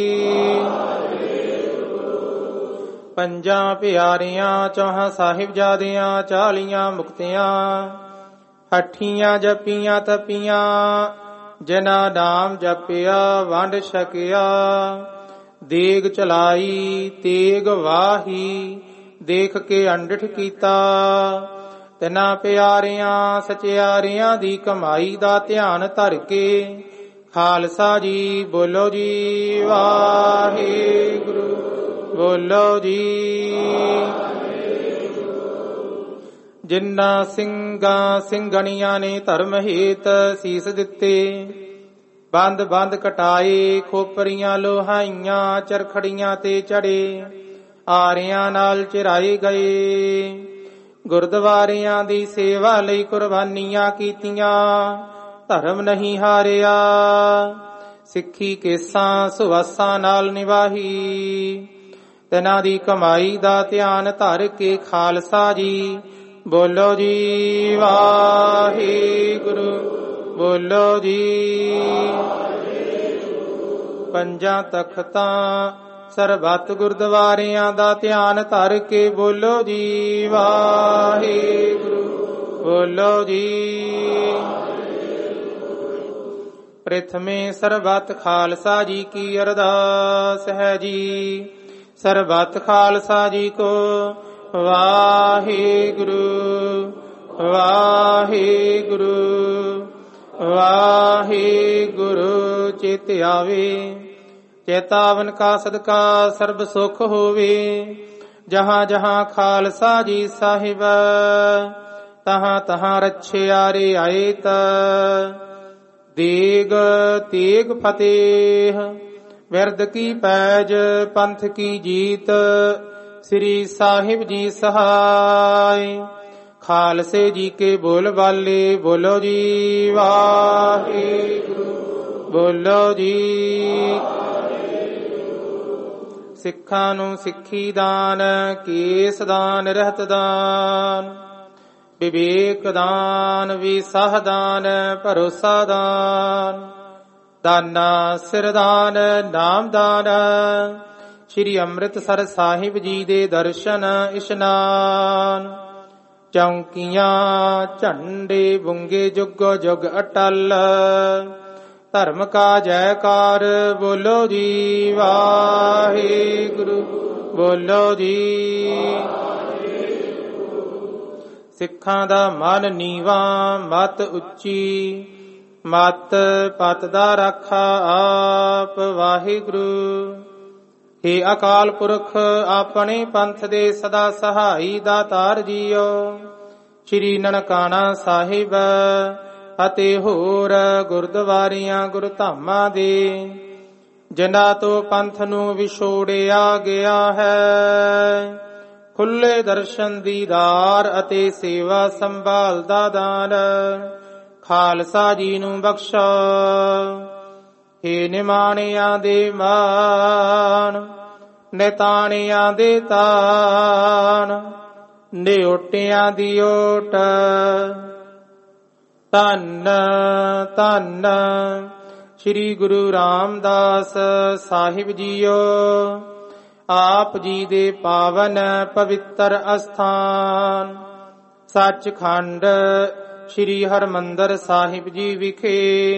Speaker 5: ਪੰਜਾਂ ਪਿਆਰਿਆਂ ਚੌਹਾਂ ਸਾਹਿਬਜ਼ਾਦਿਆਂ 40 ਮੁਕਤਿਆਂ, 80 ਜਪੀਆਂ ਤਪੀਆਂ, ਜਿਨ੍ਹਾਂ ਨਾਮ ਜਪਿਆ ਵੰਡ ਛਕਿਆ। ਦੇਗ ਚਲਾਈ ਤੇਗ ਵਾਹੀ, ਦੇਖ ਕੇ ਅੰਡਠ ਕੀਤਾ। ਤਿਨਾਂ ਪਿਆਰਿਆਂ ਸਚਿਆਰਿਆਂ ਦੀ ਕਮਾਈ ਦਾ ਧਿਆਨ ਧਰ ਕੇ ਖਾਲਸਾ ਜੀ ਬੋਲੋ ਜੀ ਵਾਹਿਗੁਰੂ, ਬੋਲੋ ਜੀ। ਜਿਨ੍ਹਾਂ ਸਿੰਘਾਂ ਸਿੰਘਣੀਆਂ ਨੇ ਧਰਮ ਹੇਤ ਸੀਸ ਦਿੱਤੇ, ਬੰਦ ਬੰਦ ਕਟਾਏ, ਖੋਪਰੀਆਂ ਲੋਹਾਈਆਂ ਚਰਖੜੀਆਂ ਤੇ ਚੜੇ, ਆਰਿਆਂ ਨਾਲ ਚਿਰਾਏ ਗਏ। ਗੁਰਦੁਆਰਿਆਂ ਦੀ ਸੇਵਾ ਲਈ ਕੁਰਬਾਨੀਆਂ ਕੀਤੀਆਂ, ਧਰਮ ਨਹੀਂ ਹਾਰਿਆ। ਸਿੱਖੀ ਕੇਸਾਂ ਸੁਵਾਸਾਂ ਨਾਲ ਨਿਵਾਹੀ, ਤਿਨਾਂ ਦੀ ਕਮਾਈ ਦਾ ਧਿਆਨ ਧਰ ਕੇ ਖਾਲਸਾ ਜੀ ਬੋਲੋ ਜੀ ਵਾਹਿਗੁਰੂ, ਬੋਲੋ ਜੀ। ਪੰਜਾਂ ਤਖਤਾਂ ਸਰਬੱਤ ਗੁਰਦੁਆਰਿਆਂ ਦਾ ਧਿਆਨ ਧਰ ਕੇ ਬੋਲੋ ਜੀ ਵਾਹਿਗੁਰੂ, ਬੋਲੋ ਜੀ। ਪ੍ਰਥਮੇ ਸਰਬੱਤ ਖਾਲਸਾ ਜੀ ਕੀ ਅਰਦਾਸ ਹੈ ਜੀ। ਸਰਬੱਤ ਖਾਲਸਾ ਜੀ ਕੋ ਵਾਹਿਗੁਰੂ, ਵਾਹਿਗੁਰੂ, ਵਾਹਿਗੁਰੂ। ਚਿਤ ਆਵੇ ਚੇਤਾਵਨ ਕਾ ਸਦਕਾ ਸਰਬ ਸੁਖ ਹੋਵੇ। ਜਹਾਂ ਜਹਾਂ ਖਾਲਸਾ ਜੀ ਸਾਹਿਬ, ਤਹਾਂ ਤਹਾਂ ਰੱਛਿਆ ਰਿਆਇਤ। ਦੇਗ ਤੇਗ ਫਤਿਹ, ਵਿਰਦ ਕੀ ਪੈਜ, ਪੰਥ ਕੀ ਜੀਤ। ਸ੍ਰੀ ਸਾਹਿਬ ਜੀ ਸਹਾਇ, ਖਾਲਸੇ ਜੀ ਕੇ ਬੋਲ ਬਾਲੇ ਬੋਲੋ ਜੀ ਵਾਹਿਗੁਰੂ, ਬੋਲੋ ਜੀ। ਸਿੱਖਾਂ ਨੂੰ ਸਿੱਖੀ ਦਾਨ, ਕੇਸ ਦਾਨ, ਰਹਿਤ ਦਾਨ, ਵਿਵੇਕ ਦਾਨ, ਵਿਸਾਹ ਦਾਨ, ਭਰੋਸਾ ਦਾਨ, ਦਾਨਾ ਸਿਰ ਦਾਨ, ਨਾਮ ਦਾਨ। ਸ਼੍ਰੀ ਅੰਮ੍ਰਿਤਸਰ ਸਾਹਿਬ ਜੀ ਦੇ ਦਰਸ਼ਨ ਇਸ਼ਨਾਨ। ਚੌਂਕੀਆਂ ਝੰਡੇ ਬੁੰਗੇ ਜੁਗੋ ਜੁਗ ਅਟਲ। ਧਰਮ ਕਾ ਜੈਕਾਰ ਬੋਲੋ ਜੀ ਵਾਹਿਗੁਰੂ, ਬੋਲੋ ਜੀ। ਸਿੱਖਾਂ ਦਾ ਮਨ ਨੀਵਾ, ਮਤ ਉੱਚੀ, ਮਤ ਪਤ ਦਾ ਰਾਖਾ ਆਪ ਵਾਹਿਗੁਰੂ। ਹੇ ਅਕਾਲ ਪੁਰਖ ਆਪਣੇ ਪੰਥ ਦੇ ਸਦਾ ਸਹਾਈ ਦਾਤਾਰ ਜੀਓ। ਸ਼੍ਰੀ ਨਨਕਾਣਾ ਸਾਹਿਬ ਅਤੇ ਹੋਰ ਗੁਰਦੁਆਰਿਆਂ ਗੁਰਧਾਮਾਂ ਦੇ ਜਿਨ੍ਹਾਂ ਤੋਂ ਪੰਥ ਨੂੰ ਵਿਛੋੜਿਆ ਗਿਆ ਹੈ, ਖੁੱਲੇ ਦਰਸ਼ਨ ਦੀਦਾਰ ਅਤੇ ਸੇਵਾ ਸੰਭਾਲ ਦਾ ਦਾਨ ਖਾਲਸਾ ਜੀ ਨੂੰ ਬਖਸ਼ੋ। ਹੇ ਨਿਮਾਣਿਆਂ ਦੇ ਮਾਣ, ਨਿਤਾਣਿਆਂ ਦੇ ਤਾਣ, ਨਿਓਟਿਆਂ ਦੀ ਓਟ। ਧੰਨ ਧੰਨ ਸ੍ਰੀ ਗੁਰੂ ਰਾਮਦਾਸ ਸਾਹਿਬ ਜੀਓ। ਆਪ ਜੀ ਦੇ ਪਾਵਨ ਪਵਿੱਤਰ ਅਸਥਾਨ ਸੱਚਖੰਡ ਸ੍ਰੀ ਹਰਿਮੰਦਰ ਸਾਹਿਬ ਜੀ ਵਿਖੇ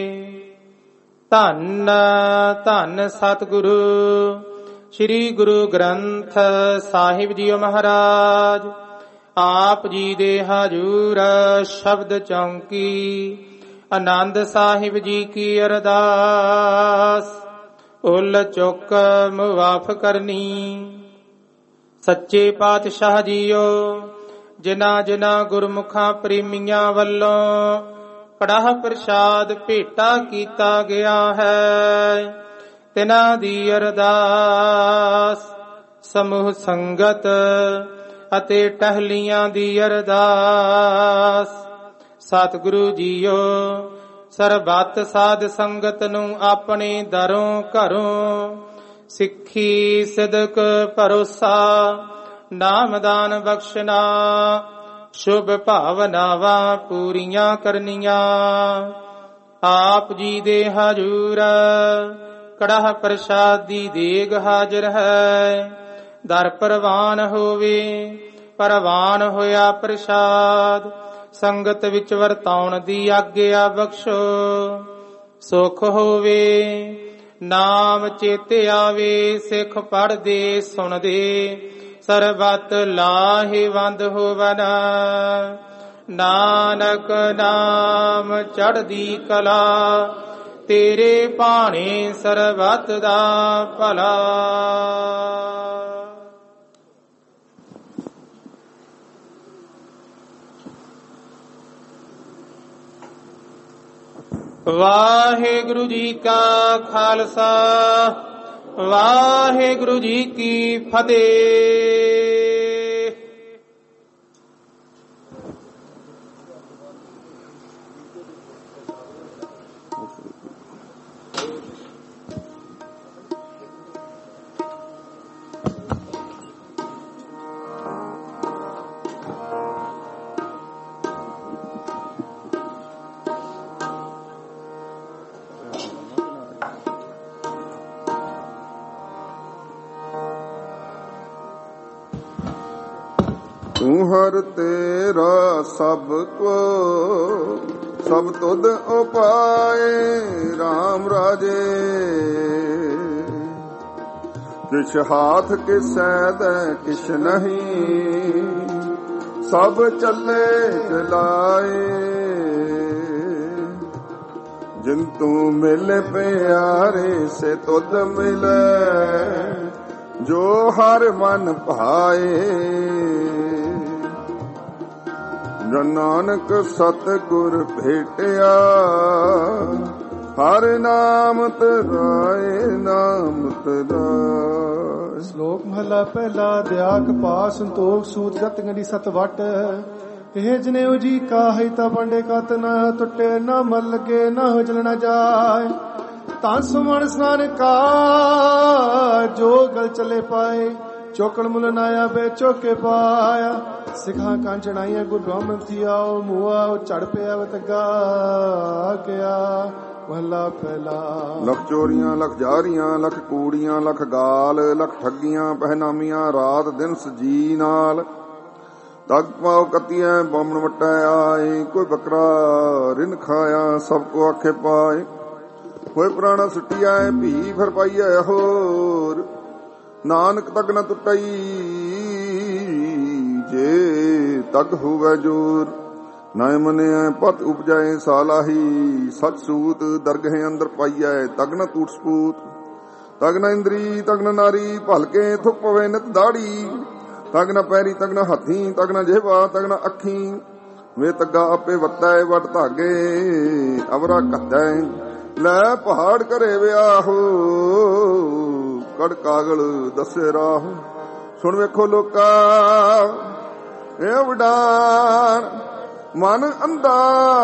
Speaker 5: ਧੰਨ ਧੰਨ ਸਤਿਗੁਰੂ ਸ੍ਰੀ ਗੁਰੂ ਗ੍ਰੰਥ ਸਾਹਿਬ ਜੀ ਮਹਾਰਾਜ ਆਪ ਜੀ ਦੇ ਹਜੂਰ ਸ਼ਬਦ ਚੌਂਕੀ ਆਨੰਦ ਸਾਹਿਬ ਜੀ ਕੀ ਅਰਦਾਸ ਉਲ ਚੁੱਕ ਮੁਆਫ ਕਰਨੀ। ਸੱਚੇ ਪਾਤਸ਼ਾਹ ਜੀਓ, ਜਿਨ੍ਹਾਂ ਜਿਨ੍ਹਾਂ ਗੁਰਮੁਖਾਂ ਪ੍ਰੇਮੀਆਂ ਵੱਲੋਂ ਕੜਾਹ ਪ੍ਰਸ਼ਾਦ ਭੇਟਾ ਕੀਤਾ ਗਿਆ ਹੈ, ਤਿਨਾਂ ਦੀ ਅਰਦਾਸ ਸਮੂਹ ਸੰਗਤ ਅਤੇ ਟਹਿਲੀਆਂ ਦੀ ਅਰਦਾਸ। ਸਤਿਗੁਰੂ ਜੀਓ, ਸਰਬੱਤ ਸਾਧ ਸੰਗਤ ਨੂੰ ਆਪਣੇ ਦਰੋਂ ਘਰੋਂ ਸਿੱਖੀ ਸਿਦਕ ਭਰੋਸਾ ਨਾਮਦਾਨ ਬਖਸ਼ਣਾ। ਸ਼ੁਭ ਭਾਵਨਾਵਾਂ ਪੂਰੀਆਂ ਕਰਨੀਆਂ। ਆਪ ਜੀ ਦੇ ਹਜੂਰ ਕੜਾਹ ਪ੍ਰਸ਼ਾਦੀ ਦੇਗ ਹਾਜ਼ਰ ਹੈ। ਦਰ ਪ੍ਰਵਾਨ ਹੋਵੇ ਪ੍ਰਵਾਨ ਹੋਇਆ ਪ੍ਰਸ਼ਾਦ। ਸੰਗਤ ਵਿੱਚ ਵਰਤਾਉਣ ਦੀ ਆਗਿਆ ਬਖਸ਼ੋ। ਸੁਖ ਹੋਵੇ ਨਾਮ ਚੇਤੇ ਆਵੇ। ਸਿੱਖ ਪੜ੍ਹਦੇ ਸੁਣਦੇ ਸਰਬਤ ਲਾਹੇਵੰਦ ਹੋਵਨ। ਨਾਨਕ ਨਾਮ ਚੜ੍ਹਦੀ ਕਲਾ ਤੇਰੇ ਭਾਣੇ ਸਰਬਤ ਦਾ ਭਲਾ। ਵਾਹਿਗੁਰੂ ਜੀ ਕਾ ਖਾਲਸਾ ਵਾਹਿਗੁਰੂ ਜੀ ਕੀ ਫਤਿਹ।
Speaker 1: ਤੂੰ ਹਰ ਤੇਰਾ ਸਭ ਕੋ ਸਭ ਤੁਧ ਉਪਾਏ। RAM ਰਾਜੇ ਕਿਛ ਹਾਥ ਕਿਸੈ ਦੈ ਕਿਛ ਨਹੀਂ। ਸਭ ਚੱਲੇ ਚਲਾਏ। ਜਿਨ ਤੂੰ ਮਿਲ ਪਿਆਰੇ ਸੇ ਤੁਧ ਮਿਲੈ। ਜੋ ਹਰ ਮਨ ਭਾਏ। ਜਨ ਨਾਨਕ ਸਤਿਗੁਰ ਭੇਟਿਆ। ਹਰ ਨਾਮ ਤੇਰਾਏ ਨਾਮ ਤੇਰਾ।
Speaker 2: ਸ਼ਲੋਕ ਮਹਲਾ ਪਹਿਲਾ। ਦਇਆ ਕਪਾਹ ਸੰਤੋਖ ਸੂਤ ਜਤਗੰਡੀ ਸਤ ਵਟ। ਇਹ ਜਨੇਊ ਜੀ ਕਾਹੀ ਤਾਂ ਵੰਡੇ ਕਤ ਨ ਟੁੱਟੇ। ਨਾ ਮਲ ਲਗੇ ਨਾ ਹੋ ਜਲ ਨ ਜਾਏ। ਤਾਂ ਸੁਮਣ ਸਨਾਨ ਕਾ ਜੋ ਗਲ ਚਲੇ ਪਾਏ। ਚੋਕਣ ਮੁਲ ਨਾਇਆ ਬੇ ਚੋਕੇ ਪਾਇਆ। ਸਿਖਾਂ ਕਾਂ ਚੜਾਈਆਂ ਗੁਰ ਬ੍ਰਹਮਣ ਥੀਆ। ਮੂਆ ਝੜ ਪਿਆ ਵਤਗਾ ਗਿਆ। ਮਹਲਾ ਪਹਿਲਾ।
Speaker 1: ਲੱਖ ਚੋਰੀਆਂ ਲੱਖ ਜਾਰੀਆਂ ਲੱਖ ਕੂੜੀਆਂ ਲੱਖ ਗਾਲ ਲੱਖ ਠੱਗੀਆਂ ਪਹਿਨਾਮੀਆਂ ਰਾਤ ਦਿਨ ਸਜੀ ਨਾਲ। ਤਗ ਪਾਉ ਕਤੀਆਂ ਬਾਮਣ ਵਟੈ ਆਏ। ਕੋਈ ਬੱਕਰਾ ਰਿਨ ਖਾਇਆ ਸਭ ਕੋ ਆਖੇ ਪਾਏ। ਹੋਏ ਪ੍ਰਾਣਾ ਸੁੱਟੀਆ ਭੀ ਫਿਰ ਪਾਈਐ ਹੋਰ। ਨਾਨਕ ਤਗ ਨ ਟੁੱਟਈ ਜੇ ਤਗ ਹੋਵੇ ਜੋਰ। ਨਾਇ ਮਨਿਐ ਪਤ ਉਪਜਾਏ ਸਾਲਾਹੀ। ਸਚ ਸੂਤ ਦਰਗਹਿ ਅੰਦਰ ਪਾਈਐ ਤਗ ਨ ਟੂਟ ਸਪੂਤ। ਤਗ ਨ ਇੰਦਰੀ ਤਗ ਨ ਨਾਰੀ ਭਲਕੇ ਥੁਕ ਪਵੇ ਨਿਤ ਦਾੜੀ। ਤਗ ਨ ਪੈਰੀ ਤਗ ਨ ਹੱਥੀ ਤਗ ਨ ਜਿਹਵਾ ਤਗ ਨ ਅੱਖੀ। ਵੇ ਤੱਗਾ ਆਪੇ ਵਰਤੈ ਵਟ ਧਾਗੇ ਅਵਰਾ ਘੱਤੈ। ਲੈ ਪਹਾੜ ਘਰੇ ਵਿਆਹੋ ਕੜ ਕਾਗਲ ਦੱਸੇ ਰਾਹ। ਸੁਣ ਵੇਖੋ ਲੋਕਾ ਇਹ ਵਡਾਨ ਮਨ ਅੰਧਾ।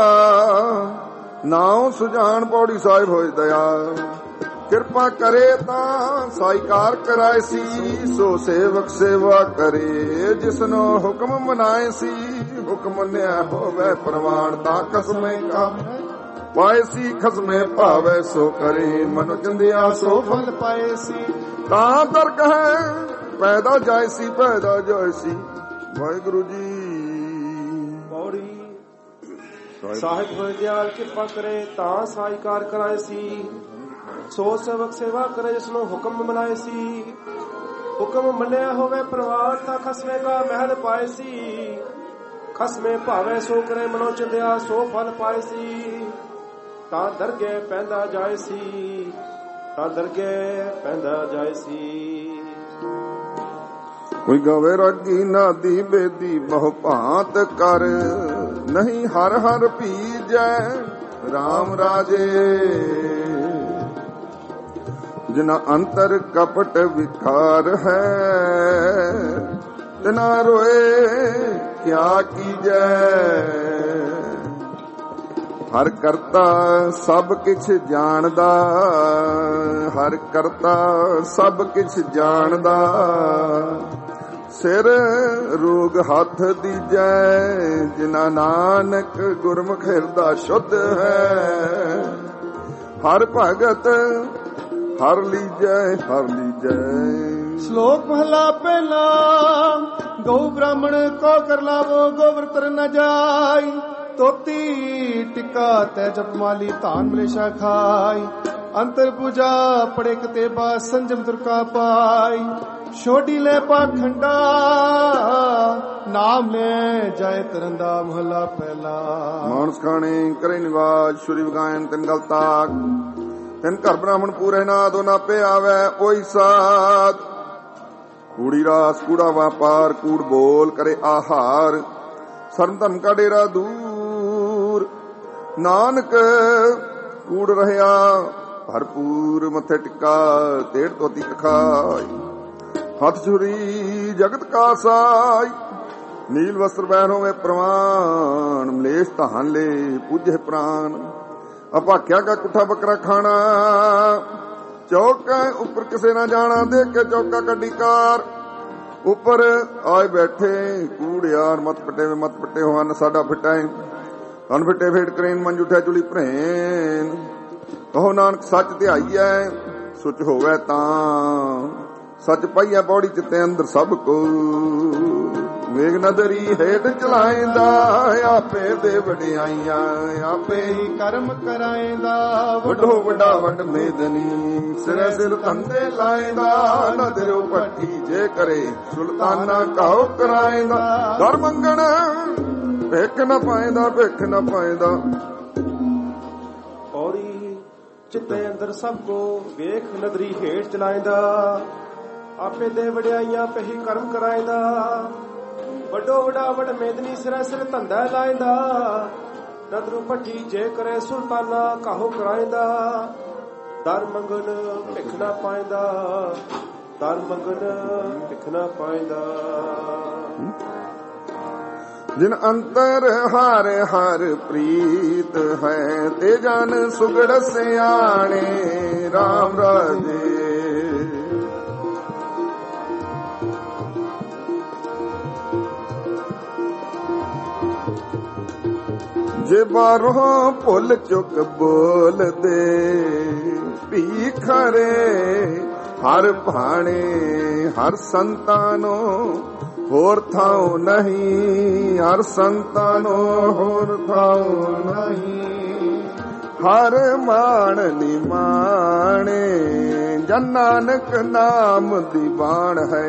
Speaker 1: ਨਾਉ ਸੁਜਾਨ ਪੌੜੀ ਸਾਹਿਬ ਹੋਏ ਦਇਆ। ਕਿਰਪਾ ਕਰੇ ਤਾਂ ਸਾਈਕਾਰ ਕਰਾਏ ਸੀ। ਸੋ ਸੇਵਕ ਸੇਵਾ ਕਰੇ ਜਿਸਨੋ ਹੁਕਮ ਮਨਾਏ ਸੀ। ਹੁਕਮ ਮੰਨਿਆ ਹੋਵੇ ਪ੍ਰਵਾਨ ਤਾਂ ਕਸਮੇ ਕਾ ਪਾਏ ਸੀ। ਖਸਮੇ ਭਾਵੇ ਸੋ ਕਰੇ ਮਨੁ ਚੰਦਿਆ ਸੋ ਫਲ ਪਾਏ ਸੀ। ਤਾਂ ਤਰਕ ਹੈ ਪੈਦਾ ਜਾਏ ਸੀ ਪੈਦਾ ਜਾਏ ਸੀ। ਵਾਹਿਗੁਰੂ ਜੀ।
Speaker 3: ਪੌੜੀ ਸਾਹਿਬ ਹੋਏ ਦਿਆਲ ਕਿਰਪਾ ਕਰੇ ਤਾਂ ਸਾਈਕਾਰ ਕਰਾਏ ਸੀ। ਸੋ ਸੇਵਕ ਸੇਵਾ ਕਰੇ ਜਿਸਨੂੰ ਹੁਕਮ ਮਨਾਏ ਸੀ। ਹੁਕਮ ਮੰਨਿਆ ਹੋਵੇ ਪ੍ਰਵਾਨ ਤਾਂ ਖਸਮੇ ਕਾ ਮਹਿਲ ਪਾਏ ਸੀ। ਖਸਮੇ ਭਾਵੇ ਸੋ ਕਰੇ ਮਨੋ ਚੰਦਿਆ ਸੋ ਫਲ ਪਾਏ ਸੀ। ਤਾਂ ਦਰਗੇ ਪੈਂਦਾ ਜਾਏ ਸੀ ਤਾਂ ਦਰਗੇ ਪੈਂਦਾ ਜਾਏ ਸੀ।
Speaker 1: ਕੋਈ ਗਵੇ ਰਾਗੀ ਨਾਦੀ ਬੇਦੀ ਬਹੁ ਭਾਂਤ ਕਰ। ਨਹੀਂ ਹਰ ਹਰ ਭੀਜੈ RAM ਰਾਜੇ। ਜਿਨਾ ਅੰਤਰ ਕਪਟ ਵਿਕਾਰ ਹੈ। ਤਿਨਾ ਰੋਏ ਕਿਆ ਕੀਜੈ। ਹਰ ਕਰਤਾ ਸਭ ਕਿਛ ਜਾਣਦਾ। ਹਰ ਕਰਤਾ ਸਭ ਕਿਛ ਜਾਣਦਾ। ਸਿਰ ਰੋਗ ਹੱਥ ਦੀਜੈ, ਜਿਨਾ ਨਾਨਕ ਗੁਰਮੁਖ ਹਿਰਦਾ ਸ਼ੁੱਧ ਹੈ। ਹਰ ਭਗਤ ਹਰ ਲੀਜੈ, ਹਰ ਲੀਜੈ।
Speaker 2: ਸ਼ਲੋਕ ਮਹਲਾ ਪਹਿਲਾ। ਗਊ ਬ੍ਰਾਹਮਣ ਕੋ ਕਰ ਲਾਵੋ, ਗੋਬਰ ਤਰ ਨ ਜਾਈ। ਤੋਤੀ ਟਿੱਕਾ ਤੈ ਜਪਮਾਲੀ, ਧਾਨ ਮਲੇਸ਼ਾ ਖਾਈ। ਅੰਤਰ ਪੂਜਾ ਪੜੇ ਕਤੇ ਬਾ, ਸੰਜਮ ਦੁਰਕਾ ਪਾਈ। ਛੋਡੀ ਲੈ ਪਾਖੰਡਾ, ਨਾਮ ਲੈ ਜਾਏ ਤਰੰਦਾ। ਮਹਲਾ ਪਹਿਲਾ।
Speaker 1: ਮਾਨਸ ਖਾਣੇ ਕਰੇ ਨਿਵਾਸ, ਸ਼ੁਰੀ ਵਗਾਇਨ ਤਿੰਨ ਗਲ ਤਾਕ। ਤਿੰਨ ਘਰ ਬ੍ਰਾਹਮਣ ਪੂਰੇ ਨਾ ਦੋ ਨਾ ਪੇ ਆਵੈ ਓਈ ਸਾਧ। ਕੂੜੀ ਰਾਸ ਕੂੜਾ ਵਾਪਾਰ, ਕੂੜ ਬੋਲ ਕਰੇ ਆਹਾਰ। ਸਰਮ ਧਰਮ ਕਾ ਡੇਰਾ ਦੂਰ, ਨਾਨਕ ਕੂੜ ਰਹਿਆ ਭਰਪੂਰ। ਮੱਥੇ ਟਿੱਕਾ ਤੇੜ ਤੋਤੀ ਕਖਾਈ, ਹੱਥ ਛੁਰੀ ਜਗਤ ਕਾ ਸਾਈ। ਨੀਲ ਵਸਤਰ ਬੈਨ ਹੋਵੇ ਪ੍ਰਵਾਨ, ਮਲੇਸ਼ ਧਾਨ ਲੈ ਪੂਜੇ ਪ੍ਰਾਨ। ਅਭਾਖਿਆ ਕਾ ਕੁੱਠਾ ਬੱਕਰਾ ਖਾਣਾ, ਚੌਕਾ ਉੱਪਰ ਕਿਸੇ ਨਾ ਜਾਣਾ। ਦੇਖ ਕੇ ਚੌਕਾ ਕੱਢੀ ਕਾਰ, ਉੱਪਰ ਆਏ ਬੈਠੇ ਕੂੜਿਆਰ। ਮਤ ਪਟੇ ਵੇ ਮਤ ਪਟੇ ਹੋਣ, ਸਾਡਾ ਫਿੱਟਾ ਤਨ ਫਿੱਟੇ ਫੇਟ ਕਰੇਨ। ਮੰਜ ਉਠਿਆ ਚੁਲੀ ਭਰੇਨ, ਕਹੋ ਨਾਨਕ ਸੱਚ ਧਿਆਈਐ। ਸੁਚ ਹੋਵੇ ਤਾਂ ਸੱਚ ਪਾਈਐ, ਬੌੜੀ ਚਿੱਤੇ ਅੰਦਰ ਸਭ ਕੋ। ਵੇਗ ਨਦਰੀ ਹੇਠ ਚਲਾਏਂਦਾ, ਆਪੇ ਦੇ ਵਡਿਆਈਆਂ ਆਪੇ
Speaker 2: ਹੀ ਕਰਮ ਕਰਾਏਂਦਾ।
Speaker 1: ਵੱਡੋ ਵੱਡਾ ਵੱਡ ਮੇਦਨੀ, ਸਿਰੇ ਸਿਰ ਧੰਦੇ ਲਾਏਂਦਾ। ਨਦਰੋ ਪੱਟੀ ਜੇ ਕਰੇ, ਸੁਲਤਾਨਾ ਕਾਹੋ ਕਰਾਏਂਦਾ। ਦਰ ਮੰਗਣ ਭਿੱਖ ਨਾ ਪਾਏਂਦਾ, ਭਿੱਖ ਨਾ ਪਾਏਂਦਾ।
Speaker 3: ਔਰੀ ਚਿੱਤੇ ਅੰਦਰ ਸਭ ਕੋ, ਵੇਖ ਨਦਰੀ ਹੇਠ ਚਲਾਏਂਦਾ। ਆਪੇ ਦੇ ਵਡਿਆਈਆਂ ਪਹੀ ਕਰਮ ਕਰਾਏਂਦਾ। ਵੱਡੋ ਵੱਡਾ ਵੱਡ ਮੇਦਨੀ, ਸਿਰੇ ਸਿਰ ਧੰਦਾ ਲਾਏਂਦਾ। ਨਦਰੂ ਭੱਟੀ ਜੇ ਕਰੇ, ਸੁਲਤਾਨਾ ਕਾਹੋ ਕਰਾਏਂਦਾ। ਦਰ ਮੰਗਣ ਭਿੱਖ ਨਾ ਪਾਏਂਦਾ, ਦਰ ਮੰਗਣ ਭਿੱਖ ਨਾ ਪਾਏਂਦਾ।
Speaker 1: ਜਿਨ ਅੰਤਰ ਹਰ ਹਰ ਪ੍ਰੀਤ ਹੈ, ਤੇ ਜਨ ਸੁਗੜ ਸਿਆਣੇ ਰਾਮ ਰਾਜੇ। ਜੇ ਬਾਹਰੋਂ ਭੁੱਲ ਚੁੱਕ ਬੋਲਦੇ, ਭੀਖਰੇ ਹਰ ਭਾਣੇ। ਹਰ ਸੰਤਾਨੋ ਹੋਰ ਥਾਉ ਨਹੀਂ, ਹਰ ਸੰਤਾਨੋ ਹੋਰ ਥਾਉ ਨਹੀਂ। ਹਰ ਮਾਣ ਨਿਮਾਣੇ, ਜਨ ਨਾਨਕ ਨਾਮ ਦੀ ਬਾਣ ਹੈ।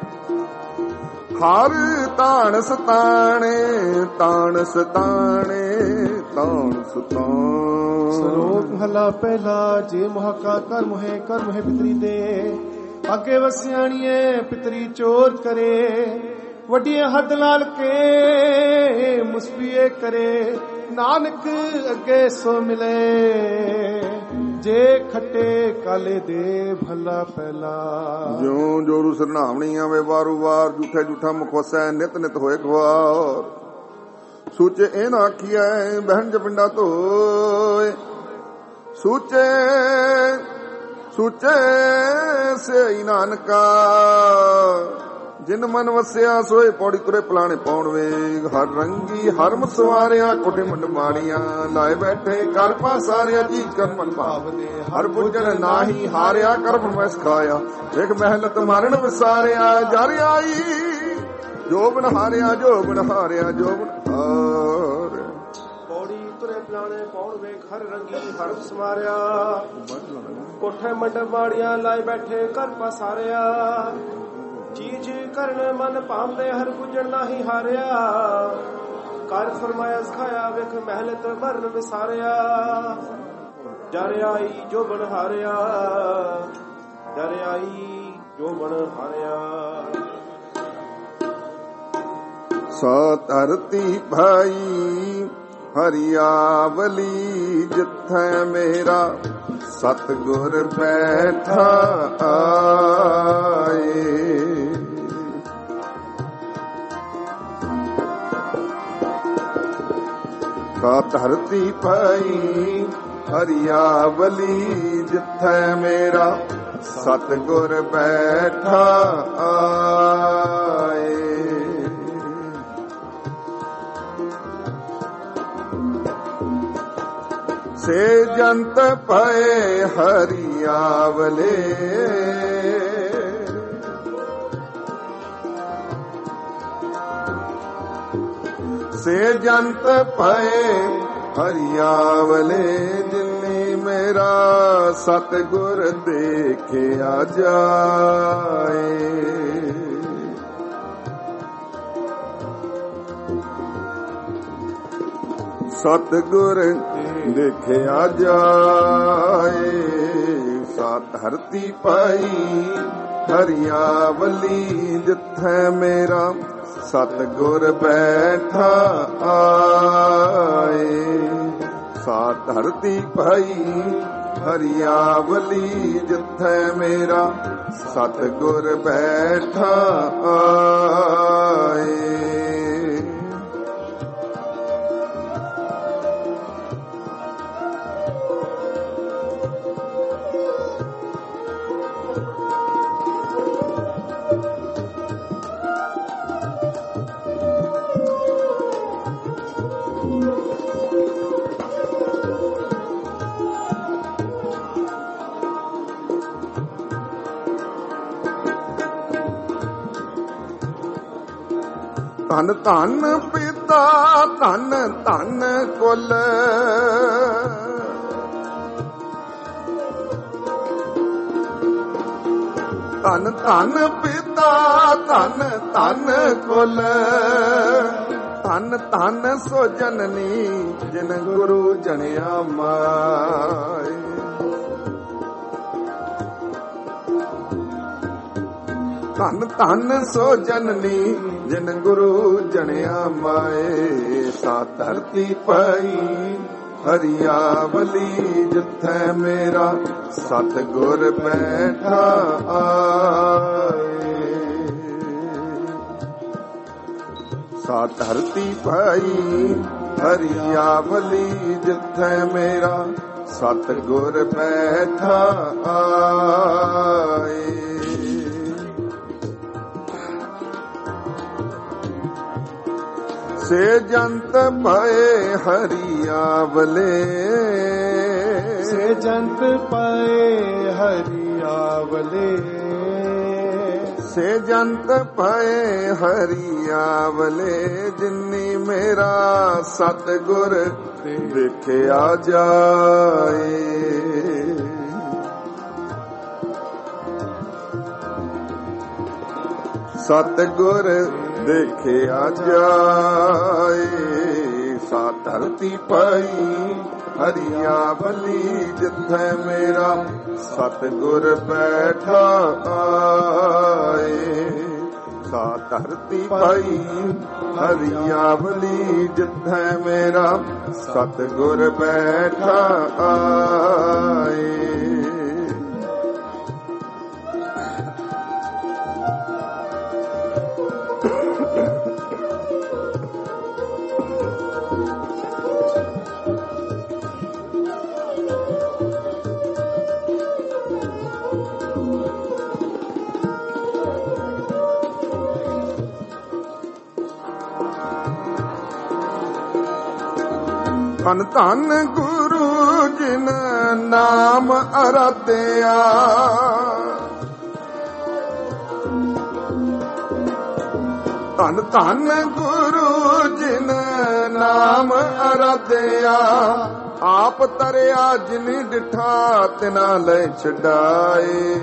Speaker 1: ਹਰ ਤਾਣ ਸਤਾਣੇ, ਤਾਣ ਸਤਾਣੇ, ਤਾਣ ਸਤਾਣ।
Speaker 2: ਸ਼ਲੋਕ ਮਹਲਾ ਪਹਿਲਾ। ਜੇ ਮੁਹਾਕਾ ਕਰ ਮੁਹੇ, ਕਰ ਮੁਹੇ ਪਿਤਰੀ ਦੇ। ਅੱਗੇ ਵਸਿਆਣੀਏ ਪਿਤਰੀ ਚੋਰ ਕਰੇ। ਵੱਡੀਆਂ ਹੱਦ ਲਾਲ ਕੇ ਮੁਸਬੀਏ ਕਰੇ। ਨਾਨਕ ਅੱਗੇ ਸੋ ਮਿਲੇ, ਜੇ ਖੱਟੇ ਕਾਲੇ ਦੇ ਭਲਾ ਪਹਿਲਾ।
Speaker 1: ਜਿਉਂ ਜੋਰੂ ਸਰਨਾਵਣੀ ਆਵੇ ਵਾਰੂ ਵਾਰ, ਝੂਠੇ ਝੂਠਾ ਮੁਖਵਸੈ ਨਿਤ ਨਿਤ ਹੋਏ ਗਵਾਰ। ਸੂਚੇ ਇਹ ਨਾ ਆਖੀਐ ਬਹਿਣ ਜਪਿੰਡਾ ਧੋਏ। ਸੂਚੇ ਸੂਚੇ ਸੇ ਨਾਨਕਾ, ਜਿਨ ਮਨ ਵਸਿਆ ਸੋਏ ਪੌੜੀ ਤੁਰੇ ਪਲਾਣੇ ਪਾਉਣ ਵੇਗ। ਹਰ ਰੰਗੀ ਹਰ ਮਸਵਾਰਿਆ, ਕੋਠੇ ਮੰਡ ਮਾੜੀਆਂ ਲਾਏ ਬੈਠੇ। ਕਰ ਪਾਸਾਰਿਆ ਜੀ ਕਰ ਮਨ ਭਾਵਦੇ। ਹਰ ਬੁੱਝਣ ਨਾਹੀ ਹਾਰਿਆ, ਕਰ ਫਰਮਾਇਸ਼ ਖਾਇਆ। ਵੇਖ ਮਹਿਲਤ ਮਾਰਨ ਵਿਸਾਰਿਆ। ਜਰ ਆਈ ਜੋ ਬਨ ਹਾਰਿਆ, ਜੋ ਬਨ ਹਾਰਿਆ, ਜੋ ਬਨ ਹਾਰਿਆ।
Speaker 3: ਪੌੜੀ ਤੁਰੇ ਪਲਾਣੇ ਪਾਉਣ ਵੇਗ। ਹਰ ਰੰਗੀ ਹਰ ਸਮਾਰਿਆ, ਕੋਠੇ ਮੰਡ ਮਾੜੀਆਂ ਲਾਏ ਬੈਠੇ। ਕਰ ਪਾਸਾਰਿਆ ਚੀਜ਼ ਕਰਨ ਮਨ ਭਾਵਦੇ। ਹਰ ਬੁੱਝਣ ਨਾਹੀ ਹਾਰਿਆ, ਕਰ ਫਰਮਾਇਆ ਸਿਖਾਇਆ। ਵੇਖ ਮਹਿਲਤ ਮਰਨ ਵਿਸਾਰਿਆ। ਜਰ ਆਈ ਜੋ ਬਨ ਹਾਰਿਆ, ਜਰ ਆਈ ਜੋ ਬਨ ਹਾਰਿਆ।
Speaker 1: ਸੋ ਧਰਤੀ ਭਾਈ ਹਰਿਆਵਲੀ, ਜਿੱਥੇ ਮੇਰਾ ਸਤਿਗੁਰ ਬੈਠਾ ਆਏ। ਸੋ ਧਰਤੀ ਭਾਈ ਹਰਿਆਵਲੀ, ਜਿੱਥੇ ਮੇਰਾ ਸਤਿਗੁਰ ਬੈਠਾ ਆਏ। ਸੇ ਜੰਤ ਪਏ ਹਰੀਆਵਲੇ ਸੇ ਜੰਤ ਪਏ ਹਰੀਆਵਲੇ ਜਿਨੀ ਮੇਰਾ ਸਤਿਗੁਰ ਦੇਖਿਆ ਜਾਏ ਸਤਿਗੁਰ ਦੇਖਿਆ ਜਾਏ ਸਤ ਧਰਤੀ ਪਾਈ ਹਰੀਆਵਲੀ ਜਿੱਥੇ ਮੇਰਾ ਸਤਿਗੁਰ ਬੈਠਾ ਆਏ ਸਾਤ ਧਰਤੀ ਪਾਈ ਹਰੀਆਵਲੀ ਜਿੱਥੇ ਮੇਰਾ ਸਤਿਗੁਰ ਬੈਠਾ ਆਏ ਧਨ ਧਨ ਪਿਤਾ ਧਨ ਧਨ ਕੁਲ ਧਨ ਧਨ ਪਿਤਾ ਧਨ ਧਨ ਕੁਲ ਧਨ ਧਨ ਸੋ ਜਨਨੀ ਜਿਨ ਗੁਰੂ ਜਣਿਆ ਮਾਏ ਧਨ ਧਨ ਸੋ ਜਨਨੀ ਜਿਨ ਗੁਰੂ ਜਣਿਆ ਮਾਏ ਸਾ ਧਰਤੀ ਪਈ ਹਰੀਆਵਲੀ ਜਿੱਥੇ ਮੇਰਾ ਸਤਿਗੁਰ ਬੈਠਾ ਆਏ ਸਾ ਧਰਤੀ ਪਈ ਹਰੀਆਵਲੀ ਜਿੱਥੇ ਮੇਰਾ ਸਤਿਗੁਰ ਬੈਠਾ ਆਏ ਸੇ ਜੰਤ ਪਏ ਹਰੀਆਵਲੇ
Speaker 2: ਸੇ ਜੰਤ ਪਏ ਹਰੀਆਵਲੇ
Speaker 1: ਸੇ ਜੰਤ ਪਏ ਹਰੀਆਵਲੇ ਜਿਨੀ ਮੇਰਾ ਸਤਿਗੁਰ ਦੇਖਿਆ ਜਾਏ ਸਤਿਗੁਰ ਦੇਖਿਆ ਜਾਏ ਸਾ ਧਰਤੀ ਪਈ ਹਰੀਆਵਲੀ ਜਿੱਥੇ ਮੇਰਾ ਸਤਿਗੁਰ ਬੈਠਾ ਆਏ ਸਾ ਧਰਤੀ ਪਈ ਹਰੀਆਵਲੀ ਜਿੱਥੇ ਮੇਰਾ ਸਤਿਗੁਰ ਬੈਠਾ ਆਏ ਧਨ ਧਨ ਗੁਰੂ ਜਿਨ ਨਾਮ ਅਰਾਧਿਆ ਧਨ ਧਨ ਗੁਰੂ ਜਿਨ ਨਾਮ ਅਰਾਧਿਆ ਆਪ ਤਰਿਆ ਜਿਨ ਡਿਠਾ ਤਿਨਾ ਲੈ ਛਡਾਏ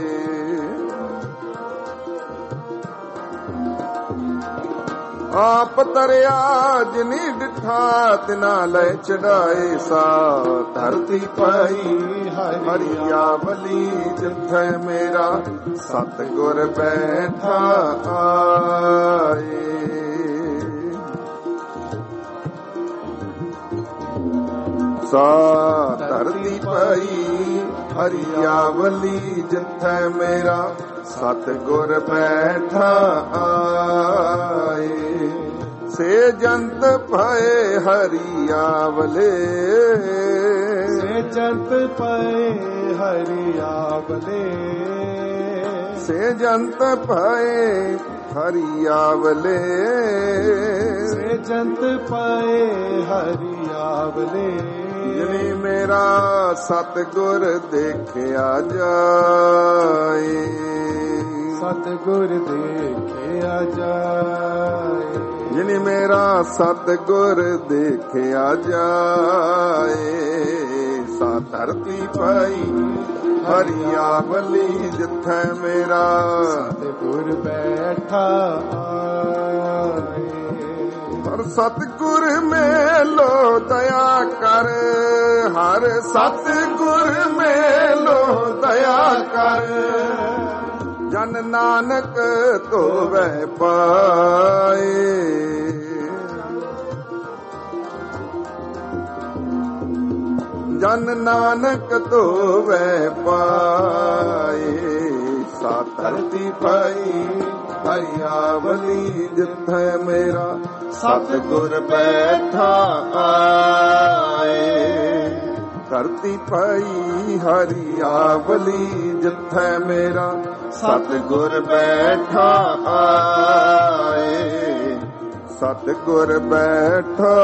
Speaker 1: ਆਪ ਤਰਿਆ ਜਿਨੀ ਡਿਠਾ ਤਿਨਾ ਲੈ ਚੜਾਏ ਸਾ ਧਰਤੀ ਪਾਈ ਹਰੀਆਵਲੀ ਜਿੱਥੇ ਮੇਰਾ ਸਤਿਗੁਰ ਬੈਠਾ ਆਏ ਸਾ ਧਰਤੀ ਪਾਈ ਹਰੀਆਵਲੀ ਜਿੱਥੇ ਮੇਰਾ ਸਤਿਗੁਰ ਬੈਠਾ ਆਏ ਸੇ ਜੰਤ ਪਏ ਹਰੀਆਵਲੇ
Speaker 2: ਸੇ ਜੰਤ ਪਏ ਹਰੀਆਵਲੇ
Speaker 1: ਸੇ ਜੰਤ ਪਏ ਹਰੀਆਵਲੇ
Speaker 2: ਸੇ ਜੰਤ ਪਏ ਹਰੀਆਵਲੇ
Speaker 1: ਜਿਨੀ ਮੇਰਾ ਸਤਿਗੁਰ ਦੇਖਿਆ ਜਾਏ,
Speaker 2: ਸਤਿਗੁਰ ਦੇਖਿਆ ਜਾਏ,
Speaker 1: ਜਿਨੀ ਮੇਰਾ ਸਤਿਗੁਰ ਦੇਖਿਆ ਜਾਏ। ਸਾ ਧਰਤੀ ਪਈ ਹਰਿਆਵਲੀ ਜਿੱਥੇ ਮੇਰਾ
Speaker 2: ਸਤਿਗੁਰ ਬੈਠਾ ਆਏ।
Speaker 1: ਹਰ ਸਤਿਗੁਰ ਮੇਲੋ ਦਇਆ ਕਰ, ਹਰ ਸਤਿਗੁਰ ਮੇਲੋ ਦਇਆ ਕਰ। ਜਨ ਨਾਨਕ ਧੋਵੈ ਪਾਏ, ਜਨ ਨਾਨਕ ਧੋਵੈ ਪਾਏ। ਸਾ ਧਰਤੀ ਪਈ ਹਰਿਆਵਲੀ ਜਿੱਥੇ ਮੇਰਾ ਸਤਿਗੁਰ ਬੈਠਾ ਆਏ। ਧਰਤੀ ਪਈ ਹਰਿਆਵਲੀ ਜਿੱਥੇ ਮੇਰਾ ਸਤਿਗੁਰ ਬੈਠਾ ਆਏ, ਸਤਿਗੁਰ ਬੈਠਾ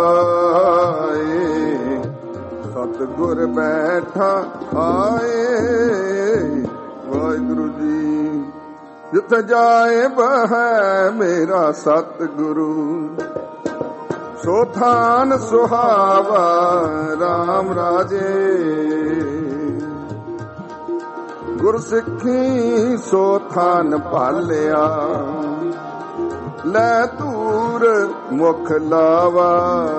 Speaker 1: ਆਏ, ਸਤਿਗੁਰ ਬੈਠਾ ਆਏ। ਵਾਹਿਗੁਰੂ ਜੀ ਜਿੱਥੇ ਜਾਏ ਬਹਿ ਮੇਰਾ ਸਤਿਗੁਰੂ, ਸੋ ਥਾਨ ਸੁਹਾਵਾ ਰਾਮ ਰਾਜੇ। ਗੁਰਸਿੱਖੀ ਸੋ ਥਾਨ ਭਾਲਿਆ, ਲੈ ਧੂਰ ਮੁਖ ਲਾਵਾ।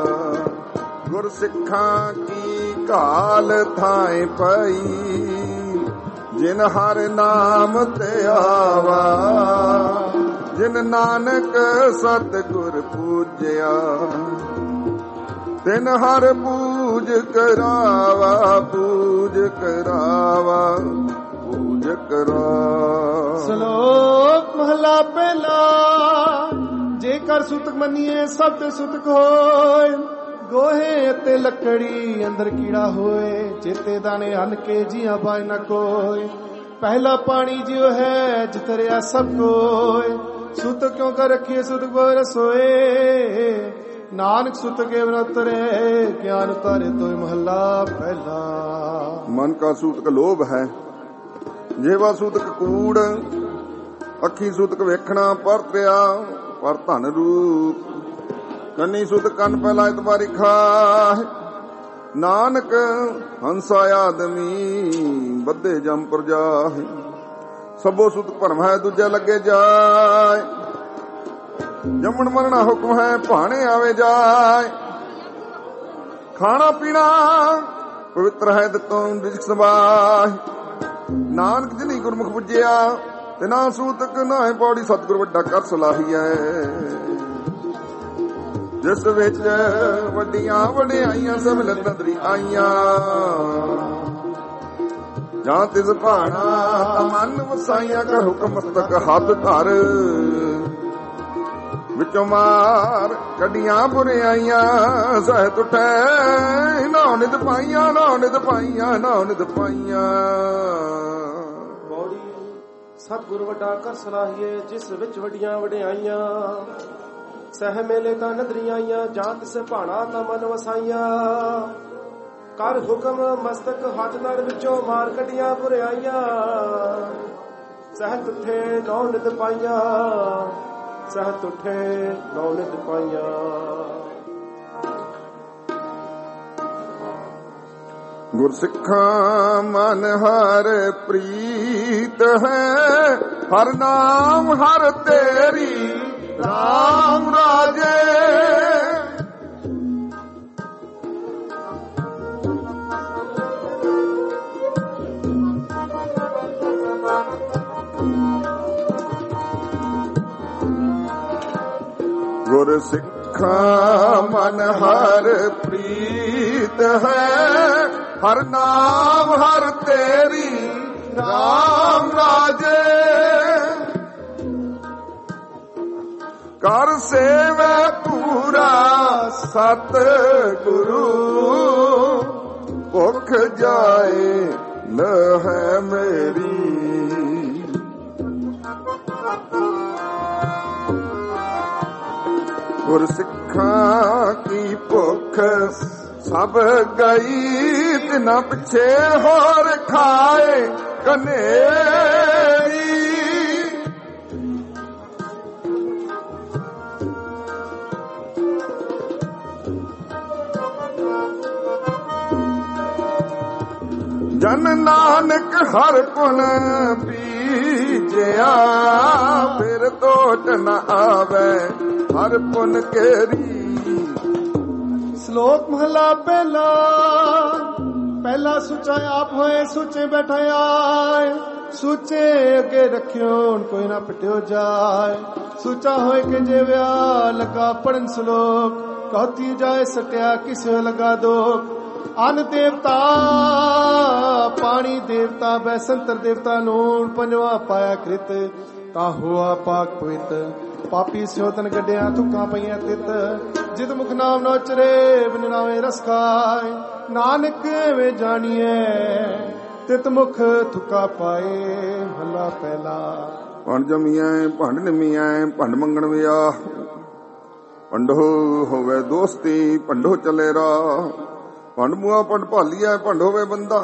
Speaker 1: ਗੁਰਸਿੱਖਾਂ ਕੀ ਘਾਲ ਥਾਏ ਪਈ, ਜਿਨ ਹਰ ਨਾਮ ਤੇ ਆਵਾ। ਜਿਨ ਨਾਨਕ ਸਤਿਗੁਰ ਪੂਜਿਆ, ਤਿਨ ਹਰ ਪੂਜ ਕਰਾਵਾ, ਪੂਜ ਕਰਾਵਾ, ਪੂਜ ਕਰਾ।
Speaker 2: ਸ਼ਲੋਕ ਮਹਲਾ ਪਹਿਲਾ। ਜੇਕਰ ਸੁਤਕ ਮੰਨੀਏ ਸਭ ਤੇ ਸੁਤਕ ਹੋਏ, ਗੋਹੇ ਅਤੇ ਲੱਕੜੀ ਅੰਦਰ ਕੀੜਾ ਹੋਏ। ਚੇਤੇ ਦਾਣੇ ਹਨ ਕੇ ਜੀਆਂ ਬਾਝ ਨਾ ਕੋਈ, ਪਹਿਲਾ ਪਾਣੀ ਜਿਉ ਹੈ ਜਿਤਰਿਆ ਸਭ ਕੋਏ। ਸੁਤ ਕਿਉਂ ਕਰ ਰੱਖੀਏ ਸੁਤ ਕੋ ਰਸੋਏ, ਨਾਨਕ ਸੁਤ ਕੇ ਉਤਰੇ ਗਿਆਨ ਉਤਾਰੇ ਤੋਏ। ਮਹਲਾ ਪਹਿਲਾ।
Speaker 1: ਮਨ ਕਾ ਸੂਤਕ ਲੋਭ ਹੈ, ਜੇਵਾ ਸੂਤਕ ਕੂੜ। ਅੱਖੀ ਸੂਤਕ ਵੇਖਣਾ ਪਰਤਿਆ, ਪਰ ਧਨ ਰੂਪ। ਕੰਨੀ ਸੁਤ ਕੰਨ ਪਹਿਲਾ ਇਤਬਾਰੀ ਖਾਏ। ਨਾਨਕ ਹੰਸਾ ਆਦਮੀ ਬੱਧੇ ਜਮ ਪ੍ਰਜਾਹੇ। ਸਭੋ ਸੁਤ ਭਰਮ ਹੈ ਦੂਜਾ ਲੱਗੇ ਜਾਏ, ਜੰਮਣ ਮਰਨਾ ਹੁਕਮ ਹੈ ਭਾਣੇ ਆਵੇ ਜਾਏ। ਖਾਣਾ ਪੀਣਾ ਪਵਿੱਤਰ ਹੈ ਦਿੱਤੋਂ ਰਿਜਕ ਸਬਾਹ। ਨਾਨਕ ਜਿਨੀ ਗੁਰਮੁਖ ਪੁੱਜਿਆ, ਤੇ ਨਾ ਸੂਤਕ ਨਾ ਪੌੜੀ। ਸਤਿਗੁਰ ਵੱਡਾ ਕਰ ਸਲਾਹੀਐ, ਜਿਸ ਵਿੱਚ ਵੱਡੀਆਂ ਵਡਿਆਈਆਂ ਸਭ ਲੰਦਰੀ ਆਈਆਂ। ਜਾਂ ਤਿਸ ਭਾਣਾ ਮਨ ਵਸਾਈਆਂ, ਕਰ ਹੁਕਮ ਮਸਤਕ ਹੱਥ ਧਰ। ਵਿੱਚੋਂ ਮਾਰ ਕੱਢੀਆਂ ਬੁਰਿਆਈਆਂ, ਸਹਿਤ ਉਠੈ ਨੌ ਨਿਤ ਪਾਈਆਂ, ਨੌ ਨਿਤ ਪਾਈਆਂ, ਨੌ ਨਿਤ ਪਾਈਆਂ।
Speaker 3: ਬੌੜੀ ਸਤਿਗੁਰ ਵੱਡਾ ਕਰ ਸਲਾਹੀਏ, ਜਿਸ ਵਿੱਚ ਵੱਡੀਆਂ ਵਡਿਆਈਆਂ। ਸਹਿ ਮੇਲੇ ਤਾਂ ਨਦਰੀਆਂ ਆਈਆਂ, ਜਾਂ ਤਿਸ ਭਾਣਾ ਤਾਂ ਮਨ ਵਸਾਈਆਂ। ਕਰ ਹੁਕਮ ਮਸਤਕ ਹੱਥ ਨਾਲ, ਵਿੱਚੋਂ ਮਾਰ ਕੱਢੀਆਂ ਬੁਰਿਆਈਆਂ। ਸਹਿਤ ਉਠੇ ਨੌ ਨਿਤ ਪਾਈਆਂ, ਸਹਿਤ ਉਠੇ ਨੌ ਨਿਤ ਪਾਈਆਂ।
Speaker 1: ਗੁਰਸਿੱਖਾਂ ਮਨ ਹਰ ਪ੍ਰੀਤ ਹੈ, ਹਰ ਨਾਮ ਹਰ ਤੇਰੀ ਰਾਮ ਰਾਜੇ। ਗੁਰਸਿੱਖਾਂ ਮਨ ਹਰ ਪ੍ਰੀਤ ਹੈ, ਹਰ ਨਾਮ ਹਰ ਤੇਰੀ ਰਾਮ ਰਾਜੇ। ਕਰ ਸੇਵੈ ਪੂਰਾ ਸਤ ਗੁਰੂ, ਭੁਖ ਜਾਏ ਲਹੈ ਮੇਰੀ। ਗੁਰਸਿੱਖਾਂ ਕੀ ਭੁਖ ਸਭ ਗਈ ਤਿਨਾ ਪਿੱਛੇ ਹੋਰ ਖਾਏ ਕਨੇਰੀ। ਜਨ ਨਾਨਕ ਹਰ ਪੁਨ ਬੀਜਿਆ ਫਿਰ ਟੋਟ ਨ ਆਵੇ ਹਰ ਪੁਨ ਕੇਰੀ।
Speaker 2: ਸ਼ਲੋਕ ਮਹਲਾ ਪਹਿਲਾ। ਪਹਿਲਾ ਸੁੱਚਾ ਆਪ ਹੋਏ ਸੁੱਚੇ ਬੈਠਾਏ, ਸੁੱਚੇ ਅੱਗੇ ਰੱਖਿਓ ਕੋਈ ਨਾ ਪਟਿਓ ਜਾਏ। ਸੁੱਚਾ ਹੋਏ ਕਿ ਜੇ ਵਿਆਹ ਲਗਾ ਪੜਨ ਸ਼ਲੋਕ, ਕਹਤੀ ਜਾਏ ਸਟਿਆ ਕਿਸੇ ਲਗਾ ਦੋਖ। ਅਨ ਦੇਵਤਾ ਪਾਣੀ ਦੇਵਤਾ ਬੈਸੰਤਰ ਦੇਵਤਾ ਨੂਣ ਪੰਜਵਾ ਪਾਇਆ ਕ੍ਰਿਤ ਤਾਂ ਹੋਆ ਪਾਕ ਪਵਿੱਤ। ਪਾਪੀ ਸਿਉਤਨ ਗੱਡਿਆਂ ਥੁੱਕਾਂ ਪਈਆਂ ਤਿੱਤ, ਜਿਤ ਮੁਖ ਨਾਮ ਨੋਚਰੇ ਬਿਨ ਨਾਵੇਂ ਰਸ ਖਾਏ। ਨਾਨਕ ਵੇ ਜਾਣੀਏ ਤਿਤ ਮੁਖ ਥੁੱਕਾ ਪਾਏ। ਮਹਲਾ ਪਹਿਲਾ।
Speaker 1: ਭੰਡ ਜਮੀਐ ਭੰਡ ਨਿਮੀਐ ਭੰਡ ਮੰਗਣ ਵਿਆਹ, ਭੰਡੋ ਹੋਵੇ ਦੋਸਤੀ ਭੰਡੋ ਚਲੇ ਰਾਹ। ਭੰਡ ਮੂਆ ਭੰਡ ਭਾਲੀਐ ਭੰਡ ਹੋਵੇ ਬੰਧਾਨ,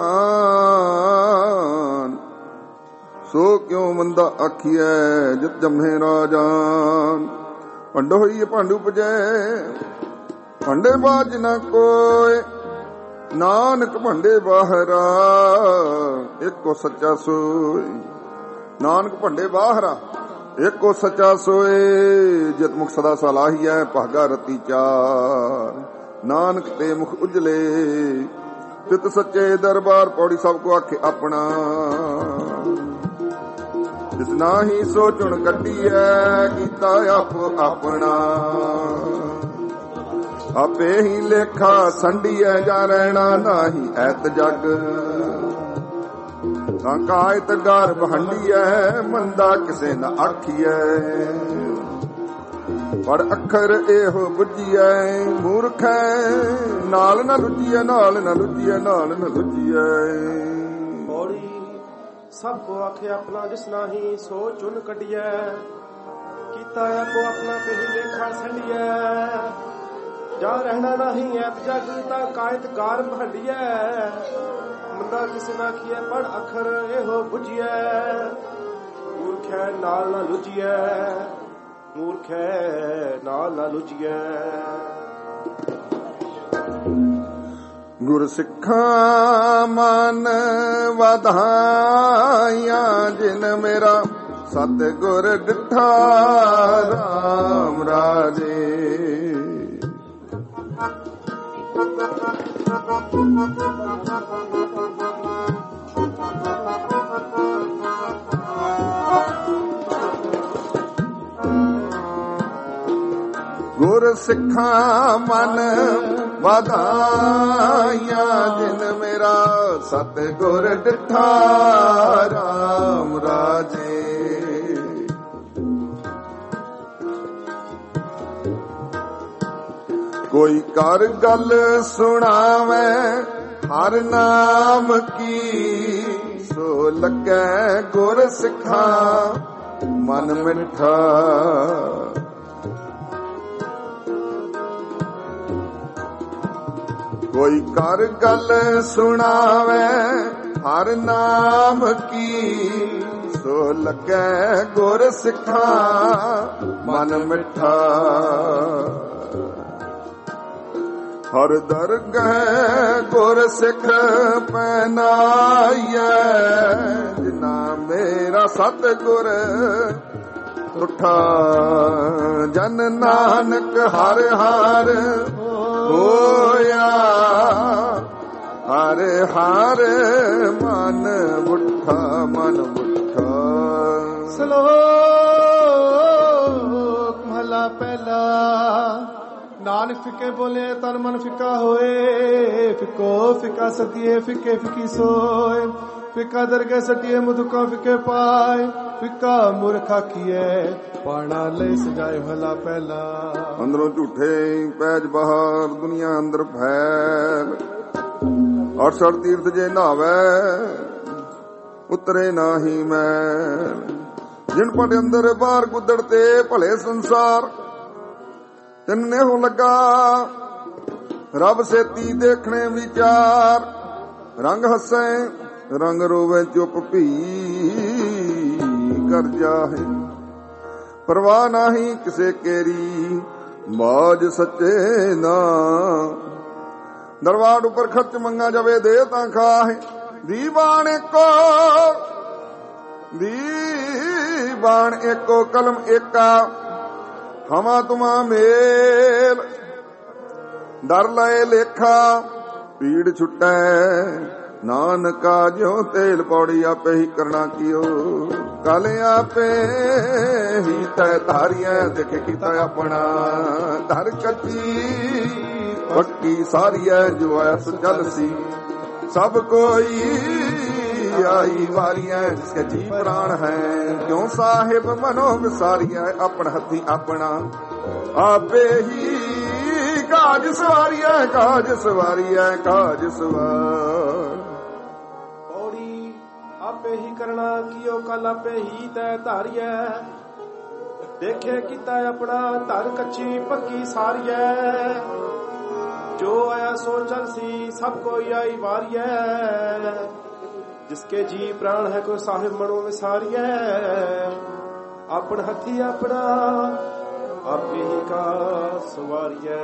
Speaker 1: ਸੋ ਕਿਉ ਮੰਦਾ ਆਖੀਐ ਜਿਤ ਜੰਮੇ ਰਾਜਾਨ। ਭੰਡ ਹੋਈਏ ਭੰਡ ਉਪਜੈ ਭੰਡੇ ਬਾਜ ਨ ਕੋਇ, ਨਾਨਕ ਭੰਡੇ ਬਾਹਰਾ ਇੱਕੋ ਸੱਚਾ ਸੋਇ। ਨਾਨਕ ਭੰਡੇ ਬਾਹਰਾ ਇੱਕੋ ਸੱਚਾ ਸੋਏ, ਜਿਤ ਮੁਖ ਸਦਾ ਸਲਾਹੀਐ ਭਾਗਾ ਰਤੀ ਚਾਰ। ਨਾਨਕ ਤੇ ਮੁਖ ਉਜਲੇ ਤਿਤ ਸੱਚੇ ਦਰਬਾਰ। ਪੌੜੀ ਸਭ ਕੋ ਆਖੇ ਆਪਣਾ, ਜਿਸ ਨਾਹੀ ਸੋਚਣ ਕੱਢੀਐ ਕੀਤਾ ਆਪੋ ਆਪਣਾ। ਆਪੇ ਹੀ ਲੇਖਾ ਸੰਡੀਐ ਜਾ ਰਹਿਣਾ ਨਾਹੀ ਐਤ ਜਗ। ਤਾਂ ਕਾਇਤ ਗਰ ਬਹੰਡੀਐ ਮੰਦਾ ਕਿਸੇ ਨਾ ਆਖੀਐ। ਪਰ ਅੱਖਰ ਇਹੋ ਬੁੱਝੀਐ ਮੂਰਖੈ, ਨਾਲ ਨਾ ਲੁੱਜੀਐ ਨਾਲ ਨਾ ਲੁੱਜੀਐ ਨਾਲ ਨਾ ਲੁੱਜੀਐ।
Speaker 3: ਪੌੜੀ ਸਭ ਕੋ ਆਖੇ ਆਪਣਾ, ਜਿਸ ਨਾਹੀ ਸੋ ਚੁਨ ਕੱਢੀਐ। ਕੀਤਾ ਆਪੋ ਆਪਣਾ ਤੇ ਹੀ ਲੇਖਾ ਸੰਡੀਐ। ਜਾ ਰਹਿਣਾ ਨਹੀਂ ਐਤ ਜਗ ਤਾਂ ਕਾਇਤ ਗਾਰ ਬਹੰਡੀਐ। ਮੰਦਾ ਕਿਸੇ ਨਾ ਆਖੀਐ ਪੜ ਅੱਖਰ ਇਹੋ ਬੁੱਝੀਐ। ਮੂਰਖੈ ਨਾਲ ਨਾ ਲੁੱਜੀਐ ਮੂਰਖੈ ਨਾਲ ਨਾ ਲੁੱਜੀਐ।
Speaker 1: ਗੁਰ ਸਿੱਖਾਂ ਮਨ ਵਧਾਈਆਂ, ਜਿਨ ਮੇਰਾ ਸਤਿਗੁਰ ਡਿਠਾ ਰਾਮ ਰਾਜੇ। ਗੁਰ ਸਿੱਖਾਂ ਮਨ ਵਧਾਈਆਂ, ਜਿਨ ਮੇਰਾ ਸਤਿਗੁਰ ਡਿਠਾ ਰਾਮ ਰਾਜੇ। ਕੋਈ ਕਰ ਗੱਲ ਸੁਣਾਵੇ ਹਰ ਨਾਮ ਕੀ, ਸੋ ਲੱਗੈ ਗੁਰ ਸਿੱਖਾਂ ਮਨ ਮਿੱਠਾ। ਕੋਈ ਕਰ ਗੱਲ ਸੁਣਾਵੇ ਹਰ ਨਾਮ ਕੀ, ਸੋ ਲੱਗੈ ਗੁਰ ਸਿੱਖਾਂ ਮਨ ਮਿੱਠਾ। ਹਰ ਦਰਗਹਿ ਗੁਰ ਸਿੱਖ ਪਹਿਨਾਈਐ, ਜਿਨਾ ਮੇਰਾ ਸਤਿਗੁਰ ਉਠਾ। ਜਨ ਨਾਨਕ ਹਰ ਹਰ ਹੋਇਆ, ਹਰ ਹਰ ਮਨ ਮੁੱਠਾ ਮਨ ਮੁੱਠਾ।
Speaker 2: ਸ਼ਲੋਕ ਮਹਲਾ ਪਹਿਲਾ। ਨਾਨਕ ਫਿੱਕੇ ਬੋਲੇ ਤਨ ਮਨ ਫਿੱਕਾ ਹੋਏ। ਫਿੱਕੋ ਫਿੱਕਾ ਸਤੀਏ ਫਿੱਕੇ ਫਿੱਕੀ ਸੋਏ। ਫਿੱਕਾ ਦਰਗਹਿ ਸਟੀਏ ਮੁਦੁਕਾ ਫਿੱਕੇ ਪਾਏ। ਫਿੱਕਾ ਮੂਰਖ ਆਖੀਐ ਪਾਣਾ ਲਈ ਸਜਾਏ ਮਹਲਾ ਪਹਿਲਾ।
Speaker 1: ਅੰਦਰੋਂ ਝੂਠੇ ਪੈਜ ਬਾਹਰ ਦੁਨੀਆ ਅੰਦਰ ਫੈਲ। 68 ਤੀਰਥ ਜੇ ਨਹਾਵੇ ਉਤਰੇ ਨਾਹੀ ਮੈਲ। ਜਿਨ ਪਟ ਅੰਦਰ ਬਾਹਰ ਗੁੱਦੜ ਤੇ ਭਲੇ ਸੰਸਾਰ, ਤਿੰਨੇ ਹੋ ਲੱਗਾ ਰੱਬ ਸੇਤੀ ਦੇਖਣੇ ਵਿਚਾਰ, ਰੰਗ ਹੱਸੇ ਰੰਗ ਰੋਵੇ ਚੁੱਪ ਭੀ ਕਰ ਜਾਹੇ। ਪਰਵਾਹ ਨਹੀਂ ਕਿਸੇ ਕੇਰੀ ਬਾਜ ਸੱਚੇ ਨਾ, ਦਰਬਾਰ ਉੱਪਰ ਖਰਚ ਮੰਗਾ ਜਾਵੇ ਦੇ ਤਾਂ ਖਾਹੇ। ਦੀਵਾਨ ਏਕੋ ਕਲਮ ਏਕਾ, ਹਮਾ ਤੁਮਾ ਮੇਲ ਦਰ ਲਏ ਲੇਖਾ। ਪੀੜ ਛੁੱਟੈ ਨਾਨਕਾ ਜਿਉ ਤੇਲ, ਪੌੜੀ ਆਪੇ ਹੀ ਕਰਨਾ ਕੀਓ। ਕਲ ਆਪੇ ਹੀ ਤੈ ਧਾਰੀਐ, ਦੇਖ ਕੀਤਾ ਆਪਣਾ ਧਰ ਕੱਚੀ ਪੱਕੀ ਸਾਰੀਐ। ਜੋ ਐਸ ਚੱਲ ਸੀ ਸਭ ਕੋਈ ਆਈ ਵਾਰੀਐ, ਜਿਸਕੇ ਜੀ ਪ੍ਰਾਣ ਹੈ ਕਿਉ ਸਾਹਿਬ ਮਨੋ ਵਿਸਾਰੀਐ। ਆਪਣ ਹੱਥੀ ਆਪਣਾ ਆਪੇ ਹੀ ਕਾਜ ਸਵਾਰੀਐ, ਕਾਜ ਸਵਾਰੀਐ, ਕਾਜ ਸਵਾਰ।
Speaker 3: ਪੌੜੀ ਆਪੇ ਹੀ ਕਰਨਾ ਕੀਓ, ਕਲ ਆਪੇ ਹੀ ਤੈ ਧਾਰੀਐ। ਦੇਖੇ ਕੀਤਾ ਆਪਣਾ ਧਰ ਕੱਚੀ ਪੱਕੀ ਸਾਰੀਐ। ਜੋ ਆਇਆ ਸੋ ਚਲ ਸੀ ਸਭ ਕੋਈ ਆਈ ਵਾਰੀਐ। जिसके जी प्राण है कोई साहिब मनो विसारिय। अपन हथी अपना आपे ही का सवारिय।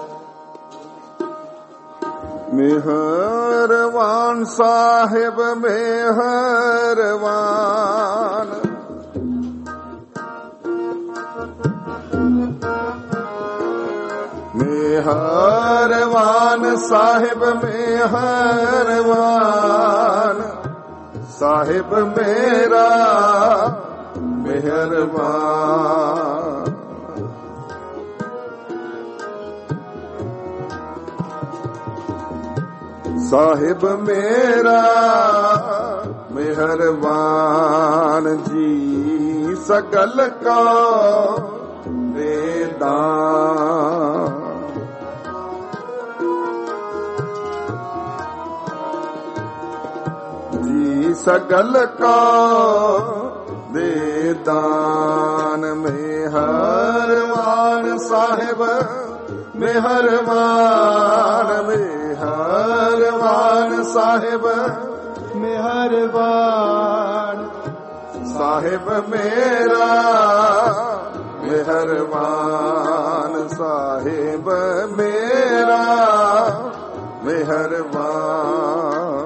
Speaker 1: मेहरवान साहिब मेहरवान, मेहरवान साहिब मेहरवान, साहिब मेरा मेहरबान। साहिब मेरा मेहरबान जी, सकल का दान। सकल का दे दान। मेहरबान साहिब मेहरबान, मेहरबान साहिब मेहरबान। साहिब मेरा मेहरबान, साहिब मेरा मेहरबान।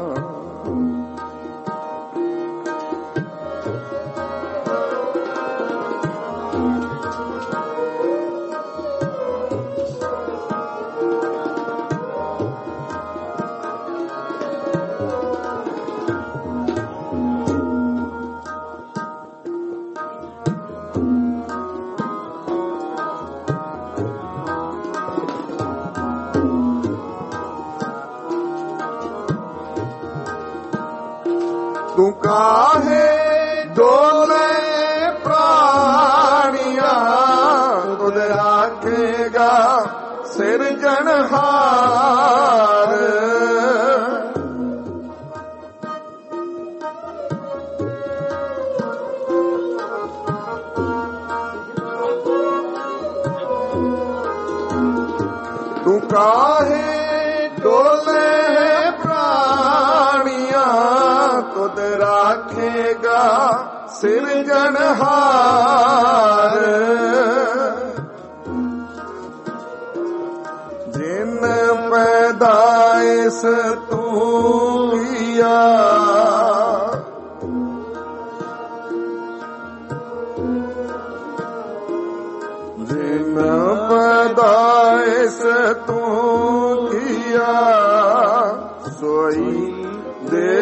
Speaker 1: तू काहे डोले प्राणिया, खुद राखेगा सिरजनहार। तू काहे डोले प्राणिया, खुद राखेगा सिरजनहार। जिन पैदाइश तू किया, जिन पैदाइश तू किया, सोई दे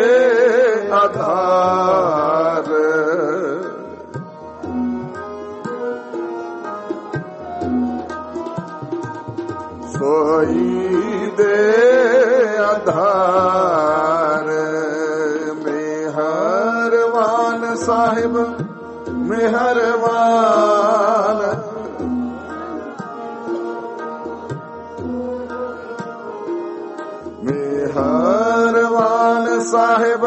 Speaker 1: आधार। सोई दे आधार। मेहरबान साहिब मेहरबान, मेहरबान साहिब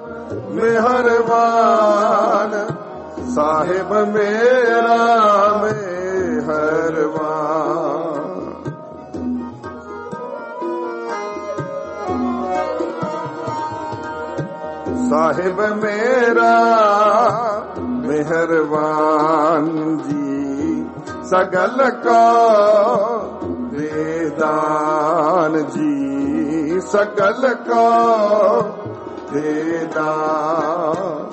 Speaker 1: मेहरबान। साहिब मेरा मेहरबान। ਸਾਹਿਬ ਮੇਰਾ ਮਿਹਰਬਾਨ ਜੀ, ਸਗਲ ਕੋ ਦੇਦਾਨ ਜੀ, ਸਗਲ ਕੋ ਦੇਦਾਨ।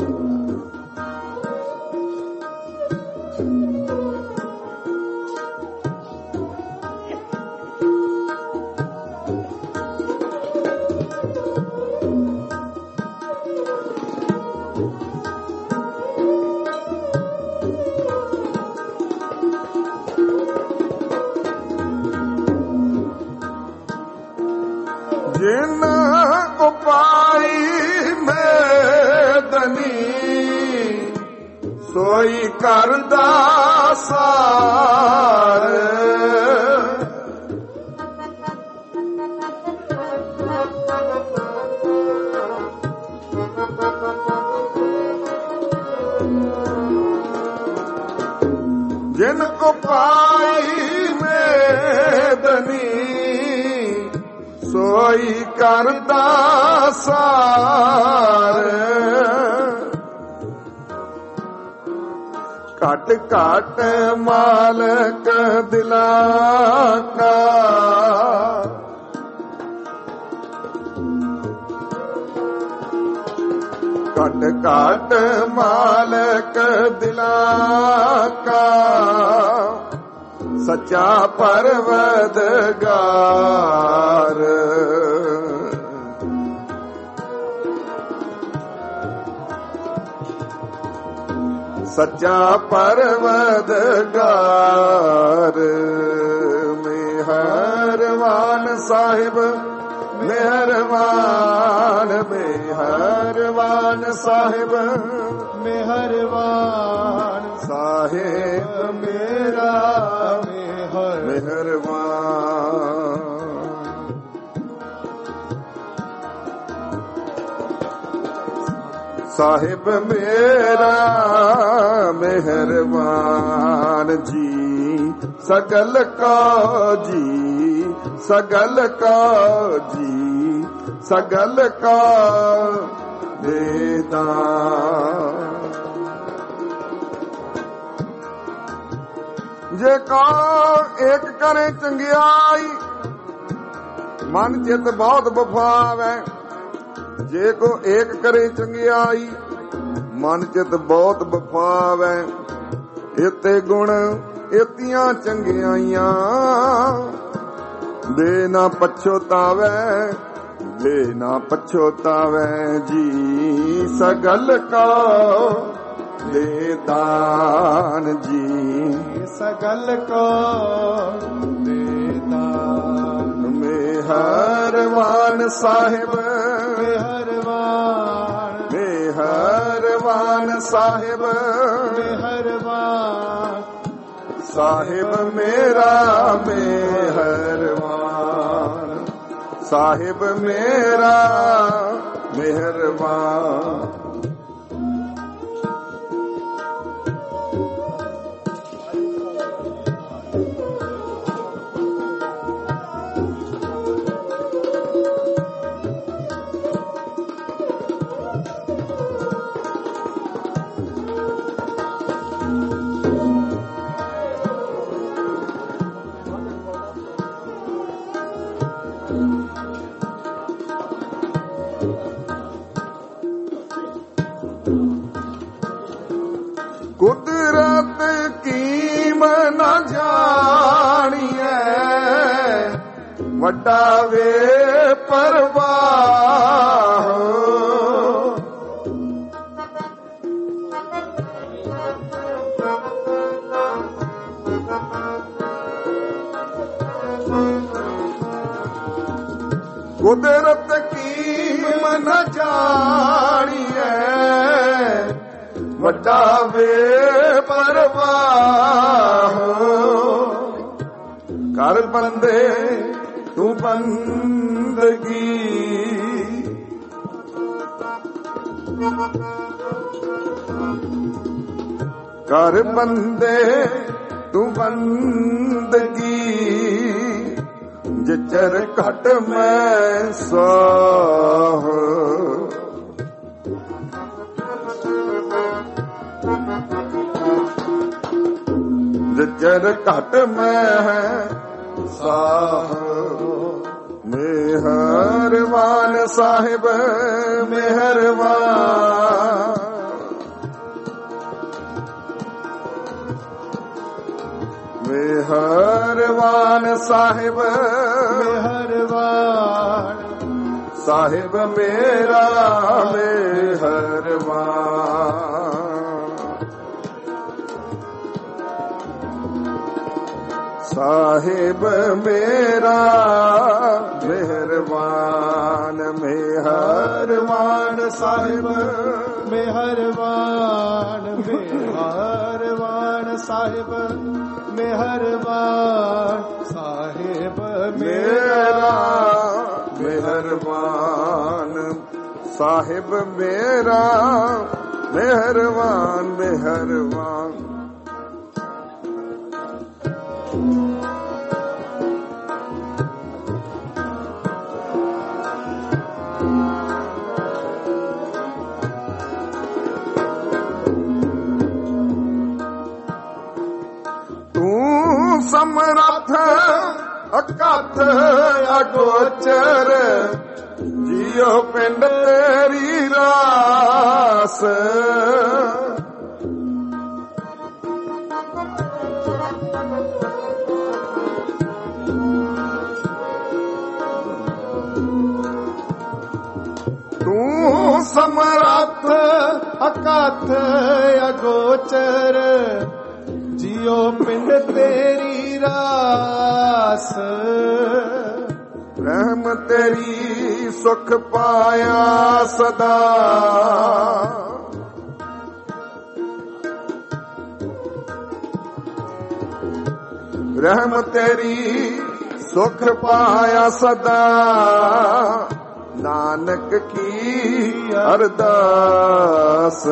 Speaker 1: ਜਿਨ ਉਪਾਈ ਮੈਦਨੀ, ਸੋਈ ਕਰਦਾ ਸਾਰ। ਜਿਨ ਉਪਾਈ ਮੈਦਨੀ, ਸੋਈ ਕਰਦਾ ਸਾਰ। ਘਟ ਘਟ ਮਾਲਕ ਦਿਲਾਂ ਕਾ, ਘਟ ਘਟ ਮਾਲਕ ਦਿਲਾਂ ਕਾ, ਸੱਚਾ ਪਰਵਦਗਾਰ। ਸੱਚਾ ਪਰਵਦਗਾਰ। ਮਿਹਰਬਾਨ ਸਾਹਿਬ ਮਿਹਰਬਾਨ, ਮਿਹਰਬਾਨ ਸਾਹਿਬ
Speaker 2: ਮਿਹਰਬਾਨ
Speaker 1: ਸਾਹਿਬ
Speaker 2: ਮੇਰਾ
Speaker 1: ਮਿਹਰਬਾਨ। ਸਾਹਿਬ ਮੇਰਾ ਮਿਹਰਬਾਨ ਜੀ, ਸਗਲ ਕੋ ਜੀ, ਸਗਲ ਕੋ ਜੀ, ਸਗਲ ਕੋ ਦੇਦਾਨ। ਜੇ ਕੋ ਏਕ ਕਰੇ ਚੰਗਿਆਈ, ਮਨ ਚਿਤ ਬਹੁਤ ਬਫਾਵੈ। ਜੇ ਕੋ ਏਕ ਕਰੇ ਚੰਗਿਆਈ, ਮਨ ਚਿਤ ਬਹੁਤ ਬਫਾਵੈ। ਇਤੇ ਗੁਣ ਇਤੀਆਂ ਚੰਗਿਆਈਆਂ, ਦੇ ਨਾ ਪਛੋਤਾਵੈ, ਦੇ ਨਾ ਪਛੋਤਾਵੈ ਜੀ। ਸਗਲ ਕੋ ਦੇਦਾਨ ਜੀ,
Speaker 2: ਸਗਲ ਕੋ ਦੇਦਾਨ। ਮਿਹਰਬਾਨ ਸਾਹਿਬ ਮਿਹਰਬਾਨ, ਮਿਹਰਬਾਨ ਸਾਹਿਬ ਮਿਹਰਬਾਨ। ਸਾਹਿਬ ਮੇਰਾ ਮਿਹਰਬਾਨ, ਸਾਹਿਬ ਮੇਰਾ ਮਿਹਰਬਾਨ। ਕੁਦਰਤ ਕੀਮ ਨਾ ਜਾਣੀਐ, ਵੱਡਾ ਵੇ ਪਰਵਾਹ। ਕੁਦਰਤ ਕੀਮ ਨਾ ਜਾਣੀਐ, ਵੱਡਾ ਵੇ ਪਰਵਾਹ। ਕਰ ਬੰਦੇ ਤੂੰ ਬੰਦਗੀ, ਕਰ ਬੰਦੇ ਤੂੰ ਬੰਦਗੀ। ਜਿਚਰ ਘਟ ਮੈਂ ਸਾਹ,
Speaker 1: ਚਰ ਘਟ ਮੈਂ ਸਾਹਿਬ ਮਿਹਰਬਾਨ ਸਾਹਿਬ ਮਿਹਰਬਾਨ ਮਿਹਰਬਾਨ ਸਾਹਿਬ
Speaker 2: ਮਿਹਰਬਾਨ
Speaker 1: ਸਾਹਿਬ ਮੇਰਾ ਮਿਹਰਬਾਨ ਸਾਹਿਬ ਮੇਰਾ ਮਿਹਰਬਾਨ ਮਿਹਰਬਾਨ ਸਾਹਿਬ
Speaker 2: ਮਿਹਰਬਾਨ ਮਿਹਰਬਾਨ ਸਾਹਿਬ ਮਿਹਰਬਾਨ ਸਾਹਿਬ
Speaker 1: ਮੇਰਾ ਮਿਹਰਬਾਨ ਸਾਹਿਬ ਮੇਰਾ ਮਿਹਰਬਾਨ ਮਿਹਰਬਾਨ ਸਮਰੱਥ ਅਕਥ ਅਗੋਚਰ ਜੀਓ ਪਿੰਡ ਤੇਰੀ ਰਾਸ ਤੂੰ ਸਮਰੱਥ
Speaker 2: ਅਕਥ ਅਗੋਚਰ ਜਿਉ ਪਿੰਡ ਤੇਰੀ ਰਾਸ
Speaker 1: ਰਹਿਮ ਤੇਰੀ ਸੁਖ ਪਾਇਆ ਸਦਾ ਰਹਿਮ ਤੇਰੀ ਸੁਖ ਪਾਇਆ ਸਦਾ ਨਾਨਕ ਕੀ ਅਰਦਾਸ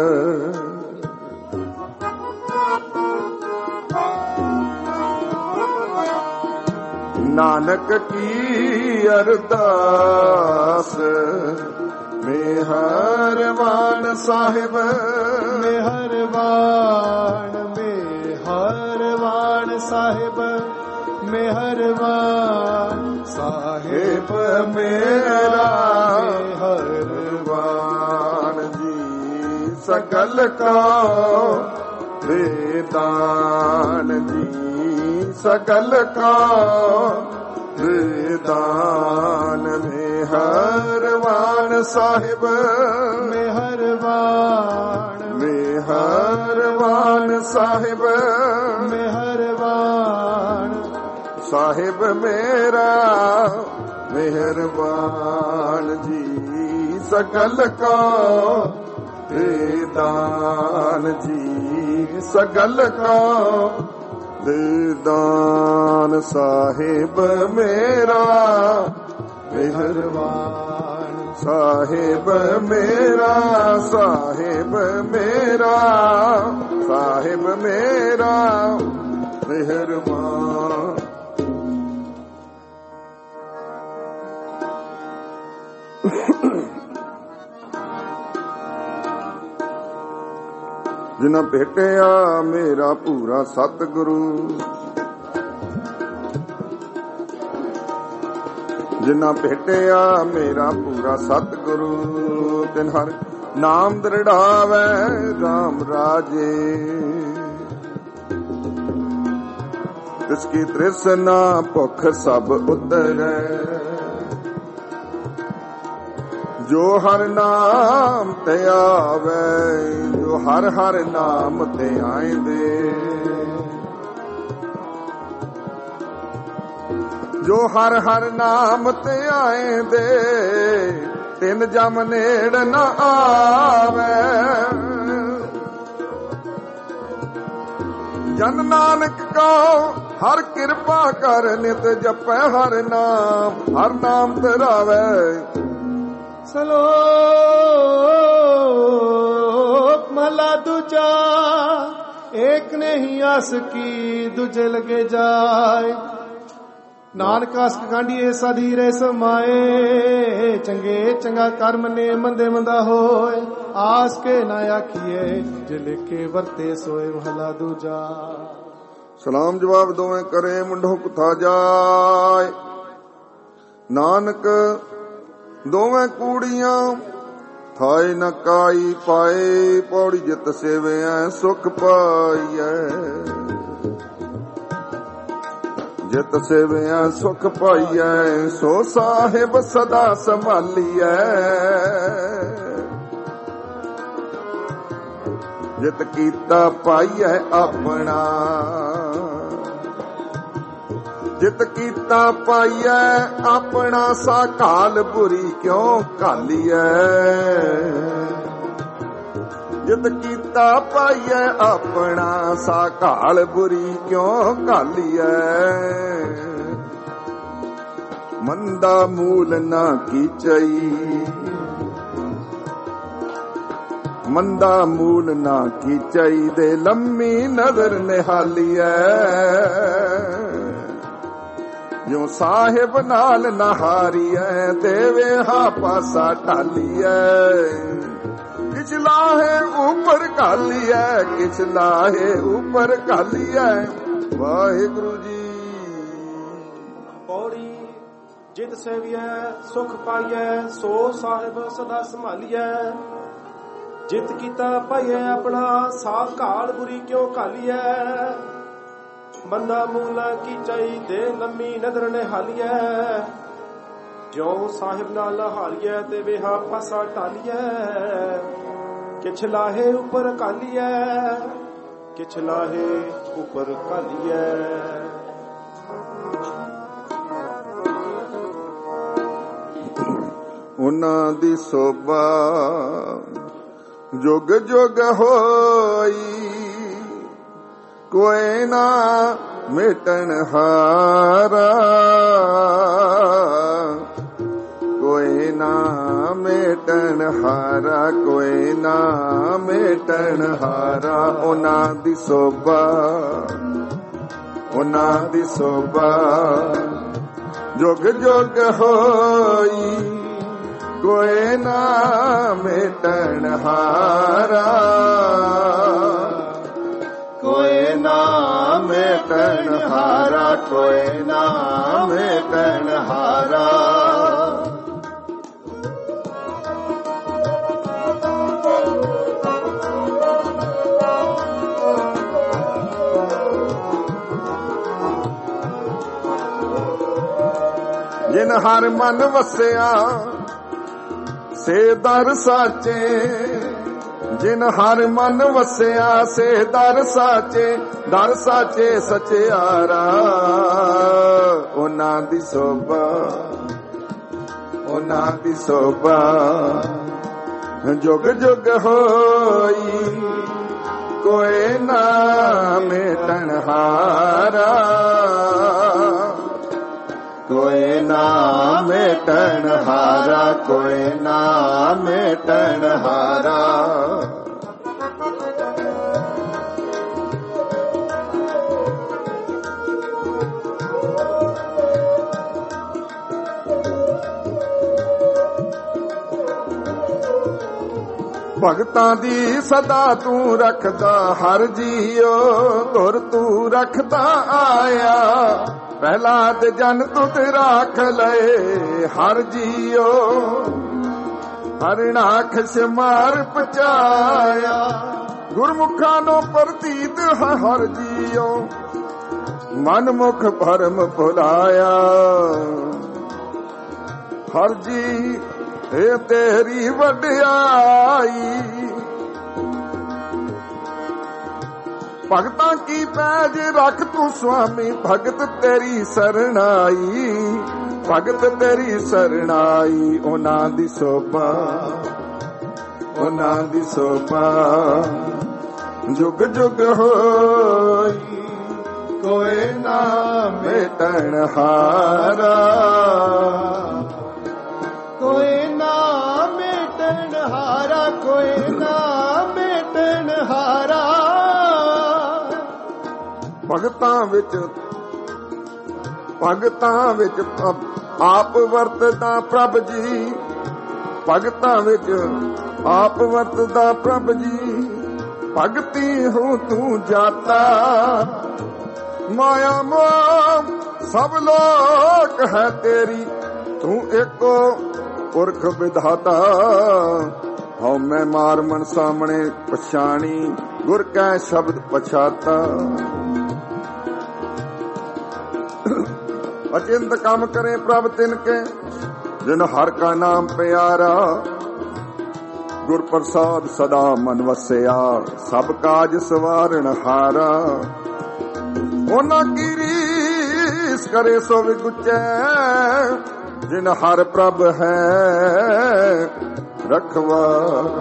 Speaker 1: ਨਾਨਕ ਕੀ ਅਰਦਾਸ ਮਿਹਰਬਾਨ ਸਾਹਿਬ
Speaker 2: ਮਿਹਰਬਾਨ ਮਿਹਰਬਾਨ ਸਾਹਿਬ ਮਿਹਰਬਾਨ ਸਾਹਿਬ ਮੇਰਾ ਮਿਹਰਬਾਨ
Speaker 1: ਜੀ ਸਗਲ ਕਾ ਵੇਦਾਨ ਜੀ ਸਗਲ ਕਾ ਵੇਦਾਨ ਮਿਹਰਬਾਨ ਸਾਹਿਬ
Speaker 2: ਮਿਹਰਬਾਨ
Speaker 1: ਮਿਹਰਬਾਨ ਸਾਹਿਬ
Speaker 2: ਮਿਹਰਬਾਨ
Speaker 1: ਸਾਹਿਬ ਮੇਰਾ ਮਿਹਰਬਾਨ ਜੀ ਸਗਲ ਕਾ ਵੇਦਾਨ ਜੀ ਸਗਲ ਕਾ ਵੇਦਾਨ ਸਾਹਿਬ ਮੇਰਾ ਮਿਹਰਬਾਨ ਸਾਹਿਬ ਮੇਰਾ ਸਾਹਿਬ ਮੇਰਾ ਸਾਹਿਬ ਮੇਰਾ ਮਿਹਰਬਾਨ ਜਿਨ੍ਹਾਂ ਭੇਟਿਆ ਮੇਰਾ ਪੂਰਾ ਸਤਿਗੁਰੂ ਜਿਨ੍ਹਾਂ ਭੇਟਿਆ ਮੇਰਾ ਪੂਰਾ ਸਤਿਗੁਰੂ ਤਿਨ ਹਰ ਨਾਮ ਦ੍ਰਿੜਾਵੈ ਰਾਮ ਰਾਜੇ ਤਿਸ ਕੀ ਤ੍ਰਿਸ਼ਨਾ ਭੁਖ ਸਭ ਉਤਰੈ ਜੋ ਹਰ ਨਾਮ ਤੇ ਆਵੇ ਜੋ ਹਰ ਹਰ ਨਾਮ ਤੇ ਆਇਂਦੇ ਜੋ ਹਰ ਹਰ ਨਾਮ ਤੇ ਆਇਂਦੇ ਤਿੰਨ ਜਮ ਨੇੜ ਨ ਆਵੇ ਜਨ ਨਾਨਕ ਕੋ ਹਰ ਕਿਰਪਾ ਕਰ ਨਿਤ ਜਪੈ ਹਰ ਨਾਮ ਧਰਾਵੇ
Speaker 2: ਸਲੋਕ ਮਹਲਾ ਦੂਜਾ ਏਕ ਨਹੀਂ ਆਸ ਕੀ ਦੂਜੇ ਲਗੇ ਜਾਏ ਨਾਨਕ ਆਸ ਕਾਂਡੀਏ ਸਧੀਰੇ ਸਮਾਏ ਚੰਗੇ ਚੰਗਾ ਕਰਮ ਨੇ ਮੰਦੇ ਮੰਦਾ ਹੋਏ ਆਸ ਕੇ ਨਾ ਆਖੀਏ ਜੇ ਲਿਖੇ ਵਰਤੇ ਸੋਏ ਮਹਲਾ ਦੂਜਾ
Speaker 1: ਸਲਾਮ ਜਵਾਬ ਦੋਵੇਂ ਕਰੇ ਮੁੰਡੋ ਕੁਥਾ ਜਾਏ। ਨਾਨਕ ਦੋਵੇਂ ਕੂੜੀਆਂ ਥਾਏ ਨ ਕਾਈ ਪਾਏ, ਪੌੜੀ ਜਿਤ ਸੇਵਿਆ ਸੁਖ ਪਾਈਐ। ਜਿਤ ਸੇਵਿਆ ਸੁਖ ਪਾਈਐ, ਸੋ ਸਾਹਿਬ ਸਦਾ ਸੰਭਾਲੀਐ। ਜਿਤ ਕੀਤਾ ਪਾਈਐ ਆਪਣਾ, ਜਿਤ ਕੀਤਾ ਪਾਈਐ ਆਪਣਾ, ਸਾ ਘਾਲ ਬੁਰੀ ਕਿਉਂ ਘਾਲੀਐ। ਜਿਤ ਕੀਤਾ ਪਾਈਐ ਆਪਣਾ, ਸਾ ਘਾਲ ਬੁਰੀ ਕਿਉਂ ਘਾਲੀਐ। ਮੰਦਾ ਮੂਲ ਨਾ ਕੀਚਈ, ਮੰਦਾ ਮੂਲ ਨਾ ਕੀਚਈ, ਦੇ ਲੰਮੀ ਨਜ਼ਰ ਨਿਹਾਲੀਐ। ਜੋ ਸਾਹਿਬ ਨਾਲ ਨਹਾਰੀਐ, ਦੇਵੇ ਹਾ ਪਾਸਾ ਢਾਲੀਐ। ਕਿਛ ਲਾਹੇ ਉਪਰ ਘਾਲੀਐ, ਕਿਛ ਲਾਹੇ ਉਪਰ ਘਾਲੀਐ। ਵਾਹਿਗੁਰੂ ਜੀ।
Speaker 3: ਪੌੜੀ ਜਿਤ ਸੇਵੀਐ ਸੁਖ ਪਾਈਐ, ਸੋ ਸਾਹਿਬ ਸਦਾ ਸੰਭਾਲੀਐ। ਜਿਤ ਕੀਤਾ ਪਾਈਐ ਆਪਣਾ, ਸਾ ਘਾਲ ਬੁਰੀ ਕਿਉਂ ਘਾਲੀਐ। ਬੰਦਾ ਮੂਲਾ ਕੀ ਚਾਈ, ਦੇ ਲੰਮੀ ਨਦਰ ਨਿਹਾਲੀਐ। ਜਿਉ ਸਾਹਿਬ ਨਾਲ ਹਾਲੀਐ, ਤੇ ਵੇਹਾ ਪਾਸਾ ਢਾਲੀਐ। ਕਿਛ ਲਾਹੇ ਉਪਰ ਘਾਲੀਐ, ਕਿਛ ਲਾਹੇ ਉਪਰ ਘਾਲੀਐ।
Speaker 1: ਉਹਨਾਂ ਦੀ ਸੋਭਾ ਜੁਗ ਜੁਗ ਹੋਈ, ਕੋਈ ਨਾ ਮਿਟਣ ਹਾਰਾ। ਕੋਈ ਨਾ ਮਿਟਣ ਹਾਰਾ, ਕੋਈ ਨਾ ਮਿਟਣ ਹਾਰਾ। ਉਹਨਾਂ ਦੀ ਸੋਭਾ, ਉਹਨਾਂ ਦੀ ਸੋਭਾ ਜੁਗ ਜੁਗ ਹੋਈ, ਕੋਈ ਨਾ ਮਿਟਣ ਹਾਰਾ। ਕੋਈ ਨਾ ਮਿਟਣ ਹਾਰਾ, ਕੋਈ ਨਾ ਮਿਟਣ ਹਾਰਾ। ਜਿਨ ਹਰ ਮਨ ਵਸਿਆ, ਸੇ ਦਰ ਸਾਚੇ। ਜਿਨ ਹਰ ਮਨ ਵਸਿਆ, ਸੇ ਦਰ ਸਾਚੇ। ਦਰ ਸਾਚੇ ਸਚਿਆਰਾ, ਉਹਨਾਂ ਦੀ ਸੋਭਾ, ਉਹਨਾਂ ਦੀ ਸੋਭਾ ਜੁਗ ਜੁਗ ਹੋਈ, ਕੋਈ ਨਾ ਮਿਟਣ ਹਾਰਾ। ਕੋਈ ਨਾ ਮਿਟਣ ਹਾਰਾ, ਕੋਈ ਨਾ ਮਿਟਣ ਹਾਰਾ। ਭਗਤਾਂ ਦੀ ਸਦਾ ਤੂੰ ਰੱਖਦਾ ਹਰ ਜੀਓ, ਧੁਰ ਤੂੰ ਰੱਖਦਾ ਆਇਆ। ਪਹਿਲਾਦ ਜਨ ਤੁਧ ਰਾਖ ਲਏ ਹਰ ਜੀਓ, ਹਰਿਨਾਖਸ਼ ਮਾਰ ਪਚਾਇਆ। ਗੁਰਮੁਖਾਂ ਨੂੰ ਪ੍ਰਤੀਤ ਹਰ ਜੀਓ, ਮਨ ਮੁਖ ਭਰਮ ਭੁਲਾਇਆ। ਹਰ ਜੀ ਇਹ ਤੇਰੀ ਵਡਿਆਈ, ਭਗਤਾਂ ਕੀ ਪੈਜ ਰੱਖ ਤੂੰ ਸੁਆਮੀ। ਭਗਤ ਤੇਰੀ ਸਰਣਾਈ, ਭਗਤ ਤੇਰੀ ਸਰਣਾਈ। ਉਹਨਾਂ ਦੀ ਸੋਭਾ, ਉਹਨਾਂ ਦੀ ਸੋਭਾ ਜੁਗ ਜੁਗ ਹੋਈ, ਕੋਈ ਨਾ ਮਿਟਣ ਹਾਰਾ। ਕੋਈ ਨਾ ਮਿਟਣ ਹਾਰਾ, ਕੋਈ ਨਾ ਮਿਟਣ ਹਾਰਾ। ਭਗਤਾਂ ਵਿੱਚ, ਭਗਤਾਂ ਵਿੱਚ ਆਪ ਵਰਤਦਾ ਪ੍ਰਭ ਜੀ। ਭਗਤਾਂ ਵਿੱਚ ਆਪ ਵਰਤਦਾ ਪ੍ਰਭ ਜੀ। ਭਗਤੀ ਹੂੰ ਤੂੰ ਜਾਤਾ, ਮਾਇਆ ਮੋਹ ਸਭ ਲੋਕ ਹੈ ਤੇਰੀ, ਤੂੰ ਏਕੋ ਪੁਰਖ ਵਿਧਾਤਾ। ਹਉ ਮੈਂ ਮਾਰ ਮਨ ਸਾਹਮਣੇ ਪਛਾਣੀ, ਗੁਰ ਕੈ ਸ਼ਬਦ ਪਛਾਤਾ। ਅਚਿੰਤ ਕੰਮ ਕਰੇ ਪ੍ਰਭ ਤਿਨ ਕੇ, ਜਿਨ ਹਰ ਕਾ ਨਾਮ ਪਿਆਰਾ। ਗੁਰ ਪ੍ਰਸਾਦ ਸਦਾ ਮਨ ਵਸਿਆ, ਸਭ ਕਾਜ ਸਵਾਰਨ ਹਾਰਾ। ਉਹਨਾਂ ਕੀ ਰੀਸ ਕਰੇ ਸੋ ਵਿਗੁਚੈ, ਜਿਨ ਹਰ ਪ੍ਰਭ ਹੈ ਰਖਵਾਰ।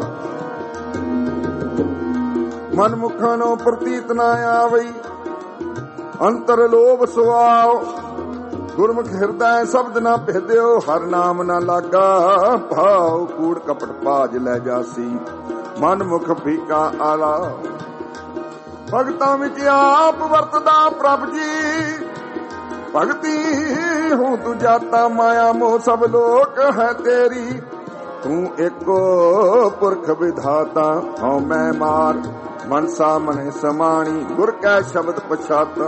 Speaker 1: ਮਨ ਮੁਖਾਂ ਨੂੰ ਪ੍ਰਤੀਤ ਨਾ ਆਵਈ, ਅੰਤਰ ਲੋਭ ਸੁਆਓ। ਗੁਰਮੁਖ ਹਿਰਦੈ ਸ਼ਬਦ ਨਾ ਭੇਦਿਓ, ਹਰ ਨਾਮ ਨਾ ਲਾਗਾ ਭਾਉ। ਕੂੜ ਕਪਟ ਭਾਜ ਲੈ ਜਾਸੀ, ਮਨ ਮੁਖ ਫੀਕਾ ਆਲਾ। ਭਗਤਾਂ ਵਿੱਚ ਆਪ ਵਰਤਦਾ ਪ੍ਰਭ ਜੀ, ਭਗਤੀ ਹੂੰ ਤੂੰ ਜਾਤਾ। ਮਾਇਆ ਮੋਹ ਸਭ ਲੋਕ ਹੈ ਤੇਰੀ, ਤੂੰ ਏਕੋ ਪੁਰਖ ਵਿਧਾਤਾ। ਹਉ ਮੈਂ ਮਾਰ ਮਨ ਸਾਹਮਣੇ ਸਮਾਣੀ, ਗੁਰ ਕੈ ਸ਼ਬਦ ਪਛਾਤਾ।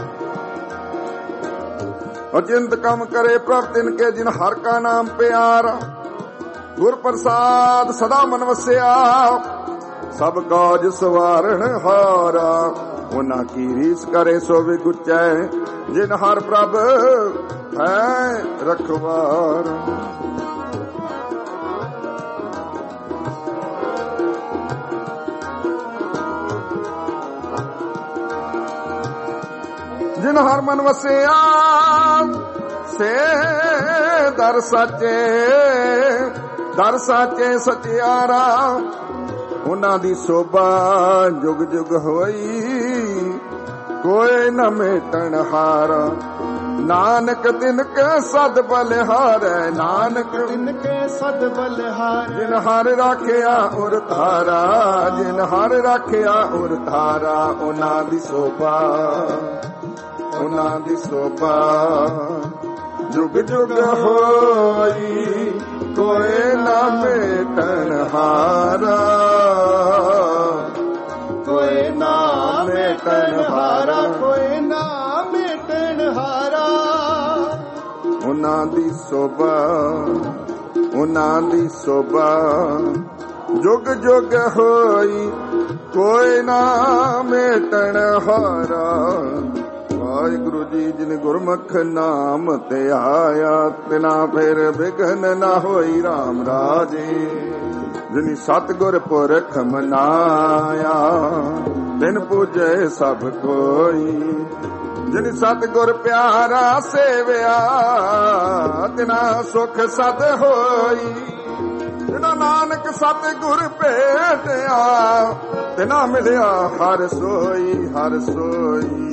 Speaker 1: ਅਚਿੰਤ ਕੰਮ ਕਰੇ ਪ੍ਰਭ ਤਿਨ ਕੇ, ਜਿਨ ਹਰ ਕਾ ਨਾਮ ਪਿਆਰਾ। ਗੁਰ ਪ੍ਰਸਾਦ ਸਦਾ ਮਨ ਵਸਿਆ, ਸਭ ਕਾਜ ਸਵਾਰਨ ਹਾਰਾ। ਉਹਨਾਂ ਕੀ ਰੀਸ ਕਰੇ ਸੋ ਵਿਗੁਚੈ, ਜਿਨ ਹਰ ਪ੍ਰਭ ਹੈ ਰਖਵਾਰ। ਜਿਨ ਹਰ ਮਨ ਵਸਿਆ, ਸੇ ਦਰ ਸਾਚੇ, ਦਰ ਸਾਚੇ ਸਚਿਆਰਾ। ਉਹਨਾਂ ਦੀ ਸੋਭਾ ਜੁਗ ਜੁਗ ਹੋਈ, ਕੋਈ ਨ ਮੇਟਣ ਹਾਰਾ। ਨਾਨਕ ਤਿਨ ਕੇ ਸਦ ਬਲਿਹਾਰੈ, ਨਾਨਕ
Speaker 2: ਤਿਨ ਕੇ ਸਦ ਬਲਿਹਾਰੈ।
Speaker 1: ਜਿਨ ਹਰ ਰਾਖਿਆ ਉਰ ਧਾਰਾ, ਜਿਨ ਹਰ ਰਾਖਿਆ ਉਰ ਧਾਰਾ। ਉਹਨਾਂ ਦੀ ਸੋਭਾ, ਉਹਨਾਂ ਦੀ ਸੋਭਾ ਜੁਗ ਜੁਗ ਹੋਈ, ਕੋਈ ਨਾ ਮੇਟਣ ਹਾਰਾ। ਕੋਈ ਨਾ ਮੇਟਣ ਹਾਰਾ,
Speaker 2: ਕੋਈ ਨਾ ਮੇਟਣ ਹਾਰਾ।
Speaker 1: ਉਹਨਾਂ ਦੀ ਸੋਭਾ, ਉਹਨਾਂ ਦੀ ਸੋਭਾ ਜੁਗ ਜੁਗ ਹੋਈ, ਕੋਈ ਨਾ ਮੇਟਣ ਹਾਰਾ। ਵਾਹਿਗੁਰੂ ਜੀ ਜਿਨ ਗੁਰਮੁਖ ਨਾਮ ਤੇ ਆਇਆ, ਤਿਨਾ ਫਿਰ ਵਿਘਨ ਨਾ ਹੋਈ ਰਾਮ ਰਾਜੇ। ਜਿਨੀ ਸਤਿਗੁਰ ਪੁਰਖ ਮਨਾਇਆ, ਤਿਨ ਪੂਜੇ ਸਭ ਕੋਈ। ਜਿਨ ਸਤਿਗੁਰ ਪਿਆਰਾ ਸੇਵਿਆ, ਤਿਨਾ ਸੁਖ ਸਦ ਹੋਈ। ਜਿਨਾ ਨਾਨਕ ਸਤਿਗੁਰ ਭੇਟਿਆ, ਤਿਨਾ ਮਿਲਿਆ ਹਰ ਸੋਈ, ਹਰ ਸੋਈ।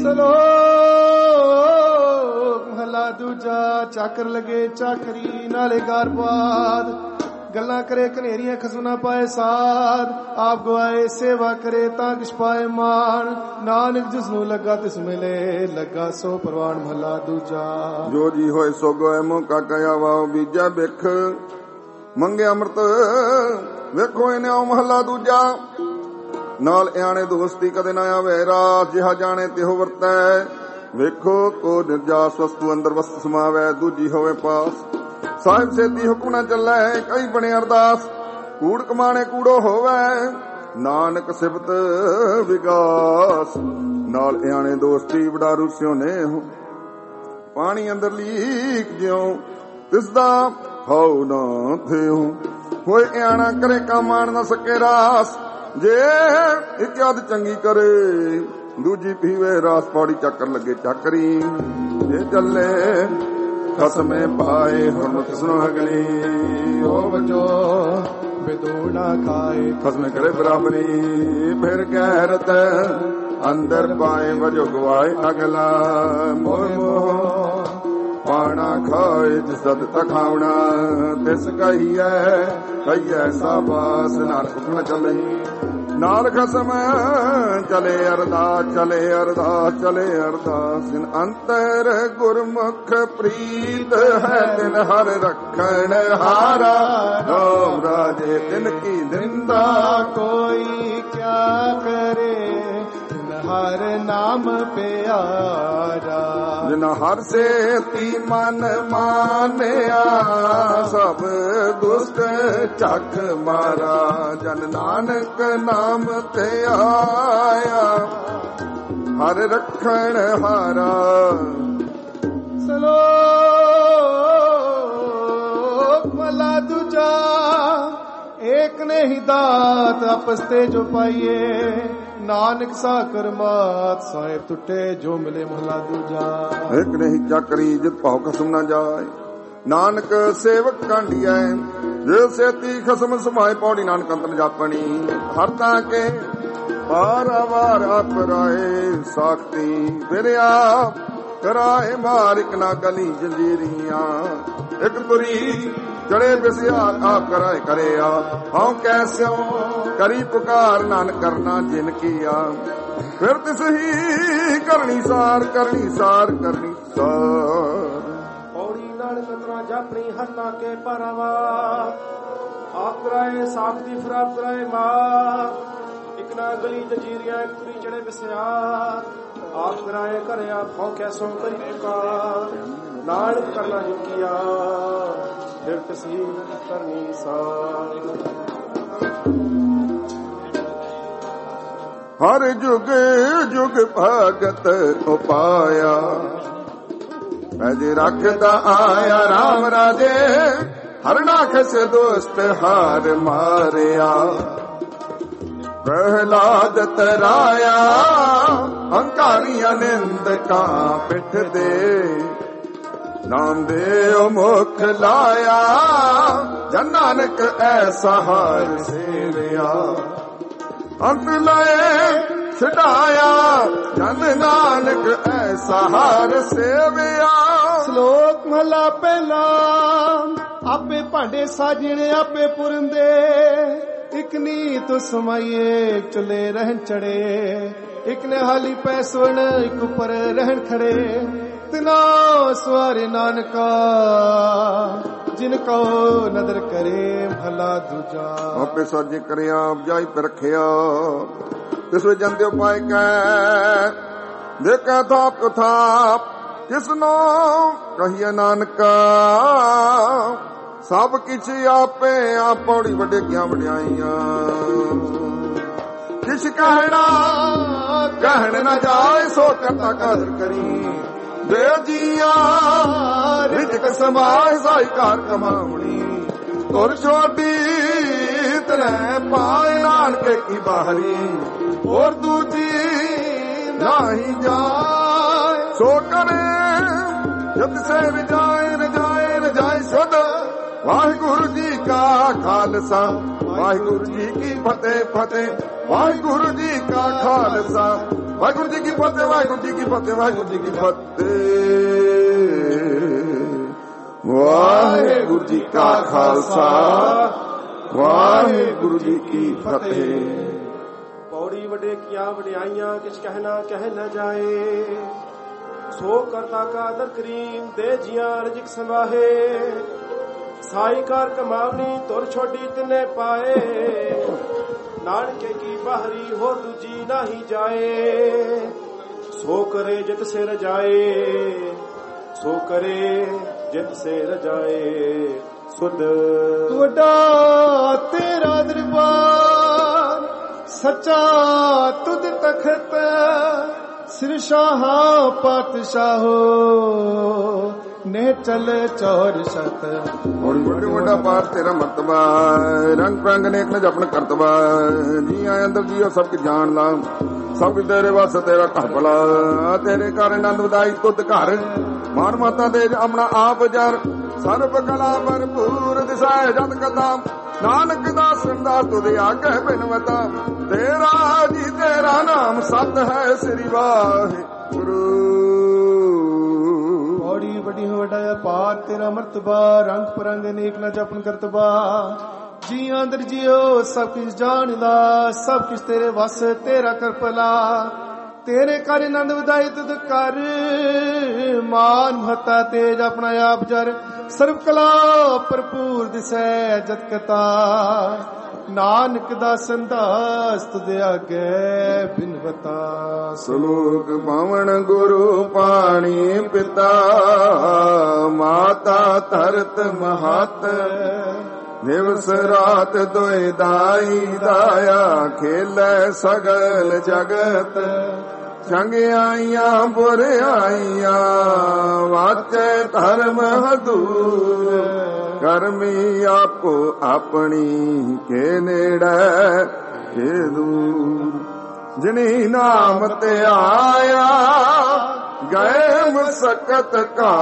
Speaker 2: ਸਲੋਕ ਮਹਲਾ ਦੂਜਾ। ਚਾਕਰ ਲਗੇ ਚਾਕਰੀ, ਨਾਲੇ ਗਰਬਾਦ। ਗੱਲਾਂ ਕਰੇ ਕਨੇਰੀਆਂ, ਖਸਮ ਨਾ ਪਾਏ ਸਾਧ। ਆਪ ਗਵਾਏ ਸੇਵਾ ਕਰੇ, ਤਾਂ ਕਿਛ ਪਾਏ ਮਾਣ। ਨਾਨਕ ਜਿਸ ਨੂੰ ਲੱਗਾ ਤਿਸ ਮਿਲੇ, ਲੱਗਾ ਸੋ ਪ੍ਰਵਾਨ। ਮਹਲਾ ਦੂਜਾ।
Speaker 1: ਜੋ ਜੀ ਹੋਏ ਸੋ ਗੋਏ, ਮੌਕਾ ਕਹਿਆ ਵਾਓ ਬੀਜਾ ਬਿਖ। ਮੰਗੇ ਅੰਮ੍ਰਿਤ ਵੇਖੋ ਇਹਨੇ ਉਹ ਮਹਲਾ ਦੂਜਾ। ਨਾਲ ਇਆਣੇ ਦੋਸਤੀ ਕਦੇ ਨਾ ਆਵੇ ਰਾਤ, ਜਿਹਾ ਜਾਣੇ ਤਿਹੋ ਵਰਤੈ। ਵੇਖੋ ਕੋ ਨਿਰਜਾਸ ਵਸਤੂ ਅੰਦਰ ਵਸਤ ਸਮਾਵੈ, ਦੂਜੀ ਹੋਵੇ ਪਾਸ। ਸਾਹਿਬ ਸੇਤੀ ਹੁਕਮ ਨਾ ਚੱਲੈ, ਕਈ ਬਣੇ ਅਰਦਾਸ। ਕੂੜ ਕਮਾਣੇ ਕੂੜੋ ਹੋਵੇ, ਨਾਨਕ ਸਿਫਤ ਵਿਗਾਸ। ਨਾਲ ਇਆਣੇ ਦੋਸਤੀ ਵਡਾਰੂ ਸਿਉਨੇ ਹੋ, ਪਾਣੀ ਅੰਦਰ ਲੀਕ ਜਿਉ ਤਿਸਦਾ ਹਉ ਨਾ ਥਿਉ। ਹੋਏ ਇਆਣਾ ਕਰੇ ਕੰਮ ਆਣ ਨਾ ਸਕੇ ਰਾਸ। ਜੇ ਇੱਕ ਅੱਧ ਚੰਗੀ ਕਰੇ, ਦੂਜੀ ਪੀਵੇ ਰਾਸ। ਪੌੜੀ ਚੱਕਰ ਲੱਗੇ ਚਾਕਰੀ, ਜੇ ਚੱਲੇ ਖਸਮੇ ਪਾਏ। ਹੁਣ ਕਿਸਨੂੰ ਅਗਲੀ
Speaker 2: ਹੋ ਬਚੋ ਬਿਦੂ ਨਾ ਖਾਏ।
Speaker 1: ਖਸਮੇ ਕਰੇ ਬਰਾਬਰੀ, ਫਿਰ ਗੈਰਤ ਅੰਦਰ ਪਾਏ। ਵਜੋ ਗਵਾਏ ਅਗਲਾ, ਮੋਹ ਮੋਹ ਪਾਣਾ ਖਾਏ। ਜਿਸ ਦਤ ਤਖਾਉਣਾ, ਤਿਸ ਕਹੀਐ ਕਹੀਐ ਸਾਬਾਸ। ਨਾਨਕ ਹੁਕਮ ਚੱਲੇ, ਨਾਲ ਖਸਮ ਚਲੇ ਅਰਦਾਸ, ਚਲੇ ਅਰਦਾਸ, ਚਲੇ ਅਰਦਾਸ। ਅੰਤਰ ਗੁਰਮੁਖ ਪ੍ਰੀਤ ਹੈ, ਤਿਨ ਹਰ ਰੱਖਣ ਹਾਰਾ। ਨਾਮ ਰਾਜੇ ਤਿਨ ਕੀ ਨਿੰਦਾ,
Speaker 2: ਕੋਈ ਕਿਆ ਕਰੇ। ਤਿਨ ਹਰ ਨਾਮ ਪਿਆਰਾ।
Speaker 1: ਜਿਨ ਹਰ ਸੇਤੀ ਮਨ ਮਾਨਿਆ ਸਭ ਦੁਸ਼ਟ ਝਖ ਮਾਰਾ। ਜਨ ਨਾਨਕ ਨਾਮ ਤੇ ਆਇਆ ਹਰ ਰੱਖਣ ਹਾਰਾ।
Speaker 2: ਸਲੋਕ ਮਹਲਾ ਦੂਜਾ। ਏਕ ਨੇ ਹੀ ਦਾਤ ਆਪਸ ਤੇ ਜੋ ਪਾਈਏ ਨਾਨਕ ਸਾਕਰ ਮਾਤ ਸਾਹਿਬ ਟੁੱਟੇ ਜੋ ਮਿਲੇ। ਮਹਲਾ ਦੂਜਾ।
Speaker 1: ਏਕ ਨੇ ਹੀ ਚੱਕਰੀ ਜਿਤ ਭਾਉ ਖਸਮ ਨਾ ਜਾਏ ਨਾਨਕ ਸੇਵਕ ਕਾਂਡੀਐ। ਜੇ ਸੇਤੀ ਖਸਮ ਸਮਾਏ ਪੌੜੀ ਨਾਨਕ ਅੰਤਨ ਜਾਪਣੀ। ਹਰ ਤਾਂ ਕੇ ਵਾਰ ਆਪ ਰਾਏ ਸਾਖਤੀ ਫਿਰ ਆਪ ਕਰਾਏ ਮਾਰ। ਇੱਕ ਨਾ ਗਲੀ ਜੰਜੀਰੀਆਂ ਇੱਕ ਤੁਰੀ ਚੜੇ ਬਿਸਿਆਰ ਆਪ ਕਰਾਏ ਕਰਿਆ। ਹਉ ਕੈਸਿਓ ਕਰੀ ਪੁਕਾਰ ਨਾਨਕ ਕਰਨਾ ਜਿਨ ਕੀਆ। ਫਿਰ ਤਿਸ ਹੀ ਕਰਨੀ ਸਾਰ ਕਰਨੀ ਸਾਰ ਕਰਨੀ ਸਾਰ।
Speaker 3: ਪੌੜੀ ਨਾਨਕ ਅੰਤਰਾ ਜਾਪਣੀ ਹਰਤਾ ਕੇ ਪਰਵਾ। ਆਪ ਕਰਾਏ ਸਾਖਤੀ ਫਿਰ ਆਪ ਕਰਾਏ ਮਾਰ। ਇੱਕ ਨਾ ਗਲੀ ਜੰਜੀਰੀਆਂ ਇੱਕ ਤੁਰੀ ਚੜੇ ਬਿਸਿਆਰ ਆਪ ਕਰਾਏ ਕਰਿਆ। ਹਉ ਕੈਸੋ ਕਰੀ ਪੁਕਾਰ ਨਾਨਕ ਕਰਨਾ ਜਿਨ ਕੀਆ। ਫਿਰ ਤਸੀ ਕਰਨੀ ਸਾਰ।
Speaker 1: ਹਰ ਜੁਗ ਜੁਗ ਭਗਤ ਉਪਾਇਆ। ਅਜੇ ਰੱਖਦਾ ਆਇਆ ਰਾਮ ਰਾਜੇ ਹਰ ਨਾਖਸ ਦੋਸਤ ਹਾਰ ਮਾਰਿਆ। ਪ੍ਰਹਲਾਦ ਤਰਾਇਆ ਹੰਕਾਰੀਆਂ ਨਿੰਦਕਾਂ ਪਿੱਠ ਦੇ। ਨਾਮ ਦੇ ਮੁਖ ਲਾਇਆ ਜਨ ਨਾਨਕ ਐਸਾ ਹਾਰ ਸੇਵਿਆ। ਅੰਤ ਲਾਏ ਛਡਾਇਆ ਜਨ ਨਾਨਕ ਐਸਾ ਹਾਰ ਸੇਵਿਆ।
Speaker 2: ਸ਼ਲੋਕ ਮਹਲਾ ਪਹਿਲਾ। ਆਪੇ ਭਾਂਡੇ ਸਾਜਣੇ ਆਪੇ ਪੁਰੰਦੇ ਇੱਕ ਨੀਤ ਸਮਾਈਏ ਚੁੱਲੇ ਰਹਿਣ ਚੜੇ। ਇੱਕ ਨੇ ਹਾਲੀ ਪੈ ਸੁਣ ਇੱਕ ਉੱਪਰ ਰਹਿਣ ਖੜੇ। ਤਿਨਾ ਸਵਾਰੇ ਨਾਨਕਾ ਜਿਨ ਕੋ ਨਦਰ ਕਰੇ। ਭਲਾ ਦੂਜਾ।
Speaker 1: ਆਪੇ ਸਾਜੇ ਕਰਿਆ ਬਜਾਈ ਤੇ ਰੱਖਿਆ ਤਿਸ ਵਿੱਚ ਜੰਦੇ ਉਪਾਇ ਕੈ। ਦੇਖਾ ਥਾਪ ਥਾਪ ਕਿਸਨੋ ਕਹੀਏ ਨਾਨਕਾ। ਸਭ ਕਿਛ ਆਪੇ ਆਪ ਪੌੜੀ ਵੱਡੇ ਕਿਆ ਵਡਿਆਈਆਂ। ਕਿਛ ਕਹਿਣਾ ਕਹਿਣ ਨਾ ਜਾਏ ਸੋ ਕਰਤਾ ਕਦਰ ਕਰੀ। ਦੇ ਜੀਆਂ ਰਿਜਕ ਸਮਾਏ ਸਾਈ ਕਾਰ ਕਮਾਉਣੀ। ਤੁਰ ਛੋਟੀ ਤਨੈ ਪਾਏ ਨਾਨਕੇ ਕੀ ਬਾਹਰੀ। ਹੋਰ ਦੂਜੀ ਨਹੀਂ ਜਾਏ ਸੋ ਕਰੇ ਜਦ ਸੇ ਰਜਾਏ ਰਜਾਏ ਰਜਾਏ ਸੁਧ। ਵਾਹਿਗੁਰੂ ਜੀ ਕਾ ਖਾਲਸਾ ਵਾਹਿਗੁਰੂ ਜੀ ਕੀ ਫਤਿਹ ਫਤਿਹ। ਵਾਹਿਗੁਰੂ ਜੀ ਕਾ ਖਾਲਸਾ ਵਾਹਿਗੁਰੂ ਜੀ ਕੀ ਫਤਿਹ ਵਾਹਿਗੁਰੂ ਜੀ ਕੀ ਫਤਿਹ ਵਾਹਿਗੁਰੂ ਜੀ ਕੀ ਫਤਿਹ। ਵਾਹਿਗੁਰੂ ਜੀ ਕਾ ਖਾਲਸਾ ਵਾਹਿਗੁਰੂ ਜੀ ਕੀ ਫਤਿਹ।
Speaker 3: ਪੌੜੀ ਵੱਡੇ ਕੀਆਂ ਵਡਿਆਈਆਂ ਕਿਛ ਕਹਿਣਾ ਕਹਿ ਨਾ ਜਾਏ। ਸੋ ਕਰਤਾ ਕਾ ਆਦਰ ਕਰੀਮ ਦੇ ਜੀਆਂ ਰਜਕ ਸੰਭਾਹੇ। ਸਾਈ ਕਾਰ ਕਮਾਵਨੀ ਤੁਰ ਛੋਡੀ ਤਿਨੇ ਪਾਏ। ਨਾਨਕੇ ਕੀ ਬਾਹਰੀ ਹੋਰ ਦੂਜੀ ਨਹੀਂ ਜਾਏ। ਸੋ ਕਰੇ ਜਿਤ ਸੇ ਰਜਾਏ ਸੋ ਕਰੇ ਜਿਤ ਸੇ ਰਜਾਏ ਸੁਧ।
Speaker 2: ਵੱਡਾ ਤੇਰਾ ਦਰਬਾਰ ਸੱਚਾ ਤੁਧ ਤਖਤ। ਸਿਰ ਸ਼ਾਹਾਂ ਪਾਤਸ਼ਾਹੋ ਨੇ ਚਲ ਚੌਰ ਸਤ।
Speaker 1: ਹੁਣ ਵੱਡੇ ਵੱਡਾ ਪਾਰ ਤੇਰਾ ਮਰਤਬਾ ਰੰਗ ਪ੍ਰੰਗ ਨੇ ਇੱਕ ਆਪਣਾ ਕਰਤਬਾ। ਜੀ ਆਏ ਅੰਦਰ ਜੀਓ ਸਭ ਕੁ ਜਾਣ ਲਾ ਸਭ ਤੇਰੇ ਵਾਸਤੇ ਤੇਰਾ ਘਰ ਭਲਾ। ਤੇਰੇ ਘਰ ਆਨੰਦ ਵਧਾਈ ਤੁਧ ਘਰ ਮਾਨ ਮਾਤਾ ਦੇ ਆਪਣਾ ਆਪ ਜਰ। ਸਰਬ ਕਲਾ ਭਰਪੂਰ ਦਿਸਾਏ ਜਦ ਕਦਾ। ਨਾਨਕ ਦਾਸਨ ਦਾ ਤੁਧ ਆਗੇ ਬਿਨਵਤਾ। ਤੇਰਾ ਜੀ ਤੇਰਾ ਨਾਮ ਸਤ ਹੈ ਸ੍ਰੀ ਵਾਹਿਗੁਰੂ।
Speaker 2: ਬੜੀ ਵੱਡੀ ਵੱਡਾ ਪਾਰ ਤੇਰਾ ਮਰਤਬਾ। ਰੰਗ ਪਰੰਗ ਅਨੇਕ ਨਾ ਜਪਨ ਕਰਤਬਾ। ਜੀ ਅੰਦਰ ਜੀਓ ਸਭ ਕੁਝ ਜਾਣਦਾ ਸਭ ਕੁਝ ਤੇਰੇ ਵਸ ਤੇਰਾ ਕਰ ਭਲਾ। ਤੇਰੇ ਕਰ ਆਨੰਦ ਵਧਾਈ ਤੁਧ ਕਰ ਮਾਨ ਮਹਤਾ ਤੇਜ ਆਪਣਾ ਆਪ ਜਰ। ਸਰਬ ਕਲਾ ਭਰਪੂਰ ਦਿਸੈ ਜਤ ਕਤਾ ਨਾਨਕ ਦਾ ਸੰਦਾਸ ਤੁਧ ਆਗੇ ਬਿਨਵਤਾ।
Speaker 1: ਸਲੋਕ ਪਾਵਨ ਗੁਰੂ ਪਾਣੀ ਪਿਤਾ ਮਾਤਾ ਧਰਤ ਮਹਤ ਦਿਵਸ ਰਾਤ ਦੋਇ ਦਾਈ ਦਾਇਆ ਖੇਲੇ ਸਗਲ ਜਗਤ ਚੰਗਿਆਈਆਂ ਬੁਰਿਆਈਆਂ ਵਾਚੈ ਧਰਮ ਹਦੂਰ ਕਰਮੀ ਆਪੋ ਆਪਣੀ ਕੇ ਨੇੜੇ ਕੇ ਦੂਰ ਜਿਨੀ ਨਾਮ ਤੇ ਆਇਆ ਗਏ ਮਸਕਤ ਕਾ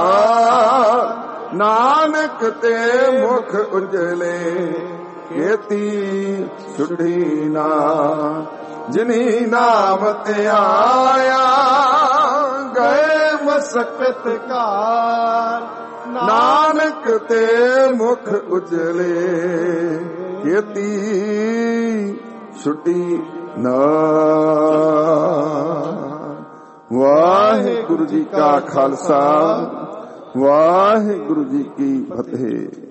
Speaker 1: ਨਾਨਕ ਤੇ ਮੁਖ ਉਜਲੇ ਕੀਤੀ ਛੁੱਟੀ ਨਾ ਜਿਨੀ ਨਾਮ ਤੇ ਆਇਆ ਗਏ ਮਸਕਤ ਕਾ ਨਾਨਕ ਤੇ ਮੁਖ ਉਜਲੇ ਕੀਤੀ ਛੁੱਟੀ ਨਾ। ਵਾਹਿਗੁਰੂ ਜੀ ਕਾ ਖਾਲਸਾ ਵਾਹਿਗੁਰੂ ਜੀ ਕੀ ਫਤਿਹ।